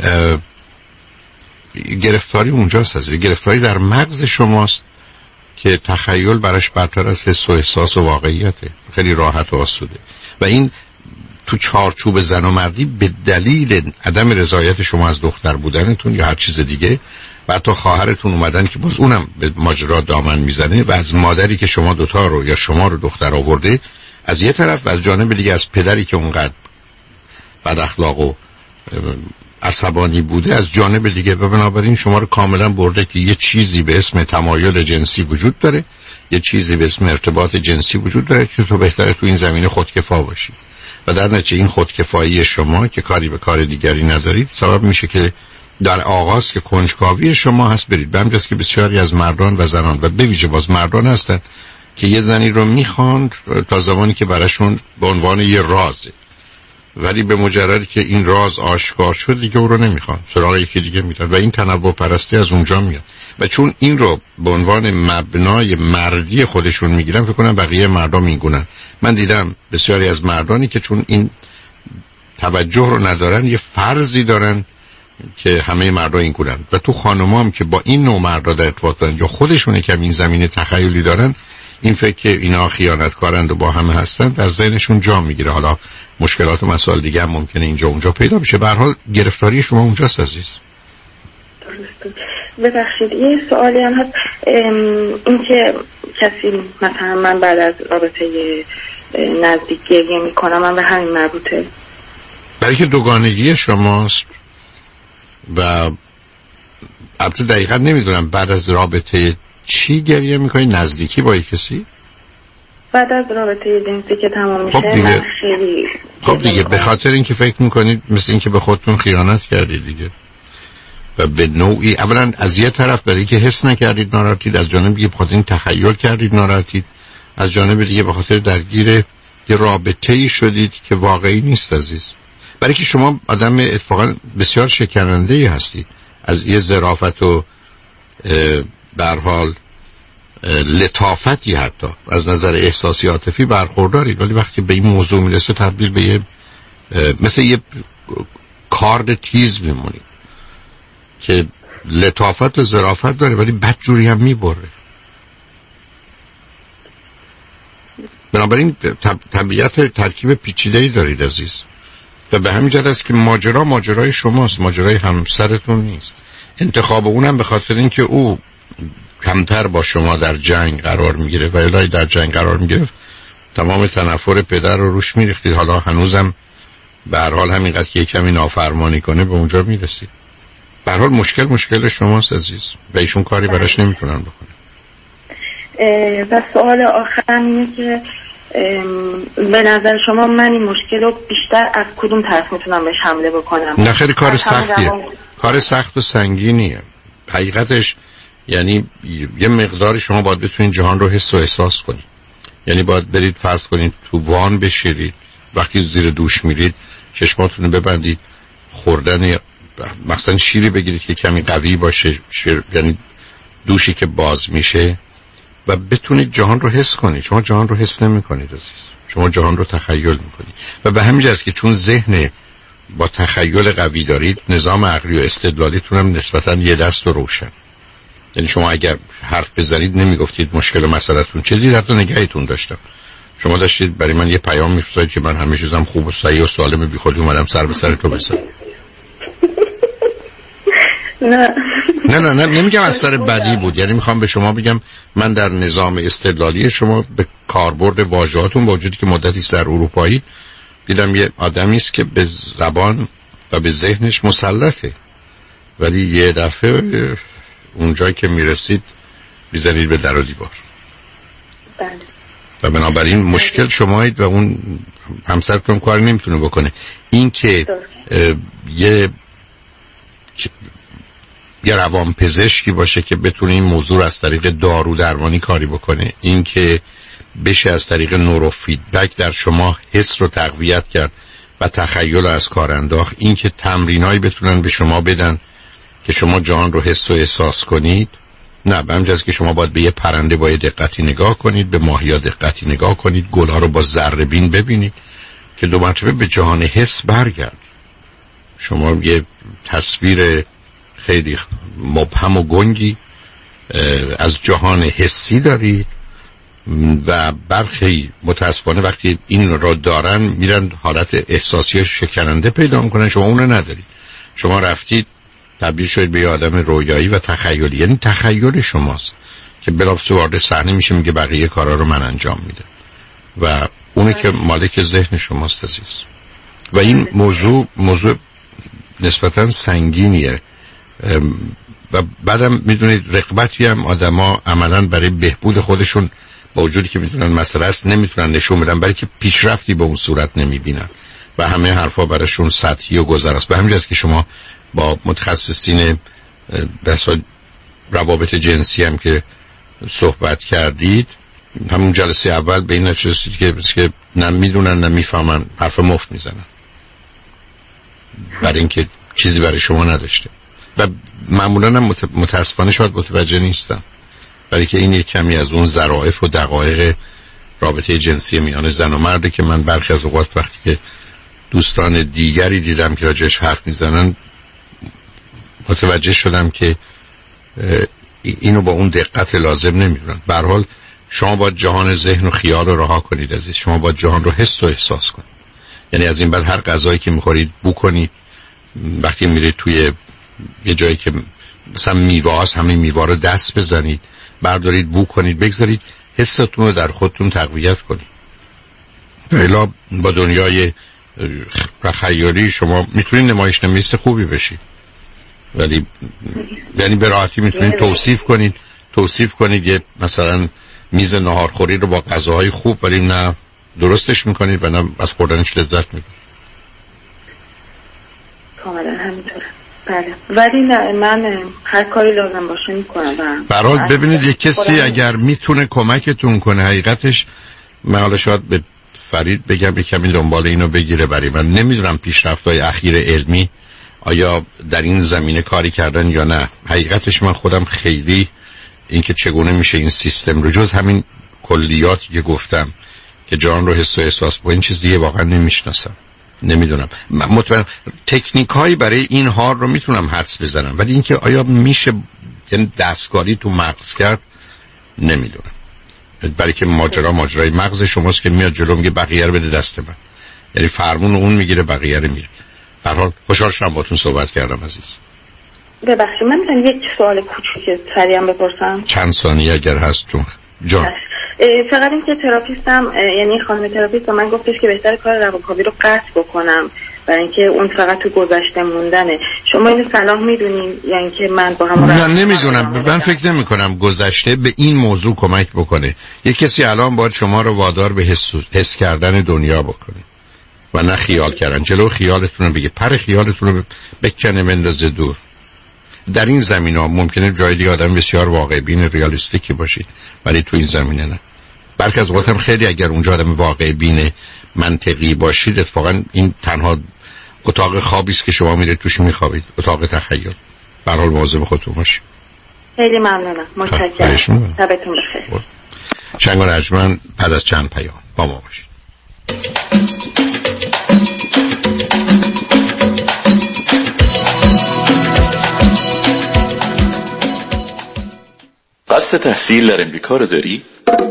گرفتاری اونجاست. از گرفتاری در مغز شماست که تخیل براش برتر از حس و احساس و واقعیته، خیلی راحت و آسوده و این تو چارچوب زن و مردی به دلیل عدم رضایت شما از دختر بودنتون یا هر چیز دیگه و حتی خواهرتون اومدن که باز اونم به ماجرا دامن میزنه و از مادری که شما دوتا رو یا شما رو دختر آورده از یه طرف و از جانب دیگه از پدری که اونقدر بد اخلاق و عصبانی بوده از جانب دیگه و بنابراین شما رو کاملا برده که یه چیزی به اسم تمایل جنسی وجود داره، یه چیزی به اسم ارتباط جنسی وجود داره که تو بهتره تو این زمینه خودکفا باشی و در نتیجه این خودکفایی شما که کاری به کار دیگری ندارید سبب میشه که در آغاز که کنجکاوی شما هست برید به همجاست که بسیاری از مردان و زنان و به ویژه باز مردان هستن که یه زنی رو میخواند تا زمانی که براشون به عنوان یه رازه، ولی به مجردی که این راز آشکار شد دیگه او رو نمیخوان، سراغ یکی دیگه میرن و این تنوع پرستی از اونجا میاد و چون این رو به عنوان مبنای مردی خودشون میگیرن فکر کنم بقیه مردم اینگونن. من دیدم بسیاری از مردانی که چون این توجه رو ندارن یه فرضی دارن که همه مردا اینگونن و تو خانم‌ها هم که با این نوع مردا در ارتباط دارن یا خودشون کم این زمینه تخیلی دارن این فکر که اینا خیانتکارند و با هم هستن در ذهنشون جا میگیره. حالا مشکلات و مسائل دیگه هم ممکنه اینجا اونجا پیدا بشه. به هر حال گرفتاری شما اونجاست عزیز. ببخشید یه سوالی هم هست، این که کسی مثلا من بعد از رابطه نزدیک گریه میکنم من به همین مربوطه؟ برای که دوگانگی شماست و البته دقیقا نمیدونم بعد از رابطه چی گریه میکنی؟ نزدیکی با کسی؟ بعد از رابطه جنسی که تمام میشه. خب دیگه خب دیگه به خاطر اینکه فکر میکنید مثل اینکه به خودتون خیانت کردید دیگه، و به نوعی اولا از یه طرف برای که حس نکردید ناراحتید، از جانب دیگه بخاطر این تخیل کردید ناراحتید، از جانب دیگه به خاطر درگیر یه رابطه‌ای شدید که واقعی نیست عزیز. برای که شما آدم اتفاقا بسیار شکننده‌ای هستید، از یه ظرافت و به هر حال لطافتی حتی از نظر احساسی عاطفی برخوردارید، ولی وقتی به این موضوع میرسه تبدیل به یه مثل یه کارد تیز میمونید که لطافت و ظرافت داره ولی بدجوری هم میبره. بنابراین طبیعت ترکیب پیچیده‌ای دارید عزیز، و به همین جهت است که ماجرا ماجرای شماست، ماجرای همسرتون نیست. انتخاب اونم به خاطر اینکه او کمتر با شما در جنگ قرار میگیره و الهی در جنگ قرار میگیره تمام تنفر پدر رو روش میریختید، حالا هنوزم به هر حال همینقدر که کمی نافرمانی کنه به اونجا میرسید. به هر حال مشکل مشکل شماست عزیز و ایشون کاری براش نمیتونن بکنن. و سوال آخرم اینه که به نظر شما من این مشکل رو بیشتر از کدوم طرف میتونم بهش حمله بکنم؟ نه خیلی کار سختیه، کار سخت و سنگینیه حقیقتش. یعنی یه مقداری شما باید بتونید جهان رو حس و احساس کنید. یعنی باید برید فرض کنید تو وان بشیرید، وقتی زیر دوش میرید چشماتون رو ببندید، خوردن مثلا شیری بگیرید که کمی قوی باشه، شیر یعنی دوشی که باز میشه، و بتونید جهان رو حس کنید. شما جهان رو حس نمی کنید عزیز، شما جهان رو تخیل میکنید و به همین جاست که چون ذهن با تخیل قوی دارید، نظام عقلی و استدلالیتون هم نسبتاً یه دست و روشن. یعنی شما اگر حرف بزنید نمیگفتید مشکل و مسئله‌تون چه دید، حتی نگاهتون داشتم. شما داشتید برای من یه پیام میفرستید که من همه چیزم خوب و صحیح و سالم، بی خودی اومدم سر به سر تو بزنم. نه نه نه نه نمیگم از سر بدی بود، یعنی میخوام به شما بگم من در نظام استدلالی شما به کاربرد واژه‌هاتون با وجودی که مدتی است در اروپایی دیدم یه آدمی است که به زبان و به ذهنش مسلطه، ولی یه دفعه اونجایی که میرسید میزنید به در و دیوار. بله. و بنابراین مشکل شمایید و اون همسرتون کاری نمیتونه بکنه. این که یه یه روان پزشکی باشه که بتونه این موضوع رو از طریق دارو درمانی کاری بکنه، این که بشه از طریق نورو فیدبک در شما حس رو تقویت کرد و تخیل از کار انداخت، این که تمرینایی بتونن به شما بدن که شما جهان رو حس و احساس کنید. نه، به همین که شما باید به یه پرنده با یه دقتی نگاه کنید، به ماهیا دقتی نگاه کنید، گلها رو با ذره بین ببینید که دو مرتبه به جهان حس برگرد. شما یه تصویر خیلی مبهم و گنگی از جهان حسی دارید و برخی متاسفانه وقتی این را دارن میرن حالت احساسی شکننده پیدا میکنن، شما اون رو ندارید. شما رفتید تبدیل شدید به یه آدم رویایی و تخیلی، یعنی تخیل شماست که بلافاصله وارد صحنه میشه میگه بقیه کارا رو من انجام میدم و اونه که مالک ذهن شماست عزیز. و این موضوع موضوع نسبتا سنگینیه و بعدم میدونید رغبتی هم آدما عملا برای بهبود خودشون با وجودی که میدونن مسئله است نمیتونن نشون بدن، برای که پیشرفتی به اون صورت نمیبینن و همه حرفا براشون سطحی و گذر است. به همین جاست که شما با متخصصین بحث روابط جنسی هم که صحبت کردید، همون جلسه اول به این نتیجه که که نه میدونن نه میفهمن، حرف مفت میزنن برای اینکه چیزی برای شما نداشته و معمولا هم متاسفانه شاید متوجه نیستن، برای که این یک کمی از اون ظرافت و دقایق رابطه جنسی میان زن و مرده که من برخی از اوقات وقتی که دوستان دیگری دیدم که راجعش حرف میزنن متوجه شدم که اینو با اون دقت لازم نمیدونن. به هر حال شما باید جهان ذهن و خیال رو رها کنید عزیز. شما باید جهان رو حس و احساس کنید. یعنی از این بعد هر غذایی که میخورید بو کنید. وقتی میرید توی یه جایی که مثلا میوه هست همین میوه رو دست بزنید، بردارید بو کنید، بگذارید حستون رو در خودتون تقویت کنید. الا با دنیای خیالی شما میتونید نمایش نویس خوبی بشید، ولی یعنی به راحتی میتونید توصیف کنید توصیف کنید یه مثلا میز ناهارخوری رو با غذاهای خوب، ولی نه درستش میکنید و نه از خوردنش لذت میبرید. کاملا همینطوره. بله، ولی نه من هر کاری لازم باشه میکنم. برای ببینید یک کسی اگر میتونه کمکتون کنه، حقیقتش من حالا شاید به فرید بگم یک کمی دنبال اینو بگیره، برای من نمیدونم پیشرفت‌های اخیر علمی آیا در این زمینه کاری کردن یا نه. حقیقتش من خودم خیلی اینکه چگونه میشه این سیستم رو جز همین کلیاتی که گفتم که جان رو حس و احساس با این چیزیه واقعا نمیشناسم، نمیدونم. مطمئن تکنیک هایی برای این حال رو میتونم حدس بزنم، ولی اینکه آیا میشه یعنی دستکاری تو مغز کرد نمیدونم. برای که ماجرا ماجرای مغز شماست که میاد جلو میگه بقیه رو بده دست من، یعنی فرمون اون میگیره بقیه رو میره. به هر حال خوشحال شدم باهاتون صحبت کردم عزیز. ببخشید من میتونم یک سوال کوچیک سریعا بپرسم؟ چند ثانیه اگر هست چون جان. فقط این که تراپیستم یعنی خانم تراپیست من گفتش که بهتر کار روانکاوی رو قطع بکنم برای اینکه اون فقط تو گذشته موندنه. شما اینو صلاح میدونین یا اینکه من با هم نه نمیدونم. من فکر نمی کنم گذشته به این موضوع کمک بکنه. یک کسی الان باید شما رو وادار به حس, حس کردن دنیا بکنه و نه خیال کردن. جلو خیالتون رو بگه، پر خیالتون رو بکنه بندازه دور. در این زمینه ها ممکنه جای دیگه آدم بسیار واقع بین ریالیستیکی باشید، ولی تو این زمینه نه. بلکه از وقت هم خیلی اگر اونجا آدم واقع بین منطقی باشید، اتفاقا این تنها اتاق خوابی است که شما میرید توش میخوابید، اتاق تخیل. به هر حال مواظب خودتون باشید. خیلی ممنونم. متشکرم. شبتون بخیر. شنگ و نجمن بعد از چند پیام با ما باشید. قصد تحصیل در امریکا رو داری؟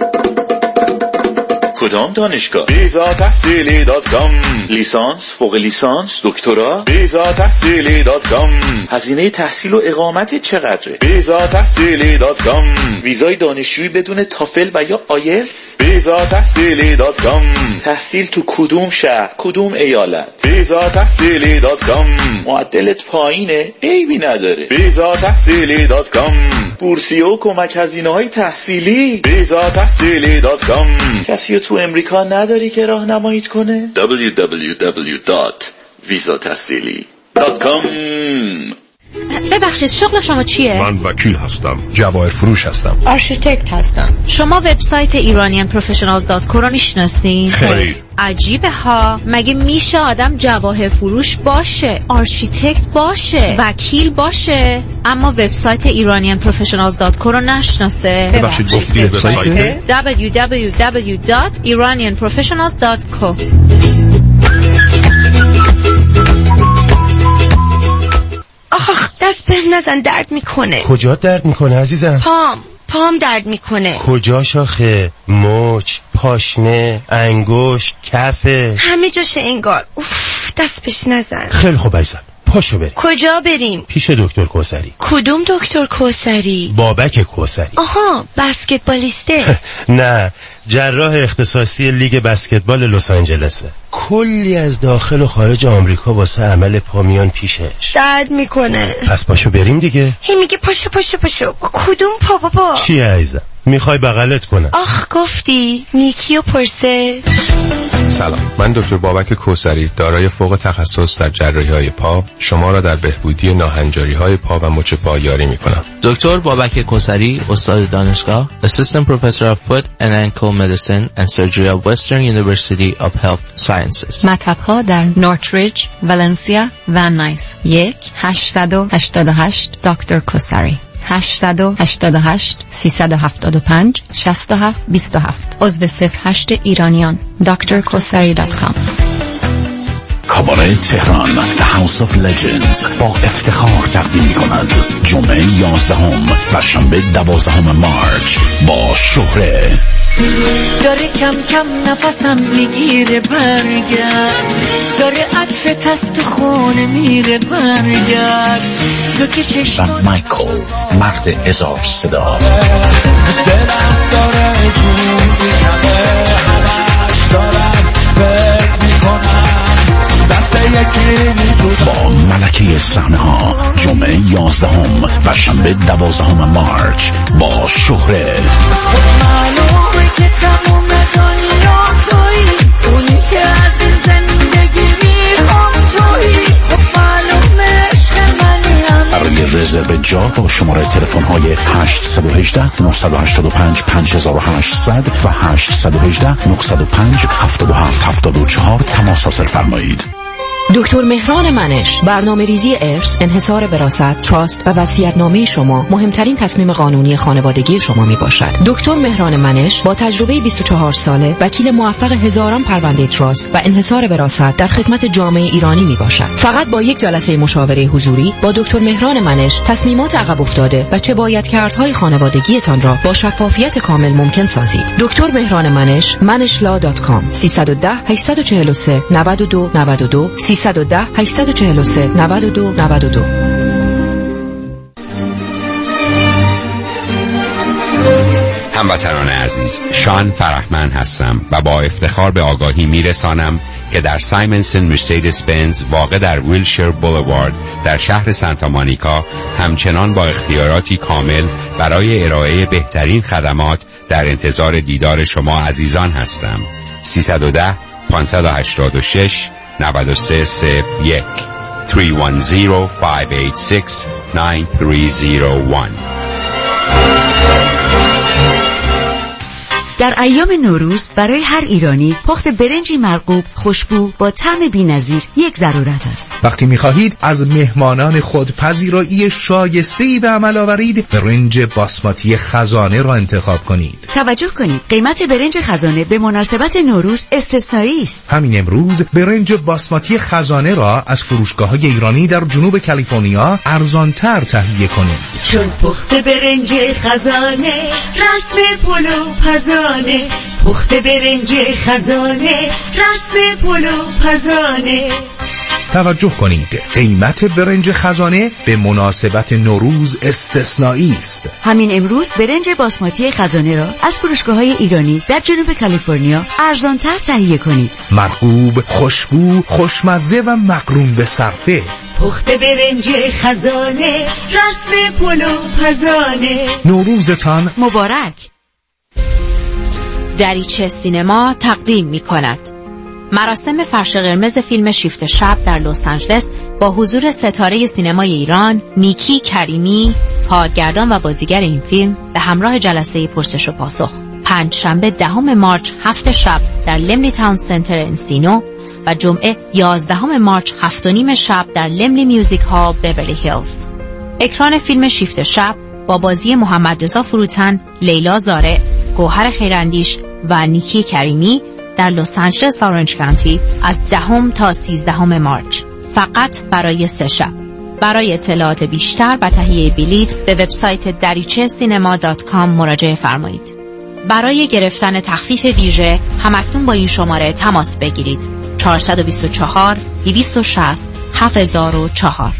کدام دانشگاه؟ ویزا تحصیلی دات کام. لیسانس، فوق لیسانس، دکترا؟ ویزا تحصیلی دات کام. هزینه تحصیل و اقامت چقدره؟ ویزا تحصیلی دات کام. ویزای دانشجویی بدون تافل و یا آیلتس؟ ویزا تحصیلی دات کام. تحصیل تو کدوم شهر، کدوم ایالت؟ ویزا تحصیلی دات کام. معدلت پایینه؟ عیبی نداره. ویزا تحصیلی دات کام. بورسیه و کمک هزینه‌های تحصیلی؟ ویزا تحصیلی دات کام. کسی تو امریکا نداری که راهنماییت کنه؟ دبلیو دبلیو دبلیو دات ویزا تحصیلی دات کام. ببخشید شغل شما چیه؟ من وکیل هستم، جواهر فروش هستم، آرشیتکت هستم. شما وبسایت ایرانیان پروفشنالز دات کو رو میشناسین؟ خیر. عجیبه ها، مگه میشه آدم جواهر فروش باشه، آرشیتکت باشه، وکیل باشه، اما وبسایت ایرانیان پروفشنالز دات کو رو نشناسه؟ ببخشید گفتی وبسایت؟ دبلیو دبلیو دبلیو دات ایرانیان پروفشنالز دات کو. آخ دست به نزن، درد میکنه. کجا درد میکنه عزیزم؟ پام پام درد میکنه. کجا شاخه؟ مچ، پاشنه، انگشت، کفه، همه جاشه انگار. اوف دست بهش نزن. خیلی خوب عزیزم، پاشو بریم. کجا بریم؟ پیش دکتر کوثری. کدوم دکتر کوثری؟ بابک کوثری. آها بسکتبالیسته. نه، جراح اختصاصی لیگ بسکتبال لس آنجلسه. کلی از داخل و خارج آمریکا واسه عمل پا میان پیشش. درد میکنه. پس پاشو بریم دیگه. هی میگه پاشو پاشو پاشو. کدوم پا بابا؟ چی عزیزم؟ میخوای بغلت کنم؟ آخ گفتی نیکی و پرسه. سلام، من دکتر بابک کوثری دارای فوق تخصص در جراحی‌های پا شما را در بهبودی ناهنجاری‌های پا و مچ پا یاری می‌کنم. دکتر بابک کوثری، استاد دانشگاه، Assistant Professor of Foot and Ankle Medicine and Surgery at Western University of Health Sciences. مطب‌ها در نورتریج، ولنسیا و نایس. یک هشتصد و هشتاد و هشت دکتر کوثری. هشتصد و هشتاد و هشت سیصد و هفتاد و پنج شصت و هفت بیست و هفت. عضو صفر هشت ایرانیان. دکتر کوثری دات کام. کاباره تهران The House of Legends با افتخار تقدیم می‌کند جمعه یازدهم و شنبه دوازدهم مارچ با شهره. داره کم کم نفسم میگیره برگرد، داره عطر تست خونه میره برگرد، تو که چشم و مایکل مرد هزار صدا. دلم داره جون میکنه، همش دارم فکر میکنم دسته یکی میتونم. با ملکه صحنه ها جمعه یازدهم و شنبه دوازدهم مارچ با شهره. معلومه که تموم دنیا تویی، اونی که از این زندگی میخوام تویی، خب معلومه عشق منی هم. برای رزرو جا با شماره تلفن های هشت یک هشت نه هشت پنج پنج هشت صفر صفر و هشت یک هشت نه پنج هفت هفت هفت چهار تماس حاصل فرمایید. دکتر مهران منش، برنامه ریزی ارث، انحصار وراثت، تراست و وصیت‌نامه شما مهمترین تصمیم قانونی خانوادگی شما می باشد. دکتر مهران منش با تجربه بیست و چهار ساله، وکیل موفق هزاران پرونده تراست و انحصار وراثت در خدمت جامعه ایرانی می باشد. فقط با یک جلسه مشاوره حضوری با دکتر مهران منش تصمیمات عقب افتاده و چه باید کردهای خانوادگیتان را با شفافیت کامل ممکن سازید. دکتر مهران منش منش لا دات کام سیصد و ده هشتصد و چهل و سه نود و دو نود و دو سیصد و ده هشتصد و چهل و سه نود و دو نود و دو. هموطنان عزیز، شان فرحمند هستم و با افتخار به آگاهی میرسانم که در سایمنسن مرسدس بنز واقع در ویلشیر بولوارد در شهر سانتا مونیکا همچنان با اختیاراتی کامل برای ارائه بهترین خدمات در انتظار دیدار شما عزیزان هستم. سیصد و ده پانصد و هشتاد و شش نود و سه صفر یک سه یک صفر پنج هشت شش نه سه صفر یک. در ایام نوروز برای هر ایرانی پخت برنجی مرغوب خوشبو با طعم بی‌نظیر یک ضرورت است. وقتی می‌خواهید از مهمانان خود پذیرایی شایسته‌ای به عمل آورید، برنج باسماتی خزانه را انتخاب کنید. توجه کنید، قیمت برنج خزانه به مناسبت نوروز استثنایی است. همین امروز برنج باسماتی خزانه را از فروشگاه‌های ایرانی در جنوب کالیفرنیا ارزان‌تر تهیه کنید. چون پخت برنج خزانه رسم پلو پزانه، پخت برنج خزانه رسم پلو پزانه. توجه کنید، قیمت برنج خزانه به مناسبت نوروز استثنایی است. همین امروز برنج باسماتی خزانه را از فروشگاه‌های ایرانی در جنوب کالیفرنیا ارزان‌تر تهیه کنید. مرغوب، خوشبو، خوشمزه و مقرون به صرفه. پخت برنج خزانه رسم پلو پزانه. نوروزتان مبارک. دریچه سینما تقدیم می کند مراسم فرش قرمز فیلم شیفت شب در لس آنجلس با حضور ستاره سینمای ایران نیکی کریمی، کارگردان و بازیگر این فیلم، به همراه جلسه پرسش و پاسخ. پنج شنبه دهم مارچ هفت شب در لملی تاون سنتر انسینو و جمعه یازدهم مارچ هفت و نیم شب در لملی میوزیک هال بیورلی هیلز. اکران فیلم شیفت شب با بازی محمد رضا فروتن، لیلا زارع، گوهر خیراندیش و نیکی کریمی در لس آنجلس و اورنج کانتی از دهم تا سیزدهم مارچ، فقط برای سه شب. برای اطلاعات بیشتر و تهیه بلیط به وبسایت دریچه سینما دات کام مراجعه فرمایید. برای گرفتن تخفیف ویژه همکنون با این شماره تماس بگیرید: چهار دو چهار دویست و شصت هفت هزار و چهار.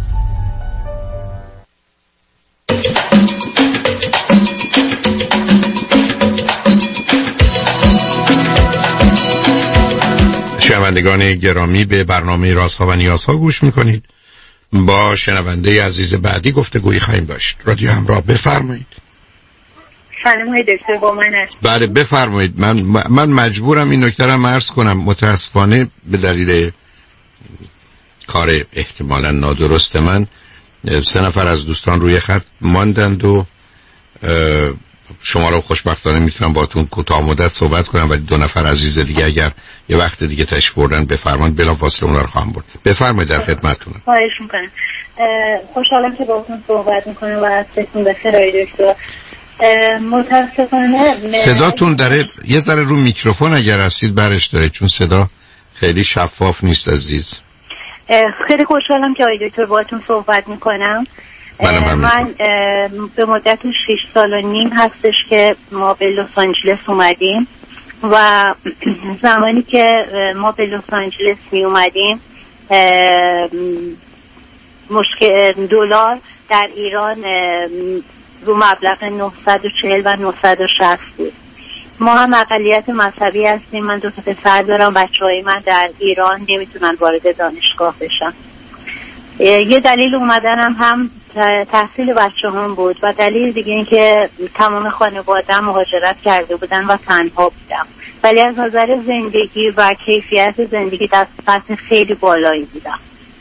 شنوندگان گرامی، به برنامه رازها و نیازها گوش میکنید. با شنونده عزیز بعدی گفتگویی خواهیم داشت. رادیو همراه، بفرمایید. سلام های دکتر، با من است. بله بفرمایید. من من مجبورم این نکته را عرض کنم، متاسفانه به دلیل کار احتمالاً نادرست من سه نفر از دوستان روی خط ماندند و شما رو خوشبختانه میتونم باهاتون کوتاه مدت صحبت کنم، ولی دو نفر عزیز دیگه اگر یه وقت دیگه تشریف بردن بفرمایید، بلافاصله اونها رو خواهم برد. بفرمایید، در خدمتتونم. خواهش میکنم. خوشحالم که باهاتون صحبت میکنم و ازتون بخیر آقای دکتر. متاسفانه صداتون داره یه ذره رو میکروفون اگر هستید برش داره، چون صدا خیلی شفاف نیست عزیز. خیلی خوشحالم که آقای دکتر باهاتون صحبت میکنم. من به مدت شش سال و نیم هستش که ما به لس آنجلس اومدیم و زمانی که ما به لس آنجلس می اومدیم مشکل دلار در ایران رو مبلغ نهصد و چهل و نهصد و شصت بود. ما هم اقلیت مذهبی هستیم. من دو تا پسر دارم. بچه‌های من در ایران نمیتونن وارد دانشگاه بشن. یه دلیل اومدنم هم تحصیل بچه هم بود و دلیل دیگه این که تمام خانواده‌ام مهاجرت کرده بودن و تنها بودم، ولی از نظر زندگی و کیفیت زندگی در سطح خیلی بالایی بودم.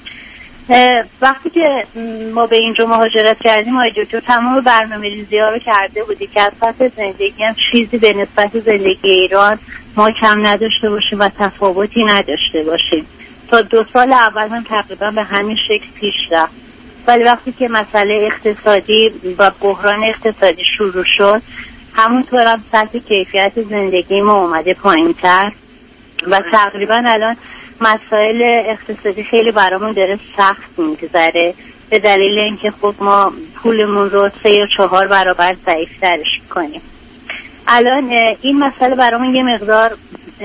وقتی که ما به اینجا مهاجرت کردیم آقای دکتر تمام برنامه ریزی ها رو کرده بودی که از سطح زندگی هم چیزی به نسبت زندگی ایران ما کم نداشته باشیم و تفاوتی نداشته باشیم. تا دو سال اول هم تقریبا به همین شکل پیش رفت، ولی وقتی که مسئله اقتصادی و بحران اقتصادی شروع شد همونطور هم سطح کیفیت زندگی ما اومده پایین تر و تقریبا الان مسائل اقتصادی خیلی برامون داره سخت میگذره به دلیل اینکه خب ما پولمون رو سه یا چهار برابر ضعیف‌ترش میکنیم. الان این مسئله برامون یه مقدار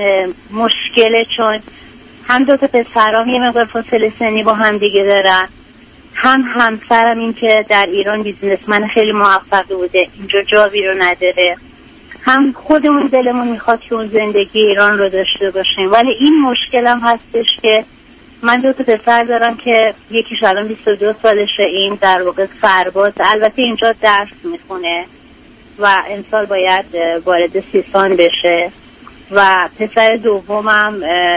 مشکله، چون هم دو تا پسرام یه مقدار فاصله سنی با هم دیگه دارن، هم همسرم این که در ایران بیزنسمن خیلی موفق بوده اینجا جایی رو نداره، هم خودمون دلمون میخواد که اون زندگی ایران رو داشته باشیم. ولی این مشکل هم هستش که من دو تا پسر دارم که یکیش الان بیست و دو سالشه، این در واقع سرباز، البته اینجا درس میخونه و امسال باید وارد سیستان بشه، و پسر دومم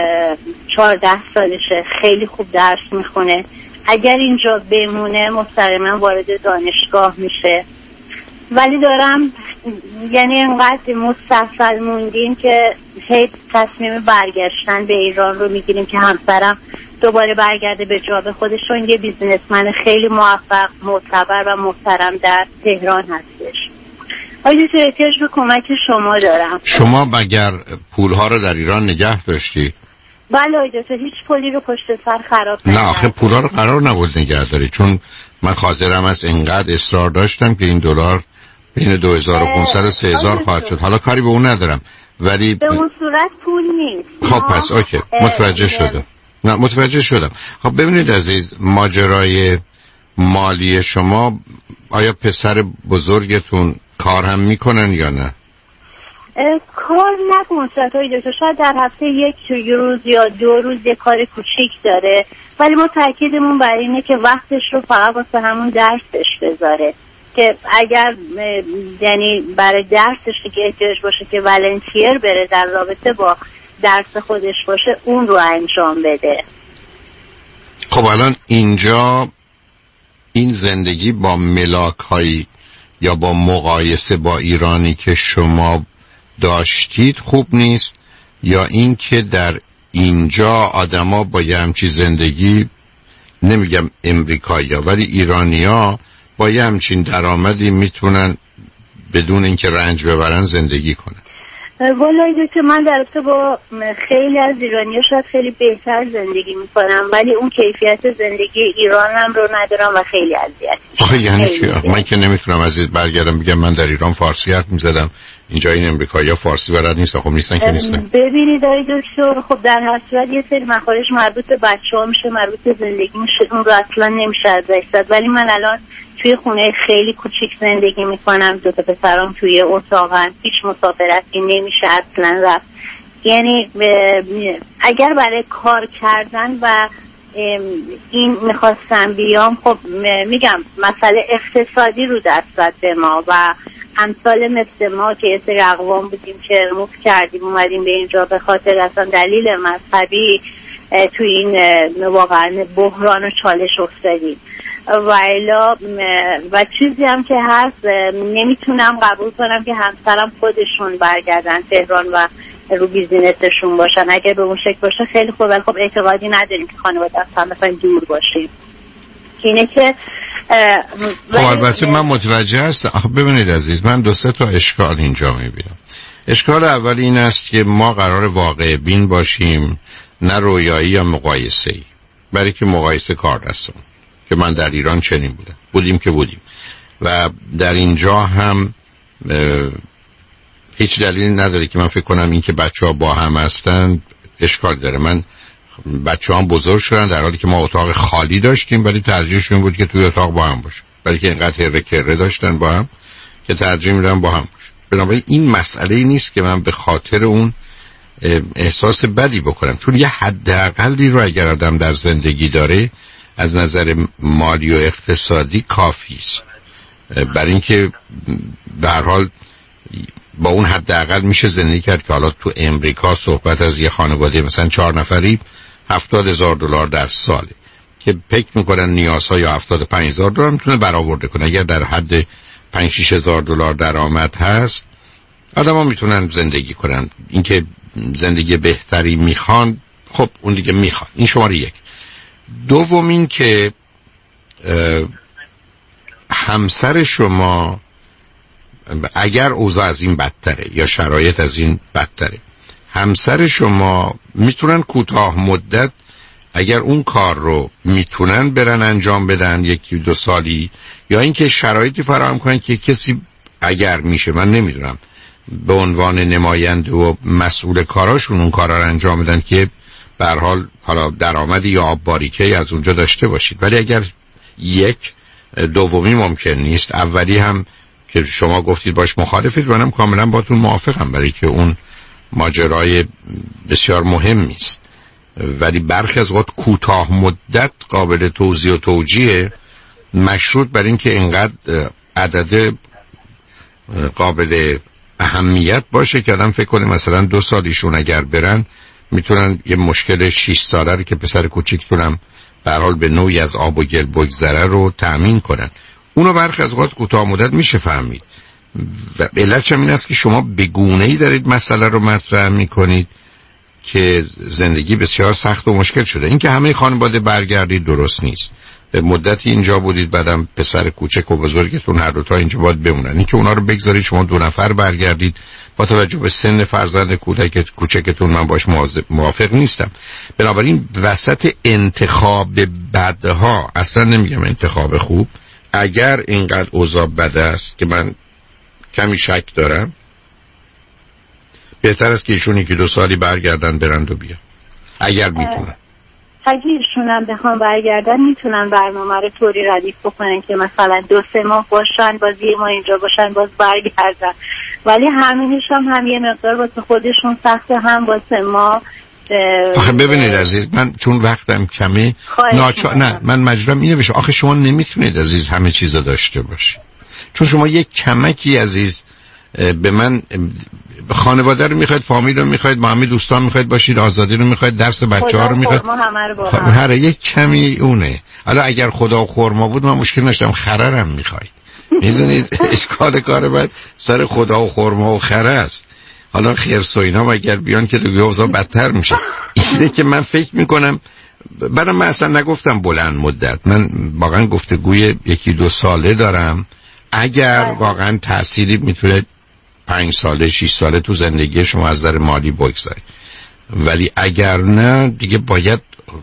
چهارده سالشه، خیلی خوب درس میخونه. اگر اینجا بمونه مستقیما وارد دانشگاه میشه. ولی دارم یعنی اینقدر مستحصل موندیم که هی تصمیم برگشتن به ایران رو میگیریم که همسرم دوباره برگرده به جاب خودش، چون یه بیزنسمن خیلی موفق، معتبر و محترم در تهران هستش. آیا تو احتیاج به کمک شما دارم. شما مگر پولها رو در ایران نگه داشتی؟ بله آقای دکتر، هیچ پولی رو پشت سر خراب نه آخه پولا رو قرار نبود نگه داری، چون من خاطرم از اینقدر اصرار داشتم که این دلار بین دو هزار و پانصد و سه هزار خواهد شد. حالا کاری به اون ندارم، ولی به اون صورت پول نیست. خب پس اوکی، متوجه شدم. نه متوجه شدم. خب ببینید عزیز، ماجرای مالی شما، آیا پسر بزرگتون کار هم میکنن یا نه؟ کار نکنه های دکتر، شاید در هفته یک روز یا دو روز یک کار کوچیک داره، ولی ما تاکیدمون بر اینه که وقتش رو فقط واسه همون درسش بذاره، که اگر یعنی برای درسش که احتیاج باشه که والنتیر بره در رابطه با درس خودش باشه اون رو انجام بده. خب الان اینجا این زندگی با ملاک هایی یا با مقایسه با ایرانی که شما داشتید خوب نیست، یا این که در اینجا آدما با یه همچی زندگی، نمیگم امریکایی‌ها ولی ایرانی‌ها با یه همچین درآمدی میتونن بدون اینکه رنج ببرن زندگی کنن؟ والله که من در رابطه با خیلی از ایرانی‌ها شاید خیلی بهتر زندگی میکنم، ولی اون کیفیت زندگی ایرانم رو ندارم و خیلی اذیت میشم. آخه یعنی چی؟ من که نمیتونم عزیز برگردم بگم من در ایران فارسی حرف میزدم، اینجا این امریکایی‌ها فارسی بلد نیستن. خب نیستن که نیستن. ببینید آقای دکتر، خب در هر صورت یه سری مخارج مربوط به بچه‌ها میشه، مربوط به زندگی میشه، اون رو اصلا نمیشه ازش زد. ولی من الان توی خونه خیلی کوچیک زندگی میکنم، دو تا پسرام توی اتاقن، هیچ مسافرتی نمیشه اصلا رفت. یعنی اگر برای کار کردن و این میخواستم بیام، خب میگم مسئله اقتصادی رو دست زد به ما و امثال مثل ما که یه سری اقوام بودیم که موف کردیم اومدیم به اینجا به خاطر اصلا دلیل مذهبی توی این واقعا بحران و چالش افتادیم. و الا و چیزی هم که هست نمیتونم قبول کنم که همسرم خودشون برگردن تهران و رو بیزینسشون باشن. اگر به اون شکل باشه خیلی خوب، ولی خب اعتقادی نداریم که خانواده اصلا مثلا دور باشیم. اینه که خب البته من متوجه هستم. آخه ببینید عزیز، من دو سه تا اشکال اینجا میبینم. اشکال اول این است که ما قرار واقع بین باشیم نه رویایی یا مقایسه‌ای، برای که مقایسه کار دستم که من در ایران چنین بودم بودیم که بودیم و در اینجا هم هیچ دلیلی نداره که من فکر کنم این که بچه ها با هم هستن اشکال داره. من بچه هم بزرگ شدن در حالی که ما اتاق خالی داشتیم ولی ترجیحشون بود که توی اتاق با هم باشه، ولی که اینقدر هره کره داشتن با هم که ترجیح میدن با هم باشه. بنابراین این مسئله نیست که من به خاطر اون احساس بدی بکنم، چون یه حداقلی رو اگر آدم در زندگی داره از نظر مالی و اقتصادی کافی است، برای اینکه به هر حال با اون حداقل میشه زندگی کرد. که حالا تو امریکا صحبت از یه خانواده مثلا چهار نفری هفتاد هزار دلار در ساله که فکر میکنن نیازها یا هفتاد و پنج هزار دلار میتونه برآورده کنه. اگر در حد پنج شش هزار دلار درآمد هست آدم ها میتونن زندگی کنن. اینکه زندگی بهتری میخوان، خب اون دیگه میخوان. این شماره یک. دوم این که همسر شما اگر اوضاع از این بدتره یا شرایط از این بدتره، همسر شما میتونن کوتاه مدت اگر اون کار رو میتونن برن انجام بدن یکی دو سالی، یا اینکه شرایطی فراهم کنن که کسی اگر میشه، من نمیدونم، به عنوان نماینده و مسئول کاراشون اون کارا رو انجام بدن که به هر حال حالا درآمدی یا آب باریکه‌ای از اونجا داشته باشید. ولی اگر یک دومی ممکن نیست، اولی هم که شما گفتید باش مخالفید، منم کاملا باتون موافقم، برای که اون ماجرای بسیار مهمی است. ولی برخی از وقت کوتاه مدت قابل توضیح و توجیه، مشروط بر این که اینقدر عدد قابل اهمیت باشه که آدم فکر کنه مثلا دو سالیشون اگر برن میتونن یه مشکل شش ساله رو که پسر کوچیکتونم به هر حال به نوعی از آب و گل بگذره رو تأمین کنن. اونو برخی از وقت کوتاه مدت میشه فهمید. و علتش هم این است که شما به گونه‌ای دارید مسئله رو مطرح میکنید که زندگی بسیار سخت و مشکل شده. این که همه خانواده برگردید درست نیست. به مدتی اینجا بودید، بعدم پسر کوچک و بزرگتون هر دو تا اینجا باید بمونن. این که اونا رو بگذارید شما دو نفر برگردید با توجه به سن فرزند کودک کوچکتون من باش موافق نیستم. بنابراین وسط انتخاب بدها، اصلا نمیگم انتخاب خوب، اگر اینقدر اوضاع بد است که من کمی شک دارم، بهتر است که ایشون یکی دو سالی برگردن برند و بیان اگر میتونن. اگه ایشون هم بخوام برگردن میتونن برنامه رو طوری ردیف بکنن که مثلا دو سه ماه باشن، باز یه ماه اینجا باشن، باز برگردن. ولی همینش هم هم یه مقدار واسه خودشون سخته، هم واسه ما. آخه ببینید عزیز، من چون وقتم کمه ناچار نه من مجبورم اینو بشم. آخه شما نمیتونید عزیز همه چیزو داشته باشید، چون شما یک کمکی عزیز به من، خانواده رو میخواید، فامیل رو میخواید، با همه دوستان میخواید باشید، آزادی رو میخواید، درس بچه ها رو میخواید، هر یک کمی اونه. حالا اگر خدا و خورما بود من مشکل نشتم، خررم میخواید. میدونید اشکال کار بعد سر خدا و خورما و خره است. حالا خرس و اینا اگر بیان که دیگه اوضاع بدتر میشه. اینه که من فکر میکنم، بعدم من اصلا نگفتم بلند مدت، من واقعا گفتگوی یکی دو ساله دارم. اگر واقعا تأثیری میتونه پنج ساله شش ساله تو زندگی شما از نظر مالی بگذاره، ولی اگر نه دیگه باید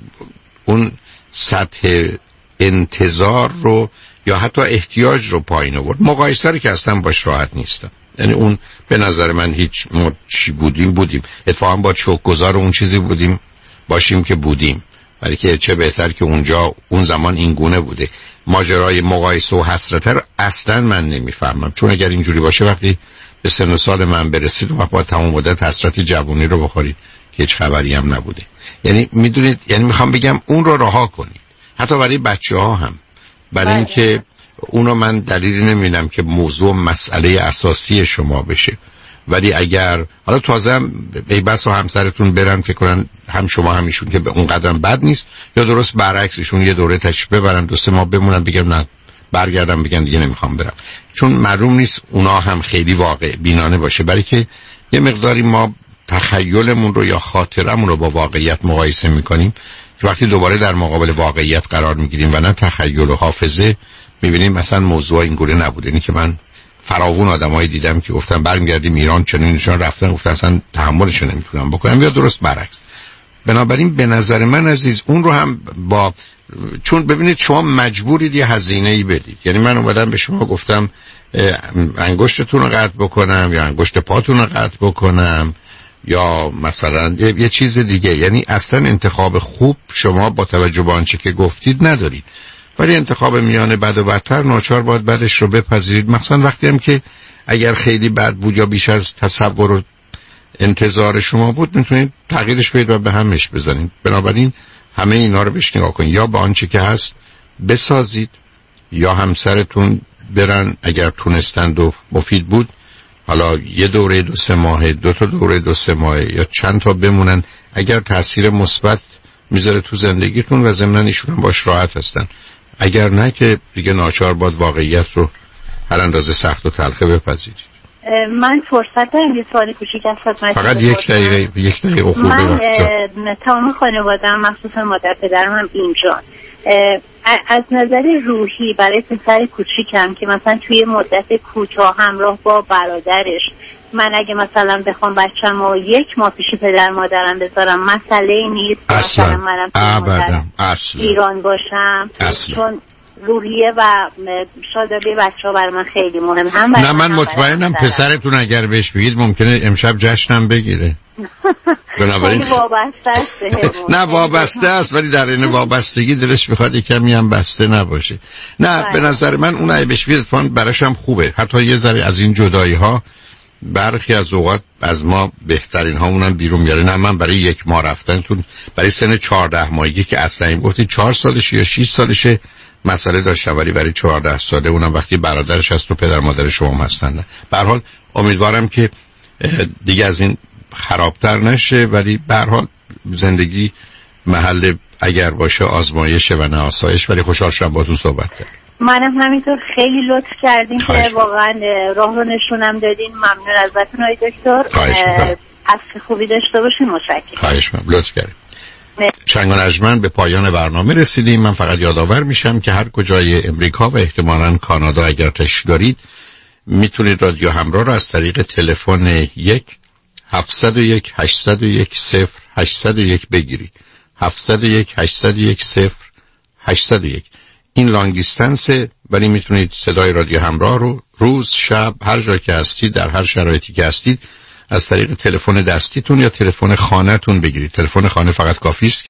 اون سطح انتظار رو یا حتی احتیاج رو پایین آورد. مقایسه رو که اصلا باش راحت نیستم، یعنی اون به نظر من هیچ ما چی بودیم بودیم، اتفاقا با شوک‌گذار اون چیزی بودیم باشیم که بودیم، ولی که چه بهتر که اونجا اون زمان این گونه بوده. ماجرای مقایسه و حسرت رو اصلا من نمیفهمم، چون اگر اینجوری باشه وقتی به سن و سال من برسید و با تمام مدت حسرت جوانی رو بخورید که هیچ خبری هم نبوده. یعنی میدونید، یعنی میخوام بگم اون رو رها کنید، حتی برای بچه ها هم، برای اینکه اونو من دلیلی نمیبینم که موضوع مسئله اساسی شما بشه. ولی اگر حالا تازه هم ای بس و همسرتون برن فکر کنن هم شما هم ایشون که به اون قدرم بد نیست، یا درست برعکسشون یه دوره تشریف ببرن دو سه ماه بمونن بگم نه برگردم بگن دیگه نمیخوام برم، چون معلوم نیست اونا هم خیلی واقع بینانه باشه. برای که یه مقداری ما تخیلمون رو یا خاطرمون رو با واقعیت مقایسه میکنیم که وقتی دوباره در مقابل واقعیت قرار میگیریم و نه تخیل و حافظه، میبینیم مثلا موضوع اینگونه نبوده. اینی که من فراوون آدمایی دیدم که گفتن برمیگردیم ایران چنین نشون رفتن، گفتن اصلا تحملش نمیتونم بکنم، یا درست برعکس. بنابراین به نظر من عزیز اون رو هم با، چون ببینید شما مجبورید یه هزینه‌ای بدید. یعنی من اومدم به شما گفتم انگشتتون رو قطع بکنم یا انگشت پاتون رو قطع بکنم یا مثلا یه, یه چیز دیگه. یعنی اصلا انتخاب خوب شما با توجه به آنچه که گفتید ندارید، ولی انتخاب میان بد و بدتر ناچار باید بدش رو بپذیرید. مثلا وقتی هم که اگر خیلی بد بود یا بیش از تصور و انتظار شما بود میتونید تغییرش بدید و به همش بزنید. بنابراین همه اینا رو بهش نگاه کنید، یا با آنچه که هست بسازید یا همسرتون برن اگر تونستند و مفید بود، حالا یه دوره دو سه ماهه، دو تا دوره دو سه ماهه یا چند تا بمونن، اگر تاثیر مثبت میذاره تو زندگیتون و ضمن ایشون هم باش راحت هستن. اگر نه که دیگه ناچار باید واقعیت رو هر اندازه سخت و تلخه بپذیرید. من فرصت دارم یه سوال کوچیک از خدمت فقط یک دقیقه یک دقیقه خورده من تمام خانواده‌ام مخصوصا مادر پدرم هم اینجا، از نظر روحی برای پسر کوچیکم که مثلا توی مدت کوتاه همراه با برادرش، من اگه مثلا بخوام بچه‌مو یک ماه پیش پدر مادرم بذارم مسئله نیست؟ اصلا مثلا منم ابدا اصلا ایران باشم اصلا. چون روحیه و شادابی بچه‌ها برای من خیلی مهم. هم برای نه من مطمئنم پسرتون اگر بهش بگید ممکنه امشب جشنم بگیره. بنابراین وابسته است. نه وابسته است، ولی در این وابستگی دلش میخواد کمی هم بسته نباشه. نه به نظر من اون اگه بهش بگید فان براش هم خوبه. حتی یه ذره از این جدایی ها برخی از اوقات از ما بهترین هامونم بیرون میاره. نه من برای یک ماه رفتنتون برای سن چهارده ماهگی که اصلا این گفتید چهار سالشه یا شش سالشه مسئله داشتم، ولی برای چهارده ساله اونم وقتی برادرش هست و پدر مادر شما هم هستن. به هر حال امیدوارم که دیگه از این خرابتر نشه، ولی به هر حال زندگی محل اگر باشه آزمایشه و نه آسایش. ولی خوشحال شدم باهاتون صحبت کردم. منم همینطور، خیلی لطف کردین که واقعا راه رو نشونم دادین. ممنون ازتون آقای دکتر. عصر خوبی داشته باشین. متشکرم. خواهش می‌کنم. لطف کردین. چنگ و نجمن به پایان برنامه رسیدیم. من فقط یادآور میشم که هر کجای امریکا و احتمالاً کانادا اگر تشریف دارید میتونید رادیو همراه رو از طریق تلفن یک هفتصد و یک هشتصد و یک صفر هشتصد و یک بگیرید. هفتصد و یک هشتصد و یک صفر هشتصد و یک. این لانگ دیستنسه، ولی میتونید صدای رادیو همراه رو روز شب هر جا که هستید در هر شرایطی که هستید از طریق تلفن دستیتون یا تلفن خانه‌تون بگیرید. تلفن خانه فقط کافی است